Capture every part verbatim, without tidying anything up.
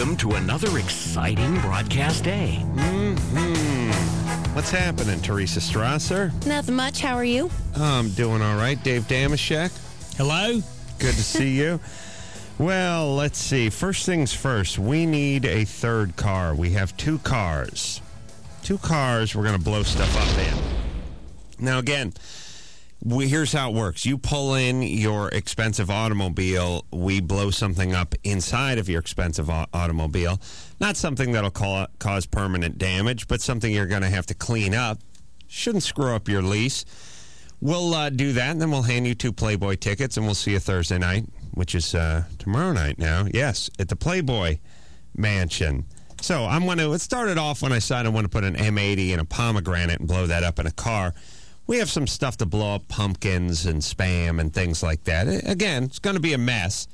Welcome to another exciting broadcast day. Mm-hmm. What's happening, Teresa Strasser? Nothing much. How are you? I'm doing all right. Dave Damashek. Hello. Good to see you. Well, let's see. First things first, we need a third car. We have two cars. Two cars we're going to blow stuff up in. Now, again, we, here's how it works. You pull in your expensive automobile. We blow something up inside of your expensive au- automobile. Not something that'll ca- cause permanent damage, but something you're going to have to clean up. Shouldn't screw up your lease. We'll uh, do that, and then we'll hand you two Playboy tickets, and we'll see you Thursday night, which is uh, tomorrow night now. Yes, at the Playboy Mansion. So I'm going to, it started off when I decided I want to put an M eighty in a pomegranate and blow that up in a car. We have some stuff to blow up, pumpkins and Spam and things like that. Again, it's going to be a mess.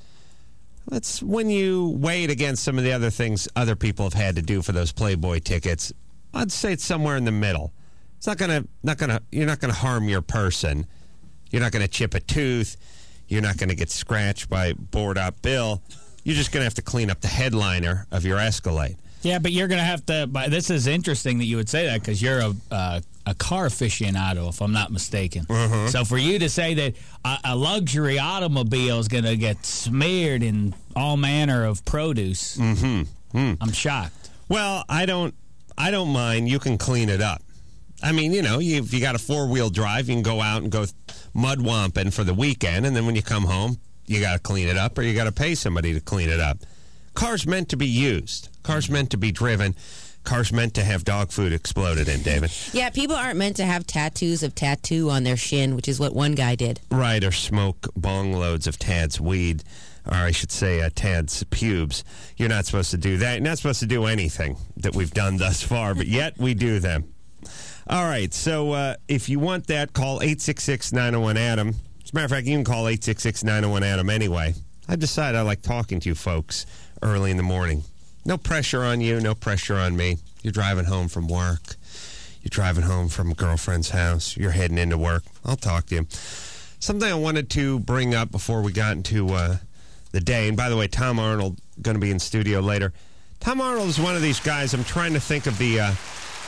That's when you weigh it against some of the other things other people have had to do for those Playboy tickets. I'd say it's somewhere in the middle. It's not going to, not going to, you're not going to harm your person. You're not going to chip a tooth. You're not going to get scratched by bored out Bill. You're just going to have to clean up the headliner of your Escalade. Yeah, but you're going to have to. But this is interesting that you would say that because you're a uh, a car aficionado, if I'm not mistaken. Uh-huh. So for you to say that a, a luxury automobile is going to get smeared in all manner of produce, mm-hmm. mm. I'm shocked. Well, I don't. I don't mind. You can clean it up. I mean, you know, you, if you got a four-wheel drive, you can go out and go mud womping for the weekend, and then when you come home, you got to clean it up or you got to pay somebody to clean it up. Cars meant to be used. Cars meant to be driven. Cars meant to have dog food exploded in, David. Yeah, people aren't meant to have tattoos of tattoo on their shin, which is what one guy did. Right, or smoke bong loads of Tad's weed, or I should say uh, Tad's pubes. You're not supposed to do that. You're not supposed to do anything that we've done thus far, but yet we do them. All right, so uh, if you want that, call eight six six, nine oh one, A D A M. As a matter of fact, you can call eight six six, nine oh one, A D A M anyway. I decided I like talking to you folks early in the morning. No pressure on you, no pressure on me. You're driving home from work. You're driving home from a girlfriend's house. You're heading into work. I'll talk to you. Something I wanted to bring up before we got into uh, the day, and by the way, Tom Arnold going to be in studio later. Tom Arnold is one of these guys, I'm trying to think of the uh,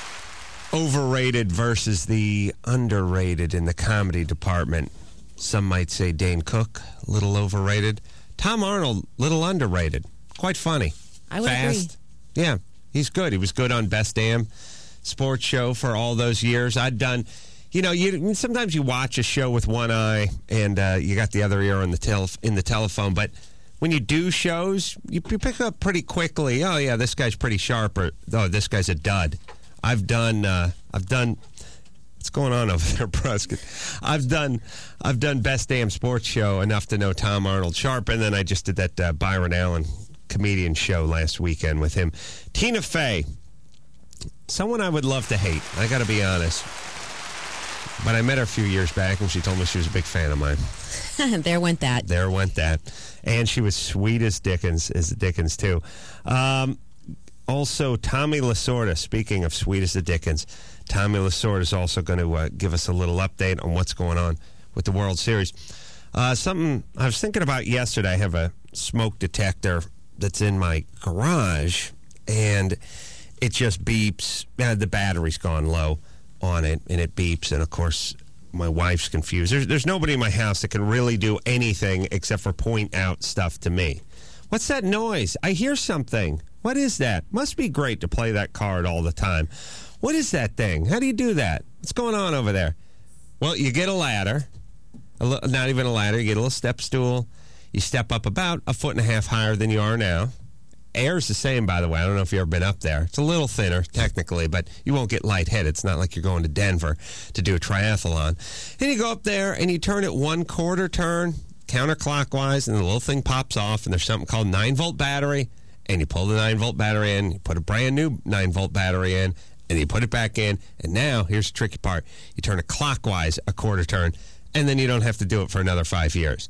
overrated versus the underrated in the comedy department. Some might say Dane Cook, a little overrated. Tom Arnold, little underrated. Quite funny. I would Fast. Agree. Yeah, he's good. He was good on Best Damn Sports Show for all those years. I'd done, you know, you sometimes you watch a show with one eye and uh, you got the other ear on the tel- in the telephone, but when you do shows, you, you pick up pretty quickly. Oh yeah, this guy's pretty sharp, or oh, this guy's a dud. I've done, uh, I've done. What's going on over there, Prescott? I've done, I've done Best Damn Sports Show enough to know Tom Arnold sharp, and then I just did that uh, Byron Allen comedian show last weekend with him. Tina Fey, someone I would love to hate. I got to be honest, but I met her a few years back, and she told me she was a big fan of mine. There went that. There went that, and she was sweet as Dickens, as Dickens too. Um, also, Tommy Lasorda. Speaking of sweet as the Dickens. Tommy Lasorda is also going to uh, give us a little update on what's going on with the World Series. Uh, something I was thinking about yesterday. I have a smoke detector that's in my garage, and it just beeps. Uh, the battery's gone low on it, and it beeps. And, of course, my wife's confused. There's, there's nobody in my house that can really do anything except for point out stuff to me. What's that noise? I hear something. What is that? Must be great to play that card all the time. What is that thing? How do you do that? What's going on over there? Well, you get a ladder. A li- not even a ladder. You get a little step stool. You step up about a foot and a half higher than you are now. Air's the same, by the way. I don't know if you've ever been up there. It's a little thinner, technically, but you won't get lightheaded. It's not like you're going to Denver to do a triathlon. And you go up there, and you turn it one quarter turn, counterclockwise, and the little thing pops off, and there's something called nine-volt battery, and you pull the nine-volt battery in, you put a brand-new nine-volt battery in, and you put it back in, and now, here's the tricky part. You turn it clockwise a quarter turn, and then you don't have to do it for another five years.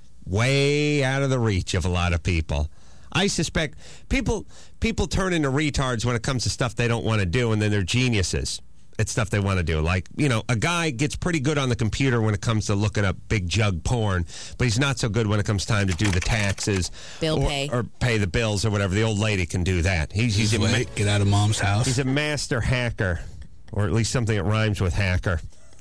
Way out of the reach of a lot of people. I suspect people people turn into retards when it comes to stuff they don't want to do, and then they're geniuses. it's stuff they want to do. Like, you know, a guy gets pretty good on the computer when it comes to looking up big jug porn, but he's not so good when it comes time to do the taxes. Bill or, pay. Or pay the bills or whatever. The old lady can do that. He's, he's a, Wait, get out of mom's house. He's a master hacker, or at least something that rhymes with hacker.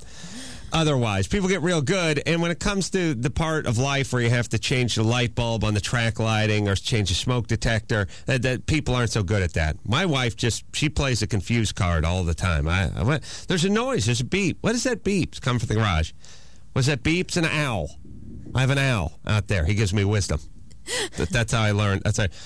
Otherwise, people get real good, and when it comes to the part of life where you have to change the light bulb on the track lighting or change the smoke detector, that, that people aren't so good at that. My wife just, she plays a confused card all the time. I, I went, there's a noise, there's a beep. What is that beep? It's coming from the garage. What's that beep? It's an owl. I have an owl out there. He gives me wisdom. That, that's how I learned. That's how,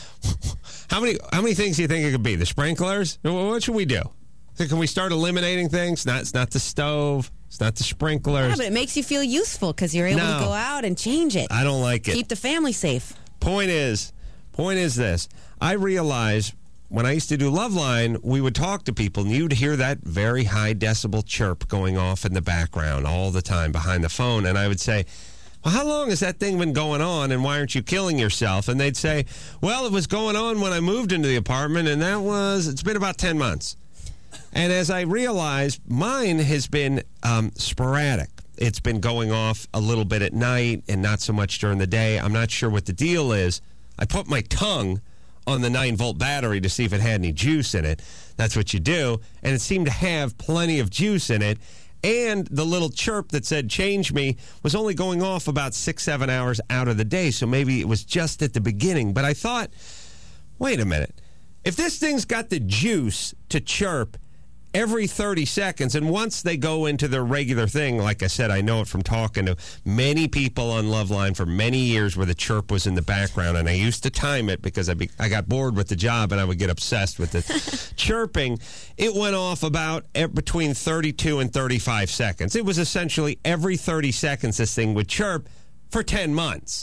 how many how many things do you think it could be? The sprinklers? What should we do? So can we start eliminating things? Not, it's not the stove. It's not the sprinklers. Yeah, but it makes you feel useful because you're able No. to go out and change it. I don't like it. Keep the family safe. Point is, point is this. I realize when I used to do Loveline, we would talk to people, and you'd hear that very high decibel chirp going off in the background all the time behind the phone, and I would say, well, how long has that thing been going on, and why aren't you killing yourself? And they'd say, well, it was going on when I moved into the apartment, and that was, it's been about ten months. And as I realized, mine has been um, sporadic. It's been going off a little bit at night and not so much during the day. I'm not sure what the deal is. I put my tongue on the nine-volt battery to see if it had any juice in it. That's what you do. And it seemed to have plenty of juice in it. And the little chirp that said, change me, was only going off about six, seven hours out of the day. So maybe it was just at the beginning. But I thought, wait a minute. If this thing's got the juice to chirp every thirty seconds, and once they go into their regular thing, like I said, I know it from talking to many people on Loveline for many years where the chirp was in the background, and I used to time it because I, be, I got bored with the job and I would get obsessed with the chirping. It went off about e- between thirty-two and thirty-five seconds. It was essentially every thirty seconds this thing would chirp for ten months.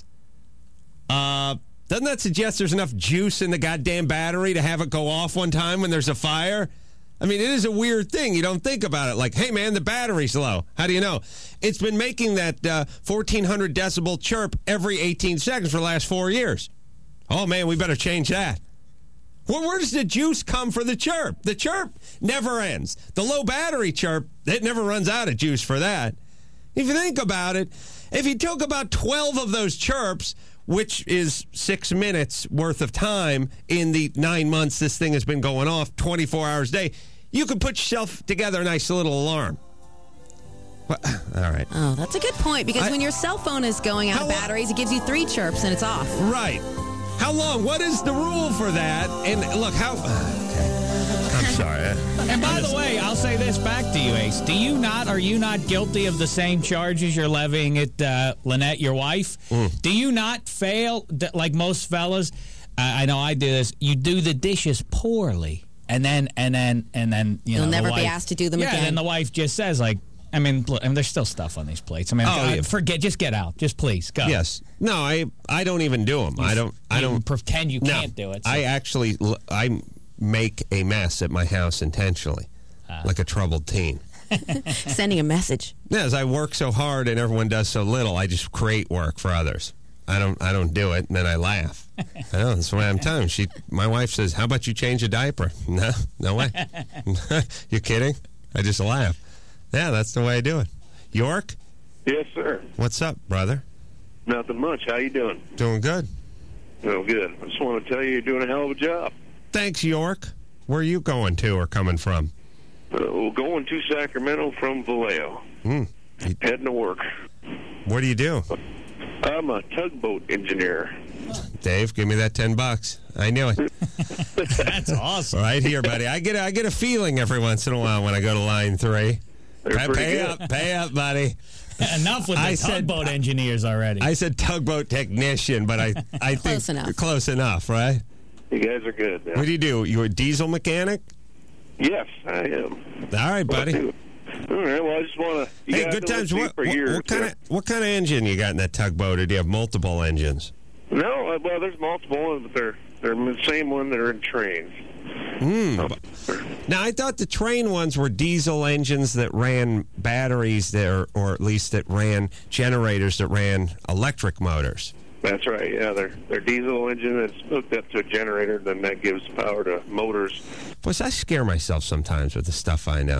Uh, doesn't that suggest there's enough juice in the goddamn battery to have it go off one time when there's a fire? I mean, it is a weird thing. You don't think about it like, hey, man, the battery's low. How do you know? It's been making that uh, fourteen hundred decibel chirp every eighteen seconds for the last four years. Oh, man, we better change that. Well, where does the juice come for the chirp? The chirp never ends. The low battery chirp, it never runs out of juice for that. If you think about it, if you took about twelve of those chirps, which is six minutes worth of time in the nine months this thing has been going off, twenty-four hours a day, you could put yourself together a nice little alarm. Well, all right. Oh, that's a good point, because I- when your cell phone is going out How of lo- batteries, it gives you three chirps and it's off. Right. How long? What is the rule for that? And look, how... Okay. I'm sorry. And by the way, I'll say this back to you, Ace. Do you not, are you not guilty of the same charges you're levying at uh, Lynette, your wife? Mm. Do you not fail, th- like most fellas? I, I know I do this. You do the dishes poorly, and then, and then, and then, you know, You'll the never be wife- asked to do them yeah, again. and then the wife just says, like, I mean, look, I mean, there's still stuff on these plates. I mean, Oh, I- yeah. forget, just get out. Just please, go. Yes. No, I I don't even do them. I don't... I You don't pretend you no, can't do it. so- I actually... I make a mess at my house intentionally, Ah. like a troubled teen. Sending a message. Yeah, as I work so hard and everyone does so little, I just create work for others. I don't I don't do it, and then I laugh. I know, that's the way I'm telling. She, my wife says, how about you change a diaper? No, no way. You kidding? I just laugh. Yeah, that's the way I do it. York, Yes, sir. what's up, brother? Nothing much. How you doing? Doing good. Oh, good. I just want to tell you you're doing a hell of a job. Thanks, York. Where are you going to or coming from? Uh, we're going to Sacramento from Vallejo. Hmm. Heading to work. What do you do? I'm a tugboat engineer. Dave, give me that ten bucks. I knew it. That's awesome. Right here, buddy. I get a, I get a feeling every once in a while when I go to line three. They're Pay, pretty pay good. up, pay up, buddy. Enough with the I said- tugboat engineers already. I said tugboat technician, but I I think Close enough. close enough, right? You guys are good. Yeah. What do you do? You a diesel mechanic? Yes, I am. All right, buddy. All right. Well, I just want to. Hey, good times. What, for what, years. what kind of what kind of engine you got in that tugboat, or do you have multiple engines? No, uh, well, there's multiple ones, but they're they're the same one that are in trains. Mm. Now, I thought the train ones were diesel engines that ran batteries there, or at least that ran generators that ran electric motors. That's right. Yeah, they're they're diesel engine that's hooked up to a generator. Then that gives power to motors. Boys, I scare myself sometimes with the stuff I know.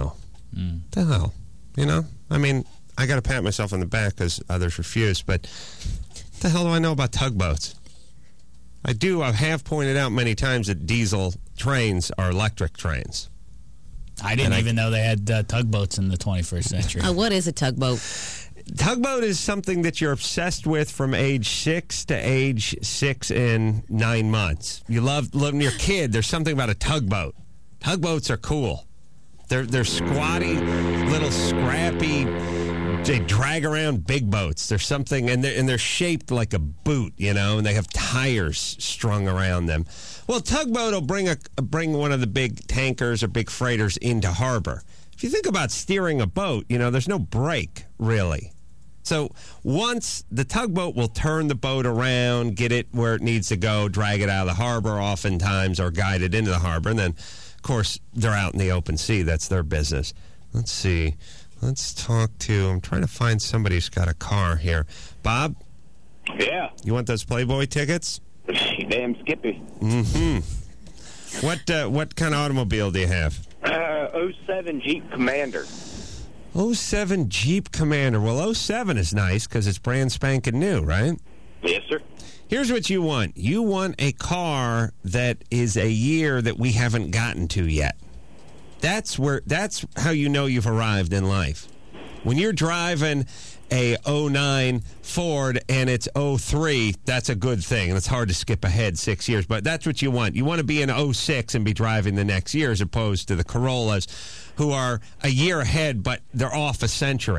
Mm. The hell? You know? I mean, I got to pat myself on the back because others refuse, but what the hell do I know about tugboats? I do. I have pointed out many times that diesel trains are electric trains. I didn't And I- even know they had uh, tugboats in the twenty-first century. Uh, what is a tugboat? Tugboat is something that you're obsessed with from age six to age six and nine months. You love loving your kid. There's something about a tugboat. Tugboats are cool. They're they're squatty, little scrappy. They drag around big boats. There's something, and they're, and they're shaped like a boot, you know, and they have tires strung around them. Well, tugboat will bring a bring one of the big tankers or big freighters into harbor. If you think about steering a boat, you know, there's no brake, really. So once the tugboat will turn the boat around, get it where it needs to go, drag it out of the harbor oftentimes, or guide it into the harbor, and then, of course, they're out in the open sea. That's their business. Let's see. Let's talk to, I'm trying to find somebody who's got a car here. Bob, Yeah. you want those Playboy tickets? Damn Skippy. Mm-hmm. What, uh, what kind of automobile do you have? Uh, oh seven Jeep Commander. oh seven Jeep Commander. Well, oh seven is nice because it's brand spanking new, right? Yes, sir. Here's what you want. You want a car that is a year that we haven't gotten to yet. That's where. That's how you know you've arrived in life. When you're driving a oh nine Ford and it's oh three, that's a good thing. And it's hard to skip ahead six years, but that's what you want. You want to be in oh six and be driving the next year as opposed to the Corollas who are a year ahead, but they're off a century.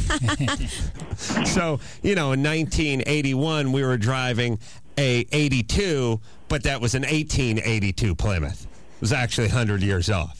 So, you know, in nineteen eighty-one, we were driving a eighty-two, but that was an eighteen eighty-two Plymouth. It was actually one hundred years off.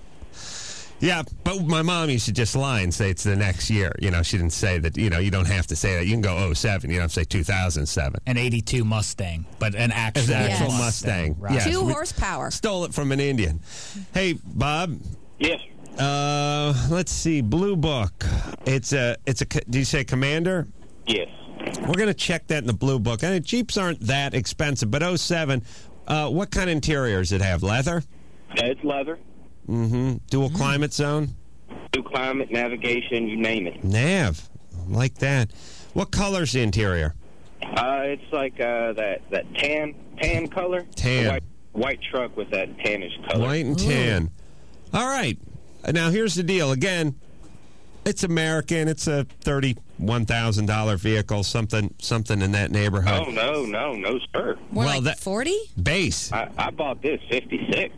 Yeah, but my mom used to just lie and say it's the next year. You know, she didn't say that, you know, you don't have to say that. You can go oh seven. You don't have to say two thousand seven. An eighty-two Mustang, but an actual, An actual Yes. Mustang. Right. Yes, Two we horsepower. Stole it from an Indian. Hey, Bob, Yes. uh, let's see. Blue Book. It's a, it's a, do you say Commander? Yes. We're going to check that in the Blue Book. And Jeeps aren't that expensive, but oh seven, uh, what kind of interior does it have? Leather? Uh, it's leather. Mm-hmm. Dual climate zone? New climate, navigation, you name it. Nav. Like that. What color's the interior? Uh, it's like uh, that that tan tan color. Tan. The White, white truck with that tannish color. White and tan. All right. Now, here's the deal. Again, it's American. It's a thirty-one thousand dollars vehicle, something something in that neighborhood. Oh no, no, no, sir. More Well, like that- forty? Base. I, I bought this fifty-six.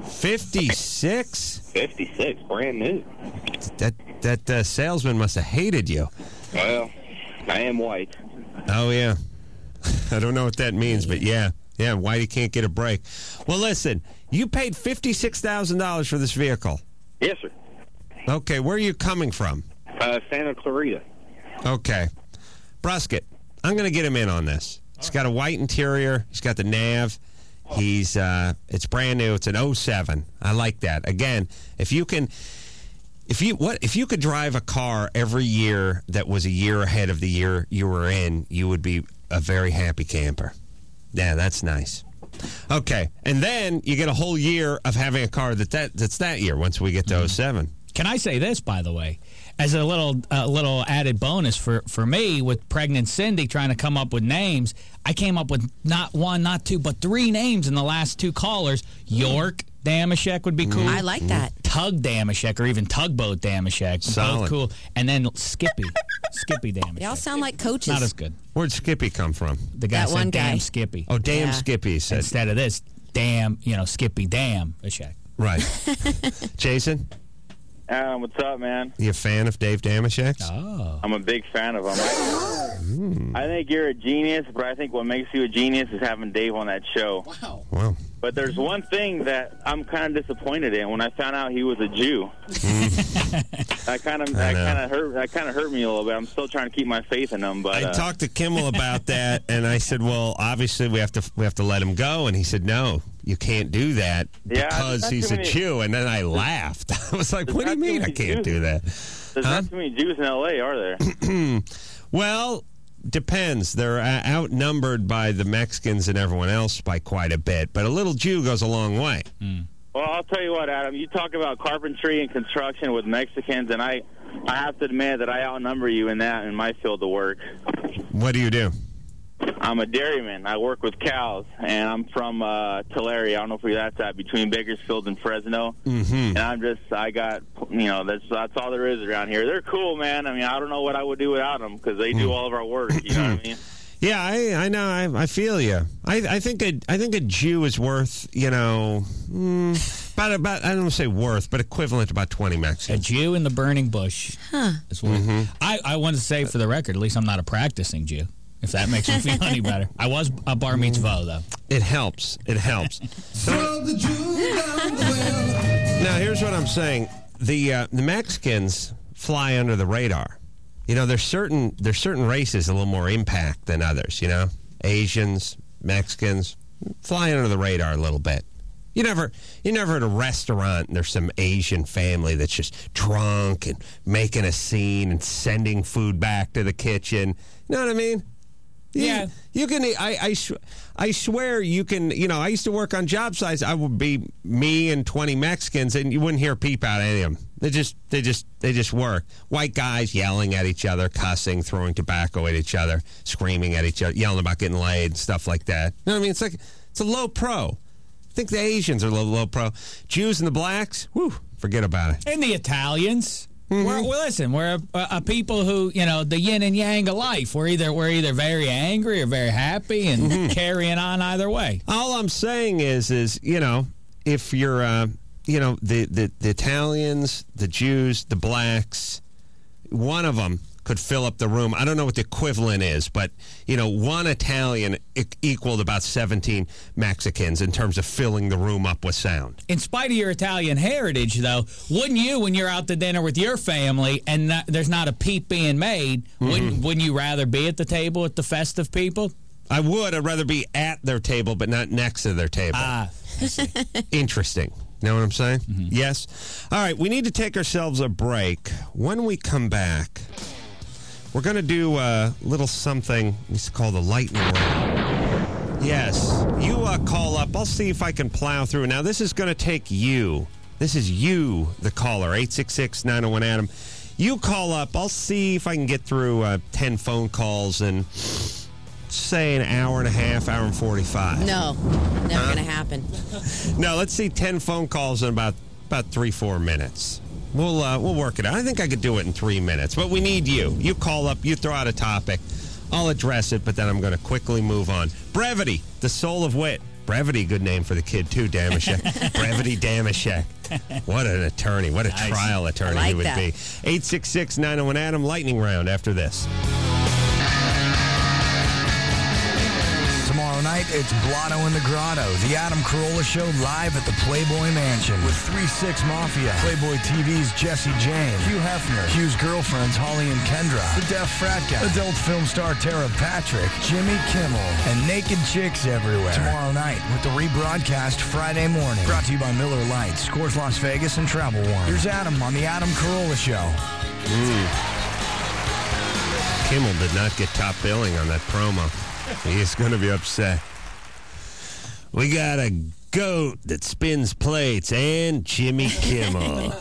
fifty-six? fifty-six, brand new. That, that uh, salesman must have hated you. Well, I am white. Oh, yeah. I don't know what that means, but yeah. Yeah, Whitey can't get a break. Well, listen, you paid fifty-six thousand dollars for this vehicle. Yes, sir. Okay, where are you coming from? Uh, Santa Clarita. Okay. Brusket, I'm going to get him in on this. He's got a white interior. He's got the nav. He's, uh, it's brand new. It's an oh seven. I like that. Again, if you can, if you, what, if you could drive a car every year that was a year ahead of the year you were in, you would be a very happy camper. Yeah, that's nice. Okay. And then you get a whole year of having a car that, that that's that year once we get to oh seven. Can I say this, by the way, as a little uh, little added bonus for, for me with pregnant Cindy trying to come up with names, I came up with not one, not two, but three names in the last two callers. York Damashek would be cool. I like that. Tug Damashek or even Tugboat Damashek. Solid. Both cool. And then Skippy. Skippy Damashek. They all sound like coaches. Not as good. Where'd Skippy come from? The guy That said one guy. damn Skippy. Oh, damn Yeah. Skippy said. Instead of this, damn, you know, Skippy Damn Ashek. Right. Jason, Um, what's up, man? you a fan of Dave Damashek? Oh. I'm a big fan of him. I, I think you're a genius, but I think what makes you a genius is having Dave on that show. Wow. Wow. But there's one thing that I'm kind of disappointed in. When I found out he was a Jew, I kind of, I that know. kind of hurt. That kind of hurt me a little bit. I'm still trying to keep my faith in him. But I uh, talked to Kimmel about that, and I said, "Well, obviously we have to we have to let him go." And he said, "No, you can't do that Yeah, because that's he's too a many- Jew." And then I laughed. I was like, "What do you That's too mean I many can't Jews. do that?" there's huh? not too many Jews in L A, are there? Well, depends. They're uh, outnumbered by the Mexicans and everyone else by quite a bit, but a little Jew goes a long way. Well, I'll tell you what, Adam. You talk about carpentry and construction with Mexicans, and I, I have to admit that I outnumber you in that in my field of work. What do you do? I'm a dairyman. I work with cows, and I'm from uh, Tulare. I don't know where that's at, between Bakersfield and Fresno. Mm-hmm. And I'm just, I got, you know, that's that's all there is around here. They're cool, man. I mean, I don't know what I would do without them because they do all of our work. You know what I mean? Yeah, I, I know. I, I feel you. I, I think a, I think a Jew is worth, you know, mm, about about I don't want to say worth, but equivalent to about twenty A Mexicans. Jew in the burning bush. Huh. Is what Mm-hmm. I, I want to say for the record, at least I'm not a practicing Jew, if that makes you feel any better. I was a bar mitzvah, though. It helps. It helps. So, now, here's what I'm saying: the uh, the Mexicans fly under the radar. You know, there's certain there's certain races a little more impact than others. You know, Asians, Mexicans fly under the radar a little bit. You never you never at a restaurant and there's some Asian family that's just drunk and making a scene and sending food back to the kitchen. You know what I mean? You, Yeah. You can, I, I, sw- I swear you can, you know, I used to work on job sites. I would be me and twenty Mexicans and you wouldn't hear a peep out of any of them. They just, they just, they just work. White guys yelling at each other, cussing, throwing tobacco at each other, screaming at each other, yelling about getting laid, stuff like that. You know what I mean? It's like, it's a low pro. I think the Asians are low, low pro. Jews and the blacks, whew, forget about it. And the Italians. Mm-hmm. We're, well, listen, we're a, a people who, you know, the yin and yang of life. We're either we're either very angry or very happy and Mm-hmm. carrying on either way. All I'm saying is, is you know, if you're, uh, you know, the, the, the Italians, the Jews, the blacks, one of them could fill up the room. I don't know what the equivalent is, but, you know, one Italian e- equaled about seventeen Mexicans in terms of filling the room up with sound. In spite of your Italian heritage, though, wouldn't you, when you're out to dinner with your family and not, there's not a peep being made, Mm-hmm. wouldn't, wouldn't you rather be at the table with the festive people? I would. I'd rather be at their table, but not next to their table. Ah, Interesting. Know what I'm saying? Mm-hmm. Yes. All right, we need to take ourselves a break. When we come back, we're going to do a little something it's called the lightning round. Yes. You uh, call up. I'll see if I can plow through. Now, this is going to take you. This is you, the caller, eight six six, nine oh one, Adam. You call up. I'll see if I can get through uh, ten phone calls in, say, an hour and a half, hour and forty-five. No, never going to happen. No, let's see ten phone calls in about, about three, four minutes. We'll uh, we'll work it out. I think I could do it in three minutes, but we need you. You call up, you throw out a topic. I'll address it, but then I'm going to quickly move on. Brevity, the soul of wit. Brevity, good name for the kid, too, Damashek. Brevity Damashek. What an attorney. What a Nice. trial attorney I like he would that. be. eight six six, nine oh one, Adam. Lightning round after this. Tomorrow night, it's Blotto in the Grotto, the Adam Carolla Show live at the Playboy Mansion with three six Mafia, Playboy T V's Jesse James, Hugh Hefner, Hugh's girlfriends Holly and Kendra, the Deaf Frat Guy, adult film star Tara Patrick, Jimmy Kimmel, and naked chicks everywhere. Tomorrow night with the rebroadcast Friday morning. Brought to you by Miller Lite, Scores Las Vegas, and Travel One. Here's Adam on the Adam Carolla Show. Kimmel did not get top billing on that promo. He is going to be upset. We got a goat that spins plates and Jimmy Kimmel.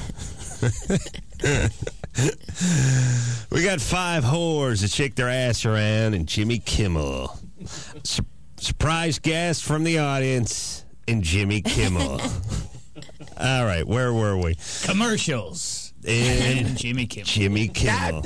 We got five whores that shake their ass around and Jimmy Kimmel. Sur- surprise guest from the audience and Jimmy Kimmel. All right, where were we? commercials. And And Jimmy Kimmel. Jimmy Kimmel.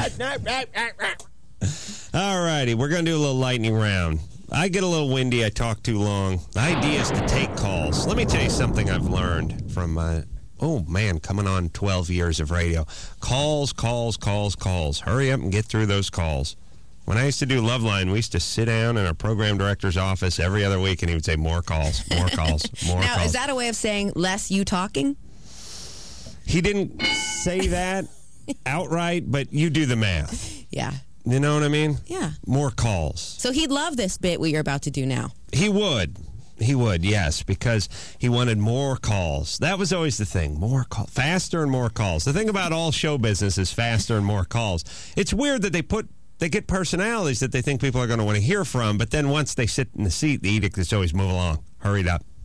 All righty, we're going to do a little lightning round. I get a little windy, I talk too long. The idea is to take calls. Let me tell you something I've learned from, uh, oh man, coming on twelve years of radio. Calls, calls, calls, calls. Hurry up and get through those calls. When I used to do Loveline, we used to sit down in our program director's office every other week, and he would say, more calls, more calls, more Now, calls. is that a way of saying less you talking? He didn't say that outright, but you do the math. Yeah. You know what I mean? Yeah. More calls. So he'd love this bit what you're about to do now. He would. He would, yes, because he wanted more calls. That was always the thing. More calls. Faster and more calls. The thing about all show business is faster and more calls. It's weird that they put they get personalities that they think people are going to want to hear from, but then once they sit in the seat, the edict is always move along. Hurry it up.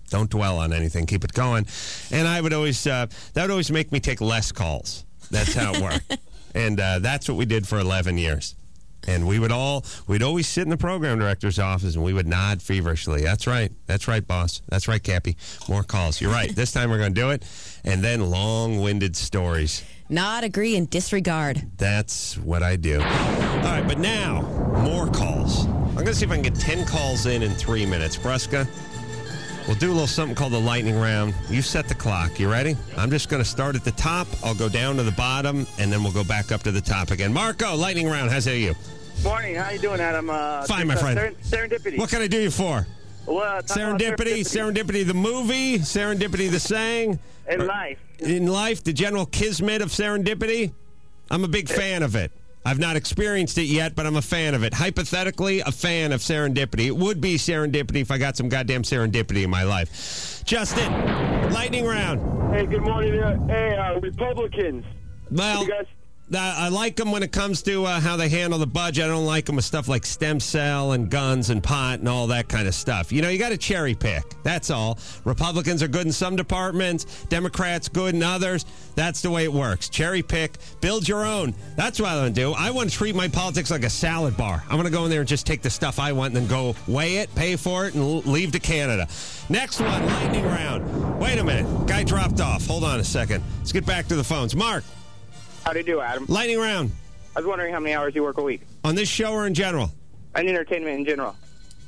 Don't dwell on anything. Keep it going. And I would always, uh, that would always make me take less calls. That's how it worked. And uh, that's what we did for eleven years. And we would all, we'd always sit in the program director's office and we would nod feverishly. That's right. That's right, boss. That's right, Cappy. More calls. You're right. This time we're going to do it. And then long-winded stories. Nod, agree, and disregard. That's what I do. All right, but now, more calls. I'm going to see if I can get ten calls in in three minutes. Brusca, we'll do a little something called the lightning round. You set the clock. You ready? I'm just going to start at the top. I'll go down to the bottom, and then we'll go back up to the top again. Marco, lightning round. How's it you? Morning. How you doing, Adam? Uh, Fine, my friend. Ser- serendipity. What can I do you for? Well, serendipity, serendipity, the movie, serendipity, the saying. In life. In life, the general kismet of serendipity. I'm a big fan of it. I've not experienced it yet, but I'm a fan of it. Hypothetically, a fan of serendipity. It would be serendipity if I got some goddamn serendipity in my life. Justin, lightning round. Hey, good morning. Uh, hey, uh, Republicans. Well, You guys- uh, I like them when it comes to uh, how they handle the budget. I don't like them with stuff like stem cell and guns and pot and all that kind of stuff. You know, you got to cherry pick. That's all. Republicans are good in some departments. Democrats good in others. That's the way it works. Cherry pick. Build your own. That's what I want to do. I want to treat my politics like a salad bar. I want to go in there and just take the stuff I want and then go weigh it, pay for it, and l- leave to Canada. Next one, lightning round. Wait a minute. Guy dropped off. Hold on a second. Let's get back to the phones. Mark. How do you do, Adam? Lightning round. I was wondering how many hours you work a week. On this show or in general? In entertainment in general.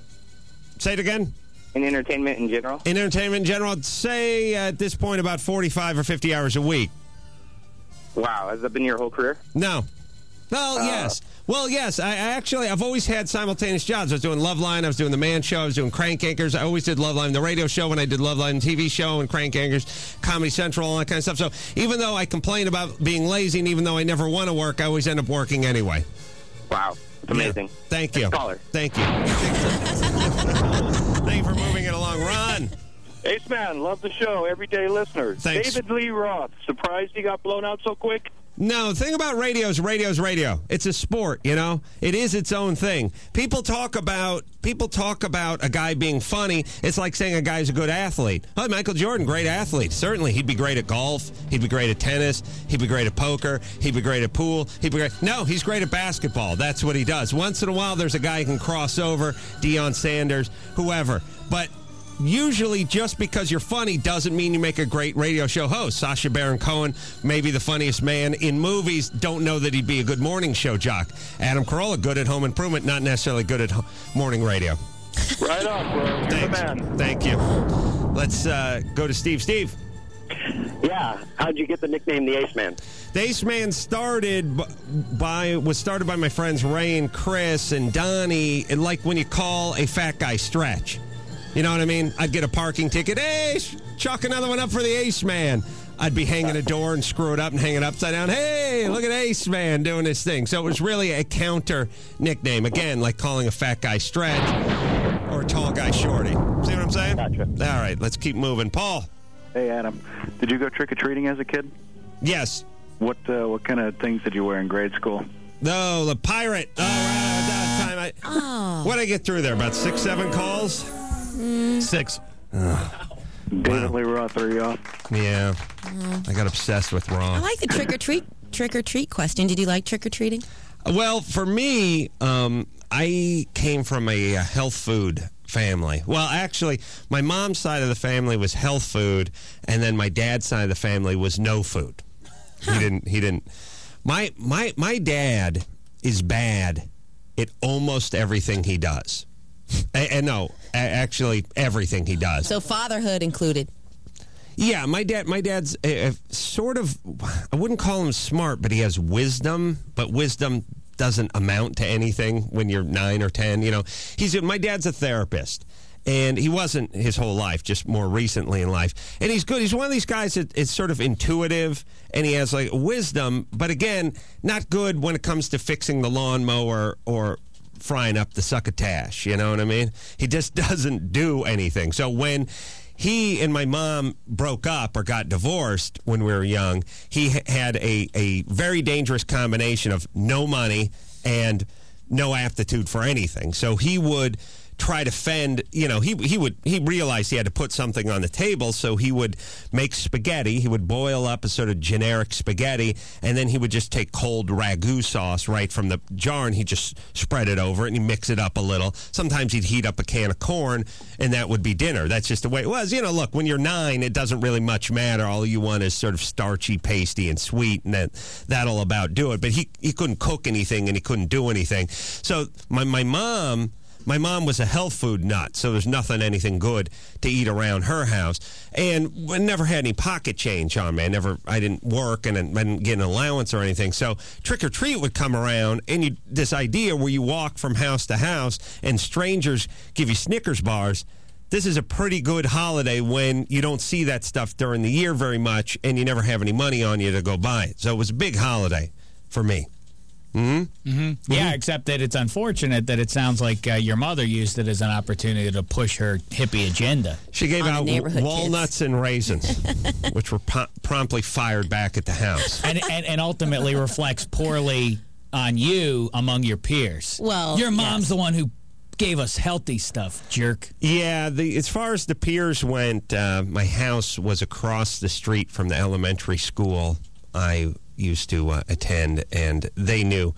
Say it again. In entertainment in general. In entertainment in general, I'd say at this point about forty-five or fifty hours a week. Wow, has that been your whole career? No. Well, uh, yes. Well, yes. I, I actually, I've always had simultaneous jobs. I was doing Loveline. I was doing The Man Show. I was doing Crank Anchors. I always did Loveline, the radio show, when I did Loveline T V show and Crank Anchors, Comedy Central, all that kind of stuff. So even though I complain about being lazy and even though I never want to work, I always end up working anyway. Wow. It's amazing. Yeah. Thank you. Caller. Thank you. Thank you for moving it along. Ron. Ace Man, love the show. Everyday listener. Thanks. David Lee Roth. Surprised he got blown out so quick? No, the thing about radio is radio's radio. It's a sport, you know? It is its own thing. People talk about people talk about a guy being funny. It's like saying a guy's a good athlete. Oh, Michael Jordan, great athlete. Certainly, he'd be great at golf. He'd be great at tennis. He'd be great at poker. He'd be great at pool. He'd be great. No, he's great at basketball. That's what he does. Once in a while, there's a guy who can cross over, Deion Sanders, whoever. But usually, just because you're funny doesn't mean you make a great radio show host. Sacha Baron Cohen, maybe the funniest man in movies, don't know that he'd be a good morning show jock. Adam Carolla, good at home improvement, not necessarily good at ho- morning radio. Right on, bro. You're Thanks. the man. Thank you. Let's uh, go to Steve. Steve. Yeah. How'd you get the nickname the Ace Man? The Ace Man started by was started by my friends Ray and Chris and Donnie, and like when you call a fat guy Stretch. You know what I mean? I'd get a parking ticket. Hey, chuck another one up for the Ace Man. I'd be hanging a door and screw it up and hang it upside down. Hey, look at Ace Man doing this thing. So it was really a counter nickname. Again, like calling a fat guy Stretch or a tall guy Shorty. See what I'm saying? Gotcha. All right, let's keep moving. Paul. Hey, Adam. Did you go trick-or-treating as a kid? Yes. What uh, what kind of things did you wear in grade school? No, the pirate. Oh, right, that time I, Oh. what did I get through there? About six, seven calls? Six. David Lee Roth threw you off? Yeah. I got obsessed with I Ron. like the trick or treat trick or treat question. Did you like trick or treating? Well, for me, um, I came from a, a health food family. Well, actually, my mom's side of the family was health food, and then my dad's side of the family was no food. He didn't. He didn't. My my my dad is bad at almost everything he does. And, and no, a- actually, everything he does. So fatherhood included. Yeah, my dad. My dad's uh, sort of. I wouldn't call him smart, but he has wisdom. But wisdom doesn't amount to anything when you're nine or ten. You know, he's my dad's a therapist, and he wasn't his whole life, just more recently in life. And he's good. He's one of these guys that is sort of intuitive, and he has like wisdom. But again, not good when it comes to fixing the lawnmower or frying up the succotash. You know what I mean? He just doesn't do anything. So when he and my mom broke up or got divorced when we were young, he ha- had a, a very dangerous combination of no money and no aptitude for anything. So he would try to fend. You know, he he would he realized he had to put something on the table, so he would make spaghetti. He would boil up a sort of generic spaghetti, and then he would just take cold ragu sauce right from the jar, and he'd just spread it over it, and he'd mix it up a little. Sometimes he'd heat up a can of corn, and that would be dinner. That's just the way it was. You know, look, when you're nine, it doesn't really much matter. All you want is sort of starchy, pasty, and sweet, and that, that'll about do it. But he, he couldn't cook anything, and he couldn't do anything. So my, my mom... My mom was a health food nut, so there's nothing, anything good to eat around her house. And I never had any pocket change on me. I never, I didn't work and I didn't get an allowance or anything. So trick or treat would come around, and you, this idea where you walk from house to house and strangers give you Snickers bars. This is a pretty good holiday when you don't see that stuff during the year very much, and you never have any money on you to go buy it. So it was a big holiday for me. Mm-hmm. Mm-hmm. Yeah, except that it's unfortunate that it sounds like uh, your mother used it as an opportunity to push her hippie agenda. She gave On out the neighborhood walnuts kids. and raisins, which were po- promptly fired back at the house. And, and, and ultimately reflects poorly on you among your peers. Well, your mom's yes. the one who gave us healthy stuff, jerk. Yeah, the, as far as the peers went, uh, my house was across the street from the elementary school I used to uh, attend, and they knew.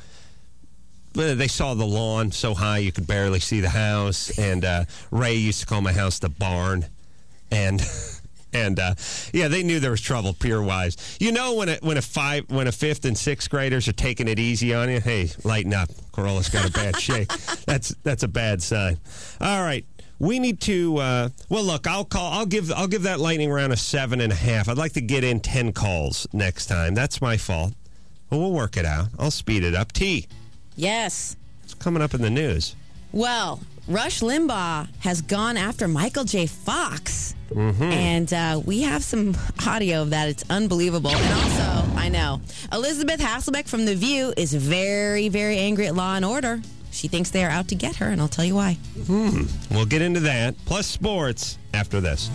They saw the lawn so high you could barely see the house, and uh, Ray used to call my house the barn, and and uh, yeah, they knew there was trouble peer-wise. You know, when a when a five when a fifth and sixth graders are taking it easy on you, hey, lighten up. Corolla's got a bad shake. That's that's a bad sign. All right. We need to. Uh, well, look, I'll call. I'll give. I'll give that lightning round a seven and a half. I'd like to get in ten calls next time. That's my fault. Well, we'll work it out. I'll speed it up. T. Yes. It's coming up in the news. Well, Rush Limbaugh has gone after Michael J. Fox. Mm-hmm. And uh, we have some audio of that. It's unbelievable. And also, I know, Elizabeth Hasselbeck from The View is very, very angry at Law and Order. She thinks they are out to get her, and I'll tell you why. Hmm. We'll get into that, plus sports, after this.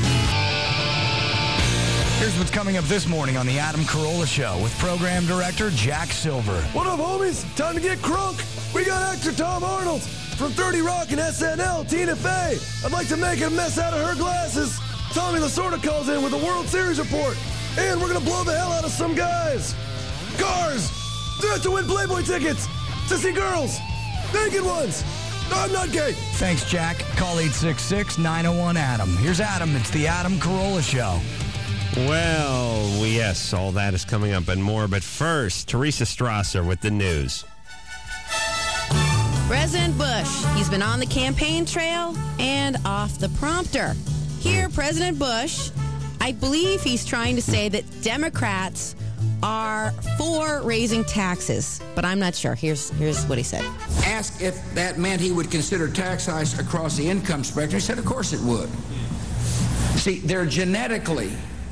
Here's what's coming up this morning on the Adam Carolla Show with program director Jack Silver. What up, homies? Time to get crunk. We got actor Tom Arnold from thirty Rock and S N L, Tina Fey. I'd like to make a mess out of her glasses. Tommy Lasorda calls in with a World Series report. And we're going to blow the hell out of some guys. Cars. Do it to win Playboy tickets. To see girls. Naked ones. No, I'm not gay. Thanks, Jack. Call eight six six, nine oh one, Adam. Here's Adam. It's the Adam Carolla Show. Well, yes, all that is coming up and more. But first, Teresa Strasser with the news. President Bush, he's been on the campaign trail and off the prompter. Here, President Bush, I believe he's trying to say that Democrats are for raising taxes, but I'm not sure. Here's here's what he said. Asked if that meant he would consider tax hikes across the income spectrum. He said, of course it would. See, they're genetically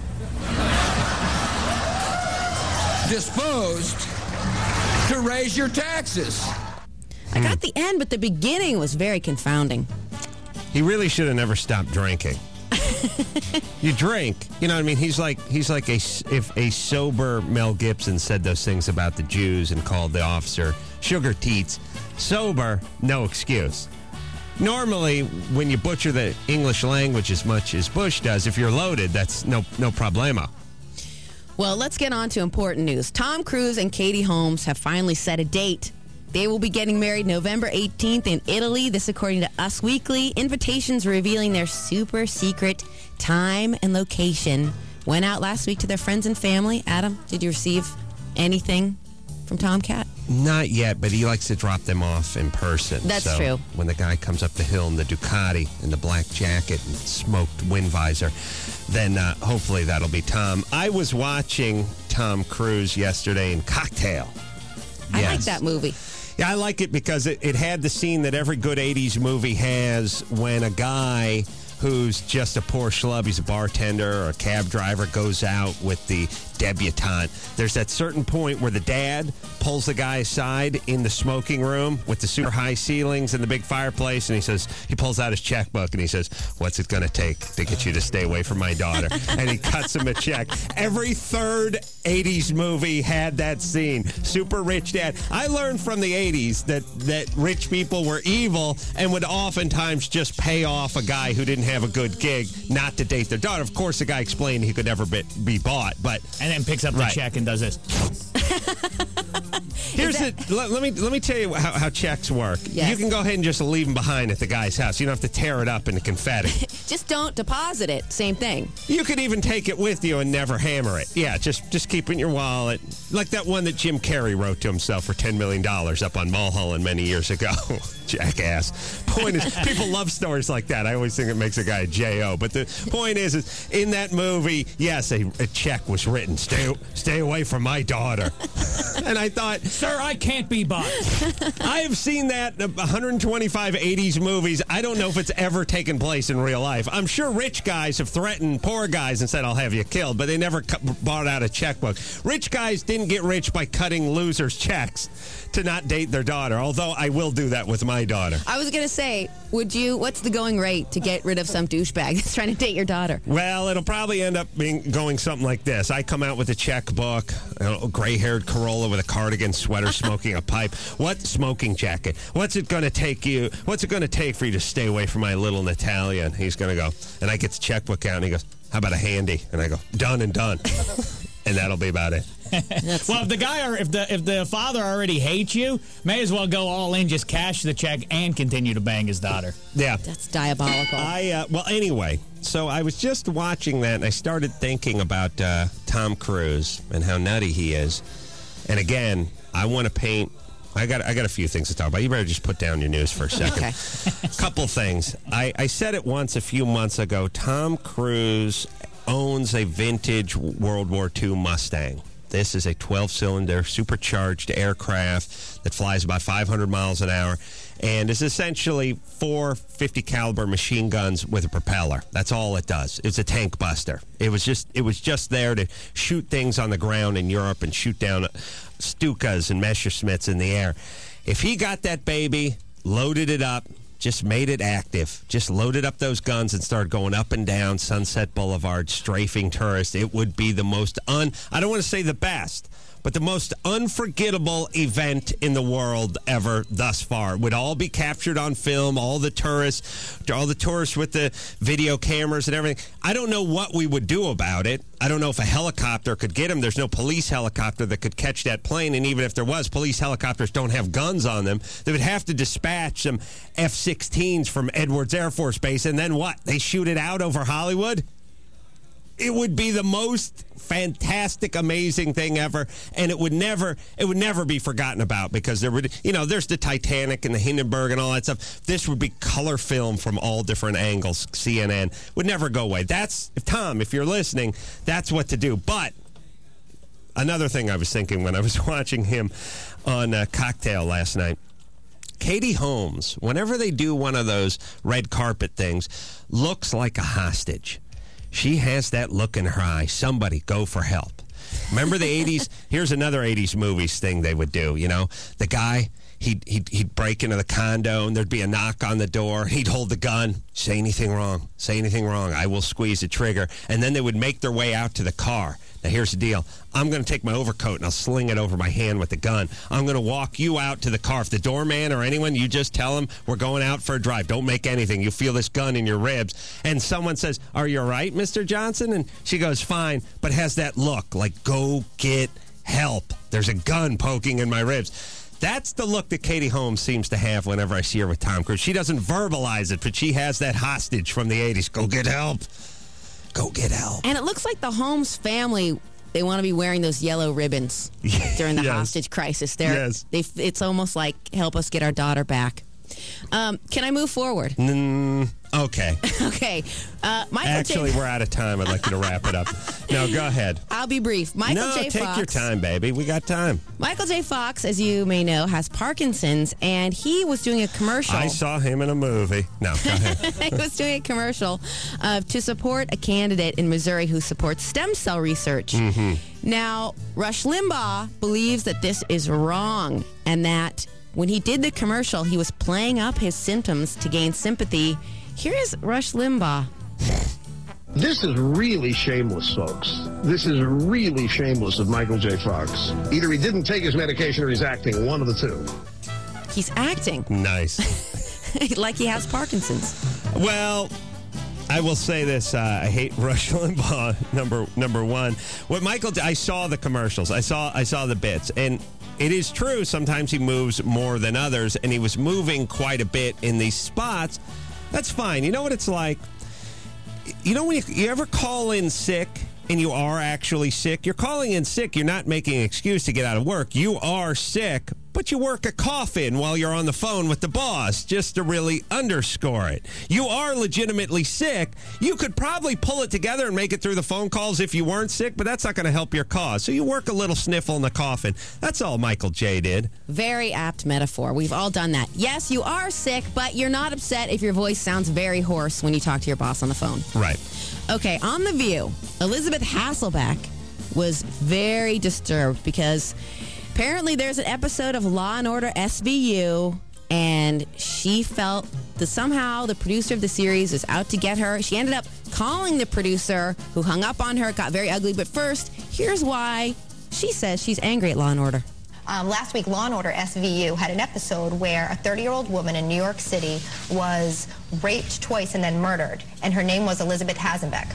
disposed to raise your taxes. I got the end, but the beginning was very confounding. He really should have never stopped drinking. You drink, you know what I mean? He's like he's like a if a sober Mel Gibson said those things about the Jews and called the officer sugar teats. Sober, no excuse. Normally, when you butcher the English language as much as Bush does, if you're loaded, that's no no problemo. Well, let's get on to important news. Tom Cruise and Katie Holmes have finally set a date. They will be getting married November eighteenth in Italy. This according to Us Weekly. Invitations revealing their super secret time and location went out last week to their friends and family. Adam, did you receive anything from Tomcat? Not yet, but he likes to drop them off in person. That's so true. When the guy comes up the hill in the Ducati and the black jacket and smoked wind visor, then uh, hopefully that'll be Tom. I was watching Tom Cruise yesterday in Cocktail. I Yes. like that movie. Yeah, I like it because it, it had the scene that every good eighties movie has when a guy who's just a poor schlub. He's a bartender or a cab driver, goes out with the debutante. There's that certain point where the dad pulls the guy aside in the smoking room with the super high ceilings and the big fireplace, and he says, he pulls out his checkbook and he says, what's it going to take to get you to stay away from my daughter? And he cuts him a check. Every third eighties movie had that scene. Super rich dad. I learned from the eighties that, that rich people were evil and would oftentimes just pay off a guy who didn't have a good gig not to date their daughter. Of course, the guy explained he could never be, be bought, but... And then picks up the right. check and does this. Here's that- the let, let me let me tell you how, how checks work. Yes. You can go ahead and just leave them behind at the guy's house. You don't have to tear it up into confetti. Just don't deposit it. Same thing. You could even take it with you and never hammer it. Yeah, just just keep it in your wallet. Like that one that Jim Carrey wrote to himself for ten million dollars up on Mulholland many years ago. Jackass. Point is, people love stories like that. I always think it makes a guy a J O. But the point is, is in that movie, yes, a, a check was written. Stay, stay away from my daughter. And I thought, sir, I can't be bought. I have seen that in one hundred twenty-five eighties movies. I don't know if it's ever taken place in real life. I'm sure rich guys have threatened poor guys and said, I'll have you killed, but they never cu- bought out a checkbook. Rich guys didn't get rich by cutting losers' checks to not date their daughter, although I will do that with my daughter. I was going to say, would you, what's the going rate to get rid of some douchebag that's trying to date your daughter? Well, it'll probably end up being going something like this. I come out with a checkbook, a gray-haired Corolla with a cardigan, sweater, smoking a pipe. What smoking jacket? What's it going to take you? What's it going to take for you to stay away from my little Natalia? And he's going to go, and I get the checkbook out, and he goes, how about a handy? And I go, done and done. And that'll be about it. Well, if the guy or if the if the father already hates you, may as well go all in, just cash the check and continue to bang his daughter. Yeah, that's diabolical. I uh, well, anyway, so I was just watching that, and I started thinking about uh, Tom Cruise and how nutty he is. And again, I want to paint. I got I got a few things to talk about. You better just put down your news for a second. Okay. Couple things. I, I said it once a few months ago. Tom Cruise owns a vintage World War Two Mustang. This is a twelve-cylinder supercharged aircraft that flies about five hundred miles an hour and is essentially four fifty caliber machine guns with a propeller. That's all it does. It's a tank buster. It was just it was just there to shoot things on the ground in Europe and shoot down Stukas and Messerschmitts in the air. If he got that baby, loaded it up, just made it active, just loaded up those guns and started going up and down Sunset Boulevard, strafing tourists, it would be the most un... I don't want to say the best, but the most unforgettable event in the world ever thus far. It would all be captured on film, all the tourists, all the tourists with the video cameras and everything. I don't know what we would do about it. I don't know if a helicopter could get him. There's no police helicopter that could catch that plane, and even if there was, police helicopters don't have guns on them. They would have to dispatch some F sixteens from Edwards Air Force Base, and then what? They shoot it out over Hollywood? It would be the most fantastic, amazing thing ever, and it would never, it would never be forgotten about because there would, you know, there's the Titanic and the Hindenburg and all that stuff. This would be color film from all different angles. C N N would never go away. That's, if Tom, if you're listening, that's what to do. But another thing I was thinking when I was watching him on uh, Cocktail last night. Katie Holmes, whenever they do one of those red carpet things, looks like a hostage. She has that look in her eye. Somebody go for help. Remember the eighties? Here's another eighties movies thing they would do, you know? The guy, he'd, he'd, he'd break into the condo, and there'd be a knock on the door. He'd hold the gun. Say anything wrong. Say anything wrong. I will squeeze the trigger. And then they would make their way out to the car. Now, here's the deal. I'm going to take my overcoat and I'll sling it over my hand with the gun. I'm going to walk you out to the car. If the doorman or anyone, you just tell them we're going out for a drive. Don't make anything. You feel this gun in your ribs. And someone says, are you all right, Mister Johnson? And she goes, fine, but has that look like, go get help. There's a gun poking in my ribs. That's the look that Katie Holmes seems to have whenever I see her with Tom Cruise. She doesn't verbalize it, but she has that hostage from the eighties. Go get help. Go get help. And it looks like the Holmes family, they want to be wearing those yellow ribbons during the Yes. hostage crisis. They're, Yes. they, it's almost like, help us get our daughter back. Um, can I move forward? Mm, Okay. Okay. Uh, Michael Actually, J. we're out of time. I'd like you to wrap it up. No, go ahead. I'll be brief. Michael no, J. take Fox. your time, baby. We got time. Michael J. Fox, as you may know, has Parkinson's, and he was doing a commercial. I saw him in a movie. No, go ahead. He was doing a commercial uh, to support a candidate in Missouri who supports stem cell research. Mm-hmm. Now, Rush Limbaugh believes that this is wrong and that when he did the commercial, he was playing up his symptoms to gain sympathy. Here is Rush Limbaugh. This is really shameless, folks. This is really shameless of Michael J. Fox. Either he didn't take his medication or he's acting, one of the two. He's acting. Nice. Like he has Parkinson's. Well, I will say this. Uh, I hate Rush Limbaugh, number number one. What Michael, I saw the commercials. I saw I saw the bits. And it is true, sometimes he moves more than others, and he was moving quite a bit in these spots. That's fine. You know what it's like? You know when you, you ever call in sick and you are actually sick? You're calling in sick. You're not making an excuse to get out of work. You are sick, but you work a cough in while you're on the phone with the boss just to really underscore it. You are legitimately sick. You could probably pull it together and make it through the phone calls if you weren't sick, but that's not going to help your cause. So you work a little sniffle in the coffin. That's all Michael J. did. Very apt metaphor. We've all done that. Yes, you are sick, but you're not upset if your voice sounds very hoarse when you talk to your boss on the phone. Right. Okay, on The View, Elizabeth Hasselbeck was very disturbed because apparently there's an episode of Law and Order S V U, and she felt that somehow the producer of the series is out to get her. She ended up calling the producer, who hung up on her. It got very ugly. But first, here's why she says she's angry at Law and Order. Um, last week, Law and Order S V U had an episode where a thirty-year-old woman in New York City was raped twice and then murdered, and her name was Elizabeth Hasselbeck.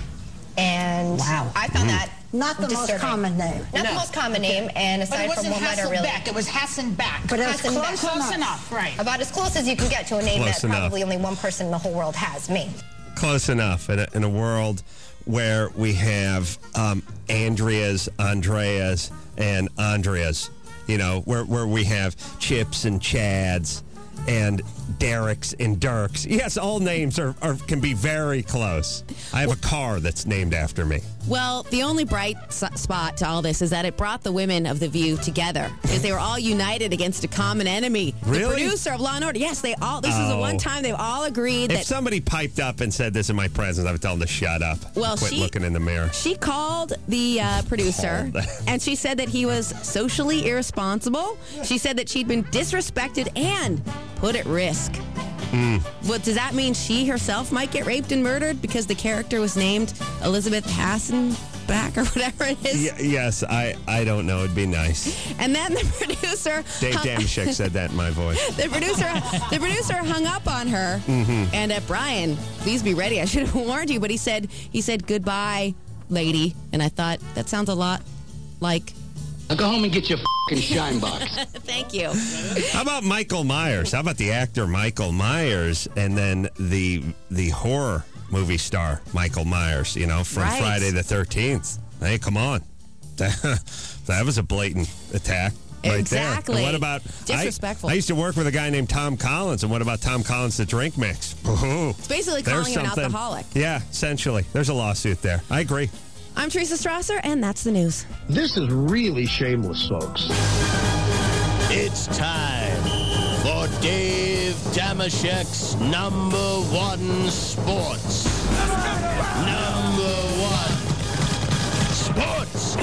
And wow. I found that not the disturbing. most common name. Not No. the most common name, and But it aside from wasn't one letter, really. Hasselbeck. It was Hassenbeck. But it was Hassenbeck. close, close enough. Right. About as close as you can get to a name Close that enough. probably only one person in the whole world has, me. Close enough. In a, in a world where we have um, Andreas, Andreas, and Andreas, you know, where, where we have Chips and Chads and Derek's and Dirks. Yes, all names are, are can be very close. I have a car that's named after me. Well, the only bright s- spot to all this is that it brought the women of The View together because they were all united against a common enemy. Really? The producer of Law and Order. Yes, they all. This is the Oh. one time they've all agreed If that somebody piped up and said this in my presence, I would tell them to shut up. Well, Quit she- looking in the mirror. she called the uh, producer Called. and she said that he was socially irresponsible. She said that she'd been disrespected and put at risk. Mm. Well, does that mean she herself might get raped and murdered because the character was named Elizabeth Hassenbeck or whatever it is? Y- yes, I, I don't know. It'd be nice. And then the producer, Dave hung- Damashek said that in my voice. the producer, the producer hung up on her. Mhm. And uh, Brian, please be ready. I should have warned you, but he said he said goodbye, lady. And I thought that sounds a lot like. Now go home and get your f***ing shine box. Thank you. How about Michael Myers? How about the actor Michael Myers and then the the horror movie star Michael Myers, you know, from Right. Friday the thirteenth? Hey, come on. That was a blatant attack right Exactly. there. And what about Disrespectful. I, I used to work with a guy named Tom Collins, and what about Tom Collins, the drink mix? Ooh, It's basically there's calling him an something. alcoholic. Yeah, essentially. There's a lawsuit there. I agree. I'm Teresa Strasser, and that's the news. This is really shameless, folks. It's time for Dave Damashek's number one sports. Number one sports.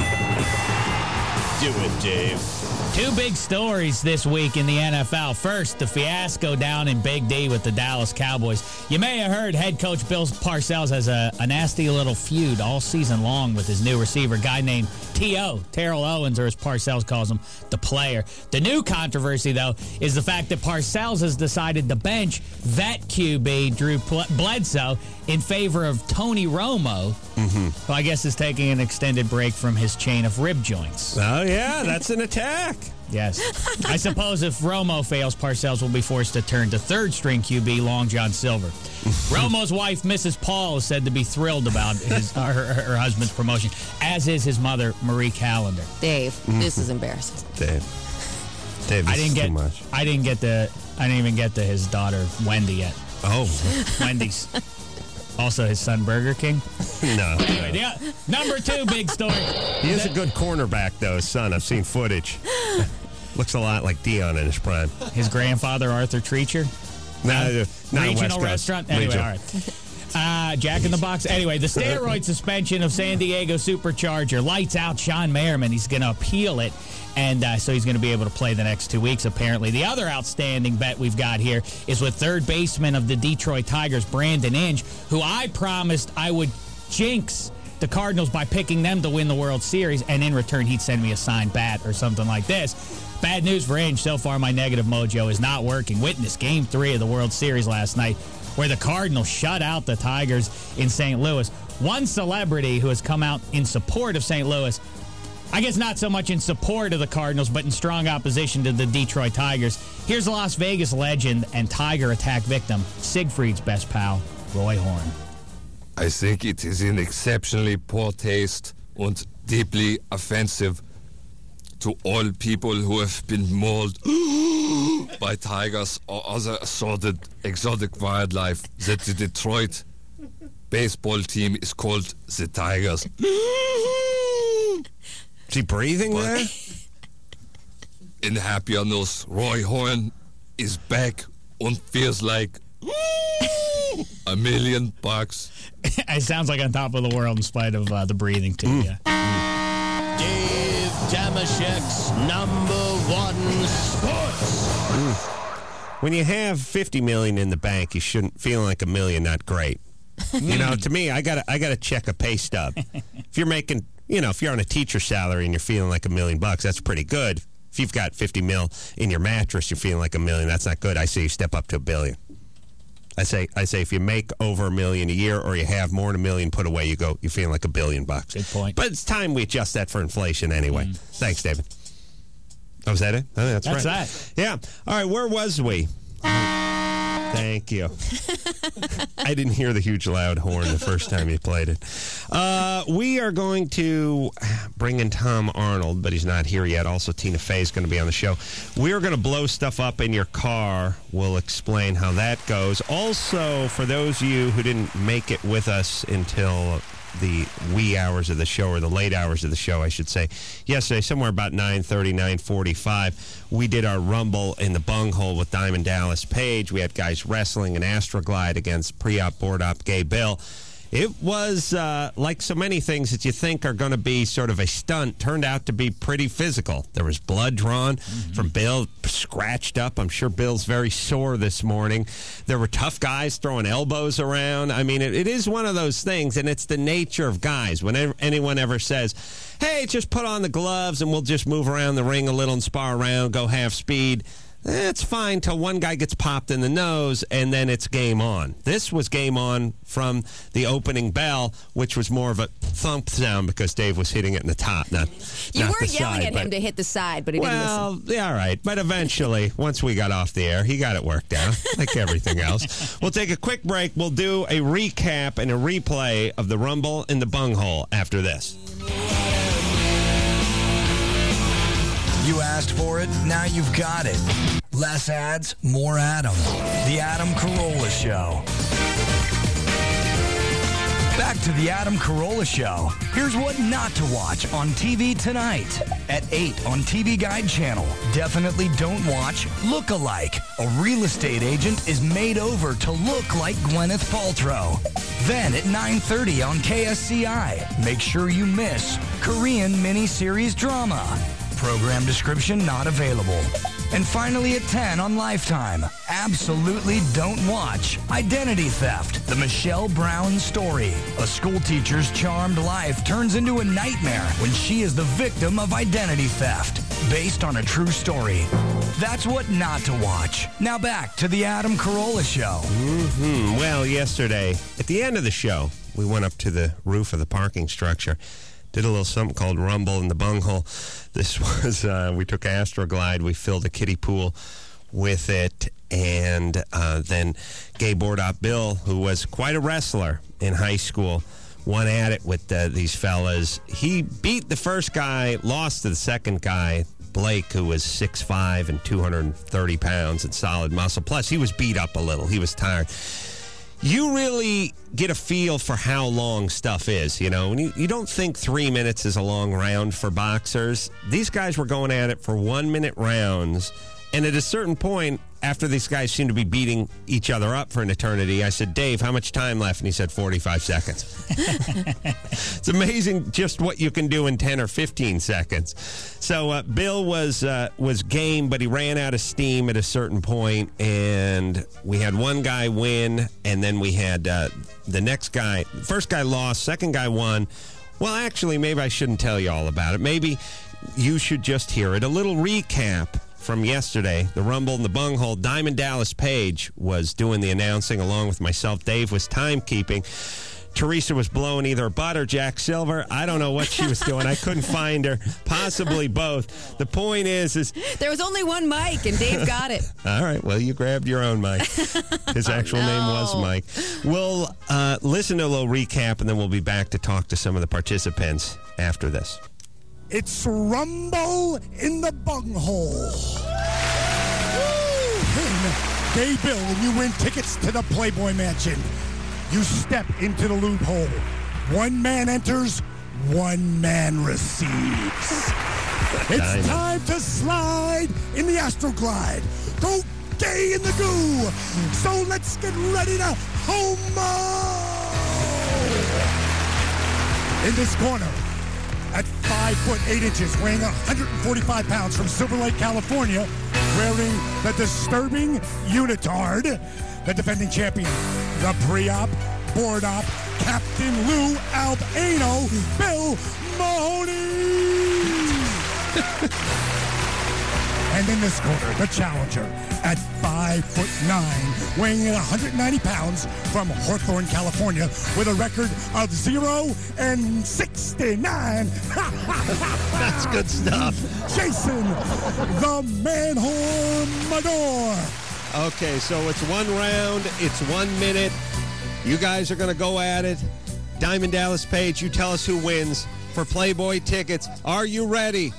Do it, Dave. Two big stories this week in the N F L. First, the fiasco down in Big D with the Dallas Cowboys. You may have heard head coach Bill Parcells has a, a nasty little feud all season long with his new receiver, guy named T O, Terrell Owens, or as Parcells calls him, the player. The new controversy, though, is the fact that Parcells has decided to bench vet Q B Drew Bledsoe in favor of Tony Romo, Mm-hmm. who I guess is taking an extended break from his chain of rib joints. Oh, yeah, that's an attack. Yes. I suppose if Romo fails, Parcells will be forced to turn to third-string Q B Long John Silver. Romo's wife, Missus Paul, is said to be thrilled about his her, her, her husband's promotion, as is his mother, Marie Callender. Dave, this is embarrassing. Dave. Dave, this I didn't is get too much. I didn't get the I didn't even get to his daughter Wendy yet. Oh. Wendy's. Also, his son, Burger King. No. Anyway, yeah, number two big story. He is a good cornerback, though, his son. I've seen footage. Looks a lot like Dion in his prime. His grandfather, Arthur Treacher. No, uh, not Regional West Coast. restaurant. Anyway, Regional. all right. Uh, Jack in the Box. Anyway, the steroid suspension of San Diego Supercharger. Lights out Sean Merriman. He's going to appeal it. And uh, so he's going to be able to play the next two weeks, apparently. The other outstanding bet we've got here is with third baseman of the Detroit Tigers, Brandon Inge, who I promised I would jinx the Cardinals by picking them to win the World Series, and in return, he'd send me a signed bat or something like this. Bad news for Inge. So far, my negative mojo is not working. Witness Game three of the World Series last night, where the Cardinals shut out the Tigers in Saint Louis. One celebrity who has come out in support of Saint Louis, I guess not so much in support of the Cardinals, but in strong opposition to the Detroit Tigers. Here's Las Vegas legend and Tiger attack victim, Siegfried's best pal, Roy Horn. I think it is in exceptionally poor taste and deeply offensive to all people who have been mauled by tigers or other assorted exotic wildlife that the Detroit baseball team is called the Tigers. Is he breathing but there? In happier news, Roy Horn is back and feels like a million bucks. It sounds like on top of the world in spite of uh, the breathing, too. Mm. Yeah. Dave Damashek's number one sports. Mm. When you have fifty million dollars in the bank, you shouldn't feeling like a million, not great. You know, to me, I got I got to check a pay stub. If you're making, you know, if you're on a teacher salary and you're feeling like a million bucks, that's pretty good. If you've got fifty mil in your mattress, you're feeling like a million. That's not good. I say you step up to a billion. I say I say if you make over a million a year or you have more than a million put away, you go, you're feeling like a billion bucks. Good point. But it's time we adjust that for inflation anyway. Mm. Thanks, David. Oh, was that it? Oh, that's, that's right. that. Yeah. All right, where was we? Thank you. I didn't hear the huge loud horn the first time you played it. Uh, we are going to bring in Tom Arnold, but he's not here yet. Also, Tina Fey is going to be on the show. We're going to blow stuff up in your car. We'll explain how that goes. Also, for those of you who didn't make it with us until the wee hours of the show, or the late hours of the show, I should say. Yesterday, somewhere about nine thirty, nine forty-five, we did our Rumble in the Bunghole with Diamond Dallas Page. We had guys wrestling an Astroglide against pre-op, board-op Gay Bill. It was, uh, like so many things that you think are going to be sort of a stunt, turned out to be pretty physical. There was blood drawn mm-hmm. from Bill, scratched up. I'm sure Bill's very sore this morning. There were tough guys throwing elbows around. I mean, it, it is one of ththose things, and it's the nature of guys. Whenever anyone ever says, hey, just put on the gloves and we'll just move around the ring a little and spar around, go half speed, it's fine till one guy gets popped in the nose, and then it's game on. This was game on from the opening bell, which was more of a thump sound because Dave was hitting it in the top, not You not were the yelling side, at him but, to hit the side, but he well, didn't listen. yeah, all right. But eventually, once we got off the air, he got it worked out, like everything else. We'll take a quick break. We'll do a recap and a replay of the Rumble in the Bunghole after this. You asked for it, now you've got it. Less ads, more Adam. The Adam Carolla Show. Back to the Adam Carolla Show. Here's what not to watch on T V tonight. At eight on T V Guide Channel. Definitely don't watch Look-alike. A real estate agent is made over to look like Gwyneth Paltrow. Then at nine thirty on K S C I. Make sure you miss Korean miniseries drama. Program description not available. And finally at ten on Lifetime, absolutely don't watch Identity Theft, the Michelle Brown story. A school teacher's charmed life turns into a nightmare when she is the victim of identity theft, based on a true story. That's what not to watch. Now back to the Adam Carolla Show. Mm-hmm. Well, yesterday, at the end of the show, we went up to the roof of the parking structure. Did a little something called Rumble in the Bunghole. This was, uh, we took Astroglide, we filled a kiddie pool with it, and uh, then Gay Board-Op Bill, who was quite a wrestler in high school, went at it with uh, these fellas. He beat the first guy, lost to the second guy. Blake, who was six five and two hundred thirty pounds and solid muscle. Plus, he was beat up a little. He was tired. You really get a feel for how long stuff is, you know. And you, you don't think three minutes is a long round for boxers. These guys were going at it for one-minute rounds. And at a certain point, after these guys seemed to be beating each other up for an eternity, I said, Dave, how much time left? And he said, forty-five seconds. It's amazing just what you can do in ten or fifteen seconds. So uh, Bill was uh, was game, but he ran out of steam at a certain point, and we had one guy win, and then we had uh, the next guy. First guy lost, second guy won. Well, actually, maybe I shouldn't tell you all about it. Maybe you should just hear it. A little recap from yesterday, the Rumble and the Bunghole. Diamond Dallas Page was doing the announcing along with myself. Dave was timekeeping. Teresa was blowing either butt or Jack Silver. I don't know what she was doing. I couldn't find her. Possibly both. The point is, is there was only one mic, and Dave got it. All right. Well, you grabbed your own mic. His actual no. name was Mike. We'll uh, listen to a little recap, and then we'll be back to talk to some of the participants after this. It's Rumble in the Bunghole. Pin Gay Bill and you win tickets to the Playboy Mansion. You step into the loophole. One man enters, one man receives. It's time to slide in the Astroglide. Go gay in the goo. So let's get ready to homo. In this corner, at five foot eight inches, weighing one hundred forty-five pounds, from Silver Lake, California, wearing the disturbing unitard, the defending champion, the pre-op, board-op, Captain Lou Albano, Bill Mahoney. And in this corner, the challenger, at five foot nine, weighing in one hundred ninety pounds, from Hawthorne, California, with a record of zero and sixty-nine. That's good stuff. Jason, the Manhorn Mador. Okay, so it's one round. It's one minute. You guys are going to go at it. Diamond Dallas Page, you tell us who wins for Playboy tickets. Are you ready?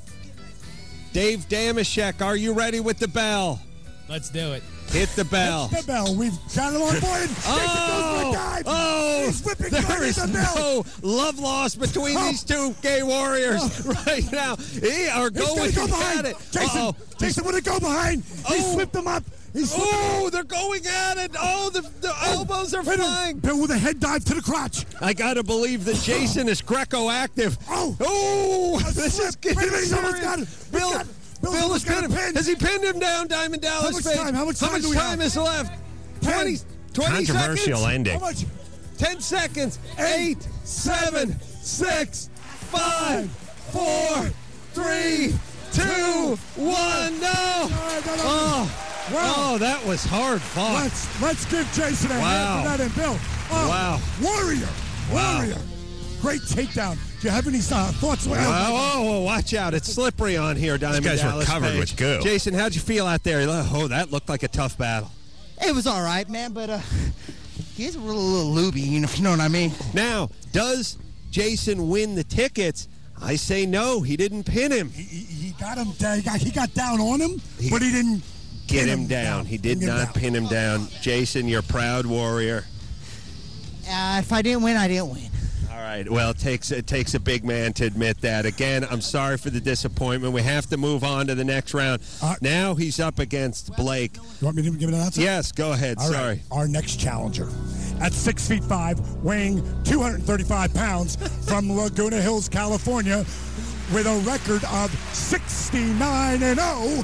Dave Damashek, are you ready with the bell? Let's do it. Hit the bell. Hit the bell. We've got it on board. Oh, oh, He's whipping there right is in the bell. no love lost between Oh. these two gay warriors Oh. right now. They are He's going gonna go behind. at it. Jason, Uh-oh. Jason, would it go behind? He Oh. slipped him up. He slipped Oh, they're going at it. Oh, the, the elbows are Hit him. flying. Bill with a head dive to the crotch. I got to believe that Jason is Greco-active. Oh. Oh, A this slip. is getting Wait a minute, someone's serious. got it. Bill, Got- Bill's Bill has almost got pinned a him. pin. Has he pinned him down, Diamond Dallas much Page? time? How much time do we have? is left? Ten. twenty, twenty Controversial seconds? ending. How much? ten seconds. Eight, seven, six, five, four, three, two, one. No. Oh, Well, oh, that was hard fought. Let's let's give Jason a Wow. hand for that, and Bill. Oh, Wow. Warrior. Wow. Warrior. Great takedown. Do you have any uh, thoughts? Oh, oh, oh, watch out. It's slippery on here, Diamond guys were Dallas covered Page. with goo. Jason, how'd you feel out there? Oh, that looked like a tough battle. It was all right, man, but uh, he's a little, little looby, you know, if you know what I mean. Now, does Jason win the tickets? I say no. He didn't pin him. He, he, he got him. Down, he, got, he got down on him, He- but he didn't Get pin him down. He did Pin him not down. pin him down. Jason, you're a proud warrior. Uh, if I didn't win, I didn't win. All right. Well, it takes it takes a big man to admit that. Again, I'm sorry for the disappointment. We have to move on to the next round. Uh, now he's up against Blake. You want me to give it an answer? Yes, go ahead. All right. Sorry. Our next challenger, at six feet five, weighing two hundred thirty-five pounds, from Laguna Hills, California, with a record of sixty-nine and oh.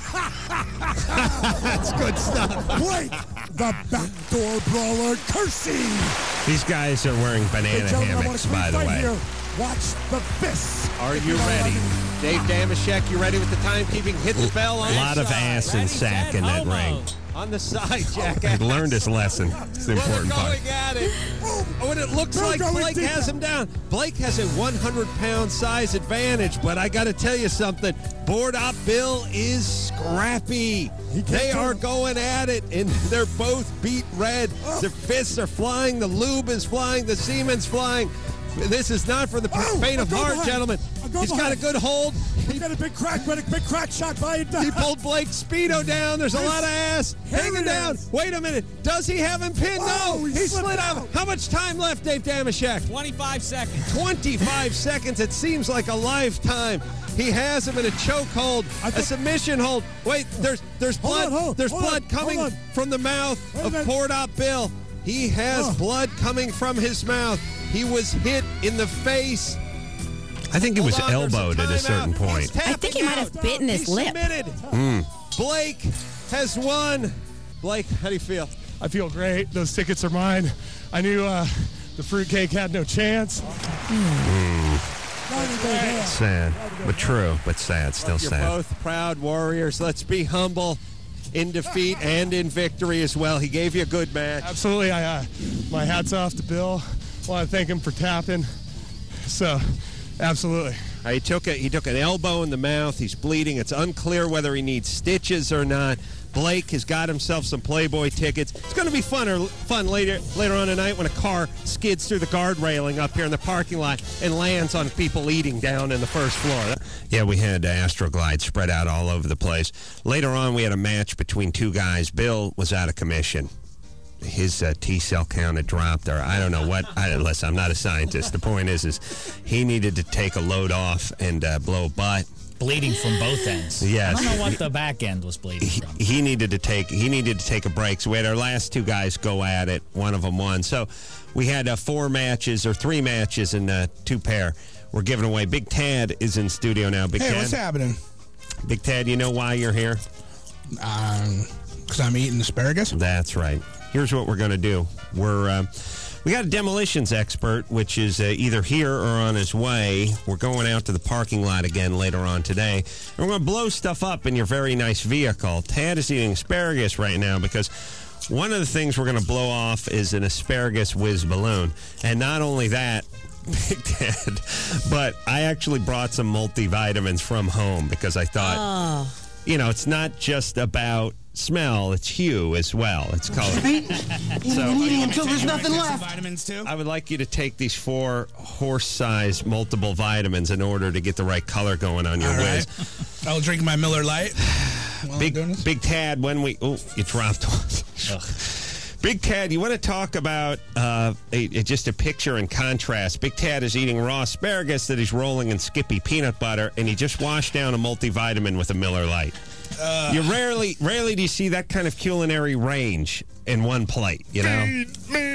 That's good stuff. Blake, the backdoor brawler, Kersey. These guys are wearing banana Gentlemen, I want hammocks, to by the right way. Here. Watch the fists. Are If you know what I ready? mean. Dave Damashek, you ready with the timekeeping? Hit the bell on A lot the of side. ass and sack in that ring. On the side, Jack. He learned his lesson. It's the Well, they're important part. going at it. Oh, and it looks They're like going Blake deep. has him down. Blake has a hundred pound size advantage, but I got to tell you something. Board Op Bill is scrappy. They are going at it, and they're both beat red. Their fists are flying. The lube is flying. The semen's flying. This is not for the Oh, faint of I'll go heart, behind. gentlemen. I'll go He's got behind. a good hold. He got a big crack, but a big crack shot by it. He pulled Blake's Speedo down. There's a Yes. lot of ass Here hanging it down. is. Wait a minute. Does he have him pinned? Oh, no. he He slipped slid out. out. How much time left, Dave Damashek? twenty-five seconds. twenty-five seconds. It seems like a lifetime. He has him in a choke hold, a submission hold. Wait, there's there's Hold blood. on, hold- there's hold blood on, coming hold on. from the mouth Wait a of minute. Port Op Bill. He has Oh. blood coming from his mouth. He was hit in the face. I think he was Hold on, there's elbowed at a timeout. certain point. He's I think he tapping might have out. bitten his He lip. submitted. Mm. Blake has won. Blake, how do you feel? I feel great. Those tickets are mine. I knew uh, the fruitcake had no chance. Sad, but true, but sad. Still You're sad. both proud warriors. Let's be humble in defeat and in victory as well. He gave you a good match. Absolutely. I, uh, my hat's off to Bill. I want to thank him for tapping. So, absolutely. Uh, he took a, he took an elbow in the mouth. He's bleeding. It's unclear whether he needs stitches or not. Blake has got himself some Playboy tickets. It's going to be fun or fun later later on tonight when a car skids through the guard railing up here in the parking lot and lands on people eating down in the first floor. Yeah, we had uh, Astroglide spread out all over the place. Later on, we had a match between two guys. Bill was out of commission. His uh, T-cell count had dropped, or I don't know what. I, listen, I'm not a scientist. The point is, is he needed to take a load off and uh, blow a butt. Bleeding from both ends. Yes. I don't know what the back end was bleeding He, from. he needed to take he needed to take a break. So we had our last two guys go at it. One of them won. So we had uh, four matches or three matches in uh, two pair. We're giving away. Big Tad is in studio now. Big Hey, Tad. what's happening? Big Tad, you know why you're here? Um, because I'm eating asparagus. That's right. Here's what we're going to do. We're uh, we got a demolitions expert, which is uh, either here or on his way. We're going out to the parking lot again later on today. And we're going to blow stuff up in your very nice vehicle. Tad is eating asparagus right now because one of the things we're going to blow off is an asparagus whiz balloon. And not only that, Big Tad, but I actually brought some multivitamins from home because I thought, Oh. you know, it's not just about smell, it's hue as well. It's color. So, eating until there's nothing left. Vitamins too. I would like you to take these four horse-sized multiple vitamins in order to get the right color going on your All whiz. right. I'll drink my Miller Lite. while I'm doing Big, this. Big Tad, when we... Oh, you dropped one. Big Tad, you want to talk about uh, a, a- just a picture in contrast. Big Tad is eating raw asparagus that he's rolling in Skippy peanut butter, and he just washed down a multivitamin with a Miller Lite. Uh, you rarely, rarely do you see that kind of culinary range in one plate, you know?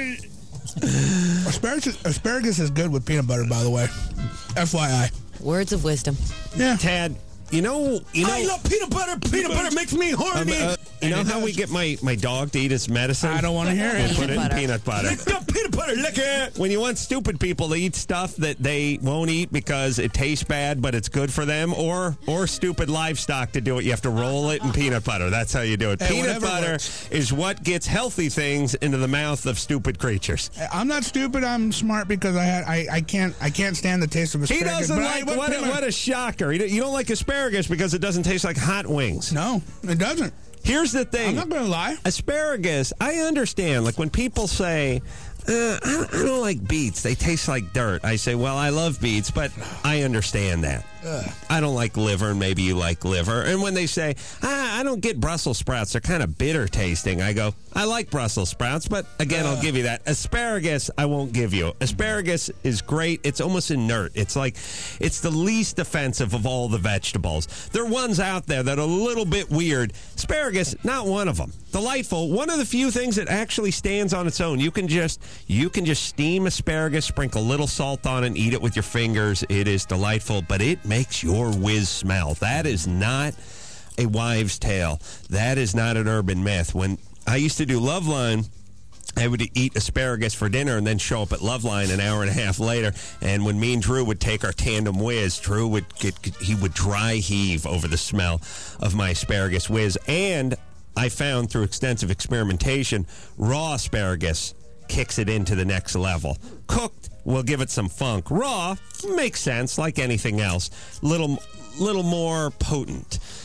asparagus, asparagus is good with peanut butter, by the way. F Y I. Words of wisdom. Yeah. Tad, you know, you know, I love peanut butter. Peanut butter makes me horny. Um, uh, you know how we get my, my dog to eat his medicine? I don't want to hear We it. put it in Peanut butter. peanut butter. Lick the peanut butter, lick it. When you want stupid people to eat stuff that they won't eat because it tastes bad, but it's good for them, or or stupid livestock to do it, you have to roll it in peanut butter. That's how you do it. Hey, peanut whatever butter works. is what gets healthy things into the mouth of stupid creatures. I'm not stupid. I'm smart because I had I, I can't I can't stand the taste of He asparagus. doesn't but I like, would what, put a, my- what a shocker. You don't- you don't like asparagus because it doesn't taste like hot wings. No, it doesn't. Here's the thing. I'm not going to lie. Asparagus, I understand. Like when people say, uh, I, don't, I don't like beets, they taste like dirt. I say, well, I love beets, but I understand that. Ugh. I don't like liver, and maybe you like liver. And when they say, ah, I don't get Brussels sprouts, they're kind of bitter tasting, I go, I like Brussels sprouts, but again, I'll give you that. Asparagus, I won't give you. Asparagus is great. It's almost inert. It's like, it's the least offensive of all the vegetables. There are ones out there that are a little bit weird. Asparagus, not one of them. Delightful. One of the few things that actually stands on its own. You can just, you can just steam asparagus, sprinkle a little salt on it, and eat it with your fingers. It is delightful, but it makes your whiz smell. That is not a wives' tale. That is not an urban myth. When I used to do Loveline, I would eat asparagus for dinner and then show up at Loveline an hour and a half later. And when me and Drew would take our tandem whiz, Drew would get, he would dry heave over the smell of my asparagus whiz. And I found through extensive experimentation, raw asparagus kicks it into the next level. Cooked will give it some funk. Raw makes sense, like anything else. Little, little more potent.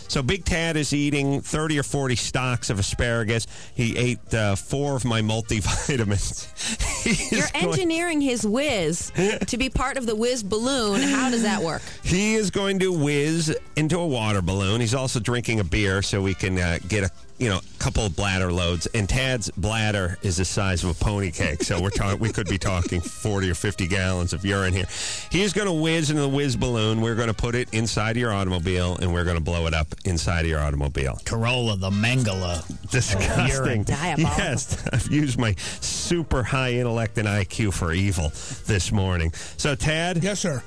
So Big Tad is eating thirty or forty stalks of asparagus. He ate uh, four of my multivitamins. You're engineering his whiz to be part of the whiz balloon. How does that work? He is going to whiz into a water balloon. He's also drinking a beer so we can uh, get a you know couple of bladder loads. And Tad's bladder is the size of a pony cake, so we're talking. We could be talking forty or fifty gallons of urine here. He is going to whiz into the whiz balloon. We're going to put it inside of your automobile, and we're going to blow it up inside of your automobile. Corolla, the Mangala. Disgusting. Diabolical. Yes, I've used my super high intellect and I Q for evil this morning. So, Tad? Yes, sir.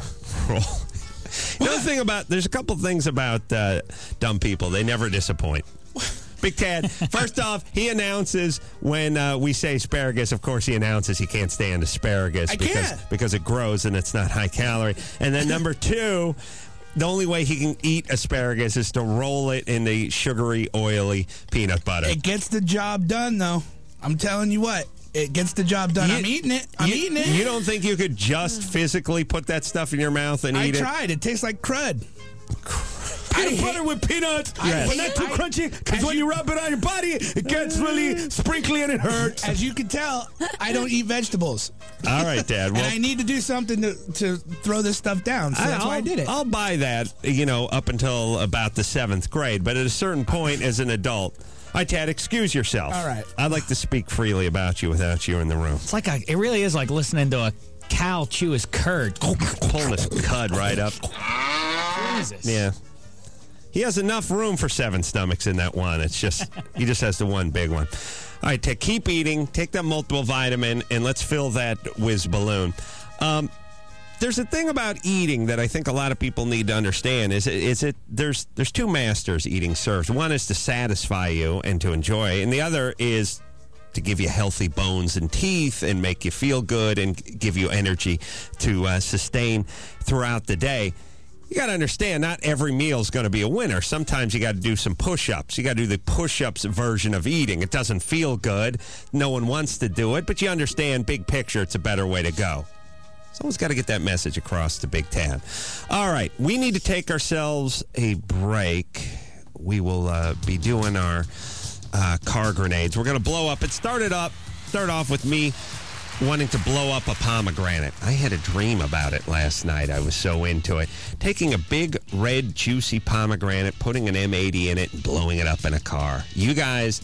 Another thing about, there's a couple things about uh, dumb people. They never disappoint. Big Tad, first off, he announces when uh, we say asparagus, of course he announces he can't stand asparagus I because can't. because it grows and it's not high calorie. And then number two, the only way he can eat asparagus is to roll it in the sugary, oily peanut butter. It gets the job done, though. I'm telling you what. It gets the job done. You- I'm eating it. I'm you, eating it. You don't think you could just physically put that stuff in your mouth and I eat it? tried. It tastes like crud. Peanut I butter hate- with peanuts, I but hate- not too I- crunchy, because as when you- you rub it on your body, it gets really sprinkly and it hurts. As you can tell, I don't eat vegetables. All right, Dad. Well, and I need to do something to, to throw this stuff down, so that's I'll, why I did it. I'll buy that, you know, up until about the seventh grade. But at a certain point, as an adult, all right, Tad, excuse yourself. All right. I'd like to speak freely about you without you in the room. It's like a, it really is like listening to a cow chew his curd. Pulling his cud right up. Jesus. Yeah. He has enough room for seven stomachs in that one. It's just, he just has the one big one. All right, Ted, keep eating. Take that multiple vitamin, and let's fill that whiz balloon. Um, there's a thing about eating that I think a lot of people need to understand. Is it, is it there's there's two masters eating serves. One is to satisfy you and to enjoy, and the other is to give you healthy bones and teeth and make you feel good and give you energy to uh, sustain throughout the day. You got to understand, not every meal is going to be a winner. Sometimes you got to do some push-ups. You got to do the push-ups version of eating. It doesn't feel good. No one wants to do it, but you understand, big picture, it's a better way to go. Someone's got to get that message across to Big Tad. All right, we need to take ourselves a break. We will uh, be doing our uh, car grenades. We're going to blow up. It started up, started off with me wanting to blow up a pomegranate. I had a dream about it last night. I was so into it. Taking a big, red, juicy pomegranate, putting an M eighty in it, and blowing it up in a car. You guys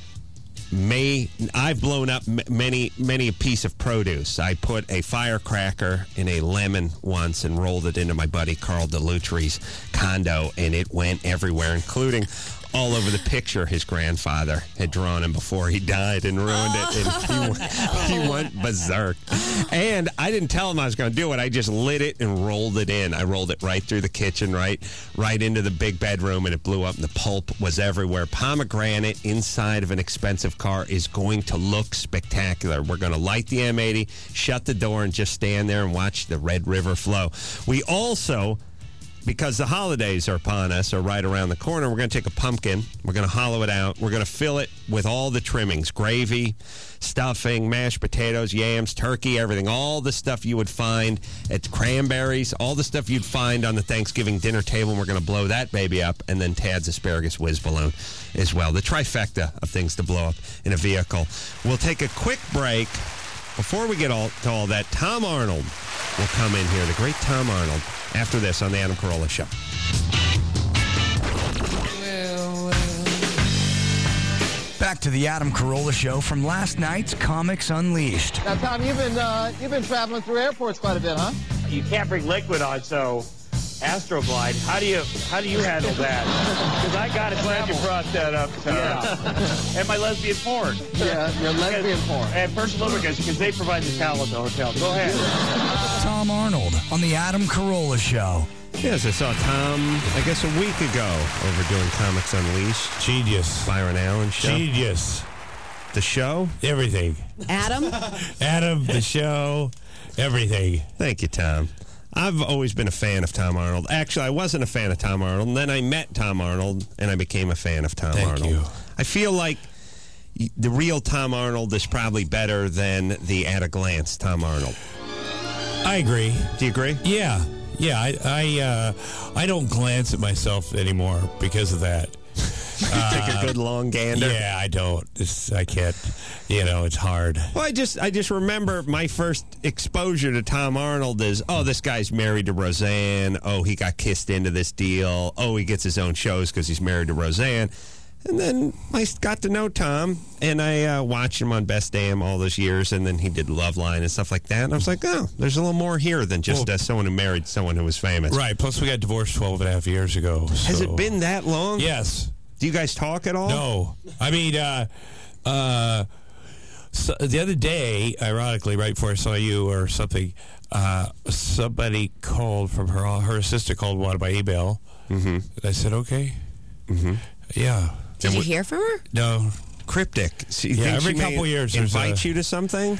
may... I've blown up m- many, many a piece of produce. I put a firecracker in a lemon once and rolled it into my buddy Carl DeLutri's condo, and it went everywhere, including all over the picture his grandfather had drawn him before he died and ruined it. And he, went, he went berserk. And I didn't tell him I was going to do it. I just lit it and rolled it in. I rolled it right through the kitchen, right, right into the big bedroom, and it blew up, and the pulp was everywhere. Pomegranate inside of an expensive car is going to look spectacular. We're going to light the M eighty, shut the door, and just stand there and watch the Red River flow. We also... because the holidays are upon us, or right around the corner, we're going to take a pumpkin, we're going to hollow it out, we're going to fill it with all the trimmings, gravy, stuffing, mashed potatoes, yams, turkey, everything, all the stuff you would find at cranberries, all the stuff you'd find on the Thanksgiving dinner table, and we're going to blow that baby up, and then Tad's asparagus whiz balloon as well. The trifecta of things to blow up in a vehicle. We'll take a quick break. Before we get all to all that, Tom Arnold will come in here, the great Tom Arnold, after this on the Adam Carolla Show. Back to the Adam Carolla Show from last night's Comics Unleashed. Now, Tom, you've been uh, you've been traveling through airports quite a bit, huh? You can't bring liquid on, so Astroglide. How do you how do you handle that? Because I got it. Glad you brought that up. Tom. Yeah. And my lesbian porn. Yeah, your lesbian porn. And personal lubricants because they provide the towel at the hotel. Go ahead. Tom Arnold on the Adam Carolla Show. Yes, I saw Tom, I guess, a week ago over doing Comics Unleashed. Genius. Byron Allen show. Genius. The show? Everything. Adam? Adam, the show, everything. Thank you, Tom. I've always been a fan of Tom Arnold. Actually, I wasn't a fan of Tom Arnold, and then I met Tom Arnold, and I became a fan of Tom Thank Arnold. you. I feel like the real Tom Arnold is probably better than the at a glance Tom Arnold. I agree. Do you agree? Yeah. Yeah, I I, uh, I don't glance at myself anymore because of that. Take a good long gander. Yeah, I don't. It's, I can't. You know, it's hard. Well, I just I just remember my first exposure to Tom Arnold is, oh, this guy's married to Roseanne. Oh, he got kissed into this deal. Oh, he gets his own shows because he's married to Roseanne. And then I got to know Tom, and I uh, watched him on Best Damn all those years, and then he did Loveline and stuff like that. And I was like, oh, there's a little more here than just Well, uh, someone who married someone who was famous. Right. Plus, we got divorced twelve and a half years ago. Has so- it been that long? Yes. Do you guys talk at all? No. I mean, uh, uh, so the other day, ironically, right before I saw you or something, uh, somebody called from her, her assistant called one by email. Mm-hmm. And I said, okay. Mm-hmm. Yeah. Did And you we- hear from her? No. Cryptic. So you Yeah, think every she may couple years there's invite a- you to something?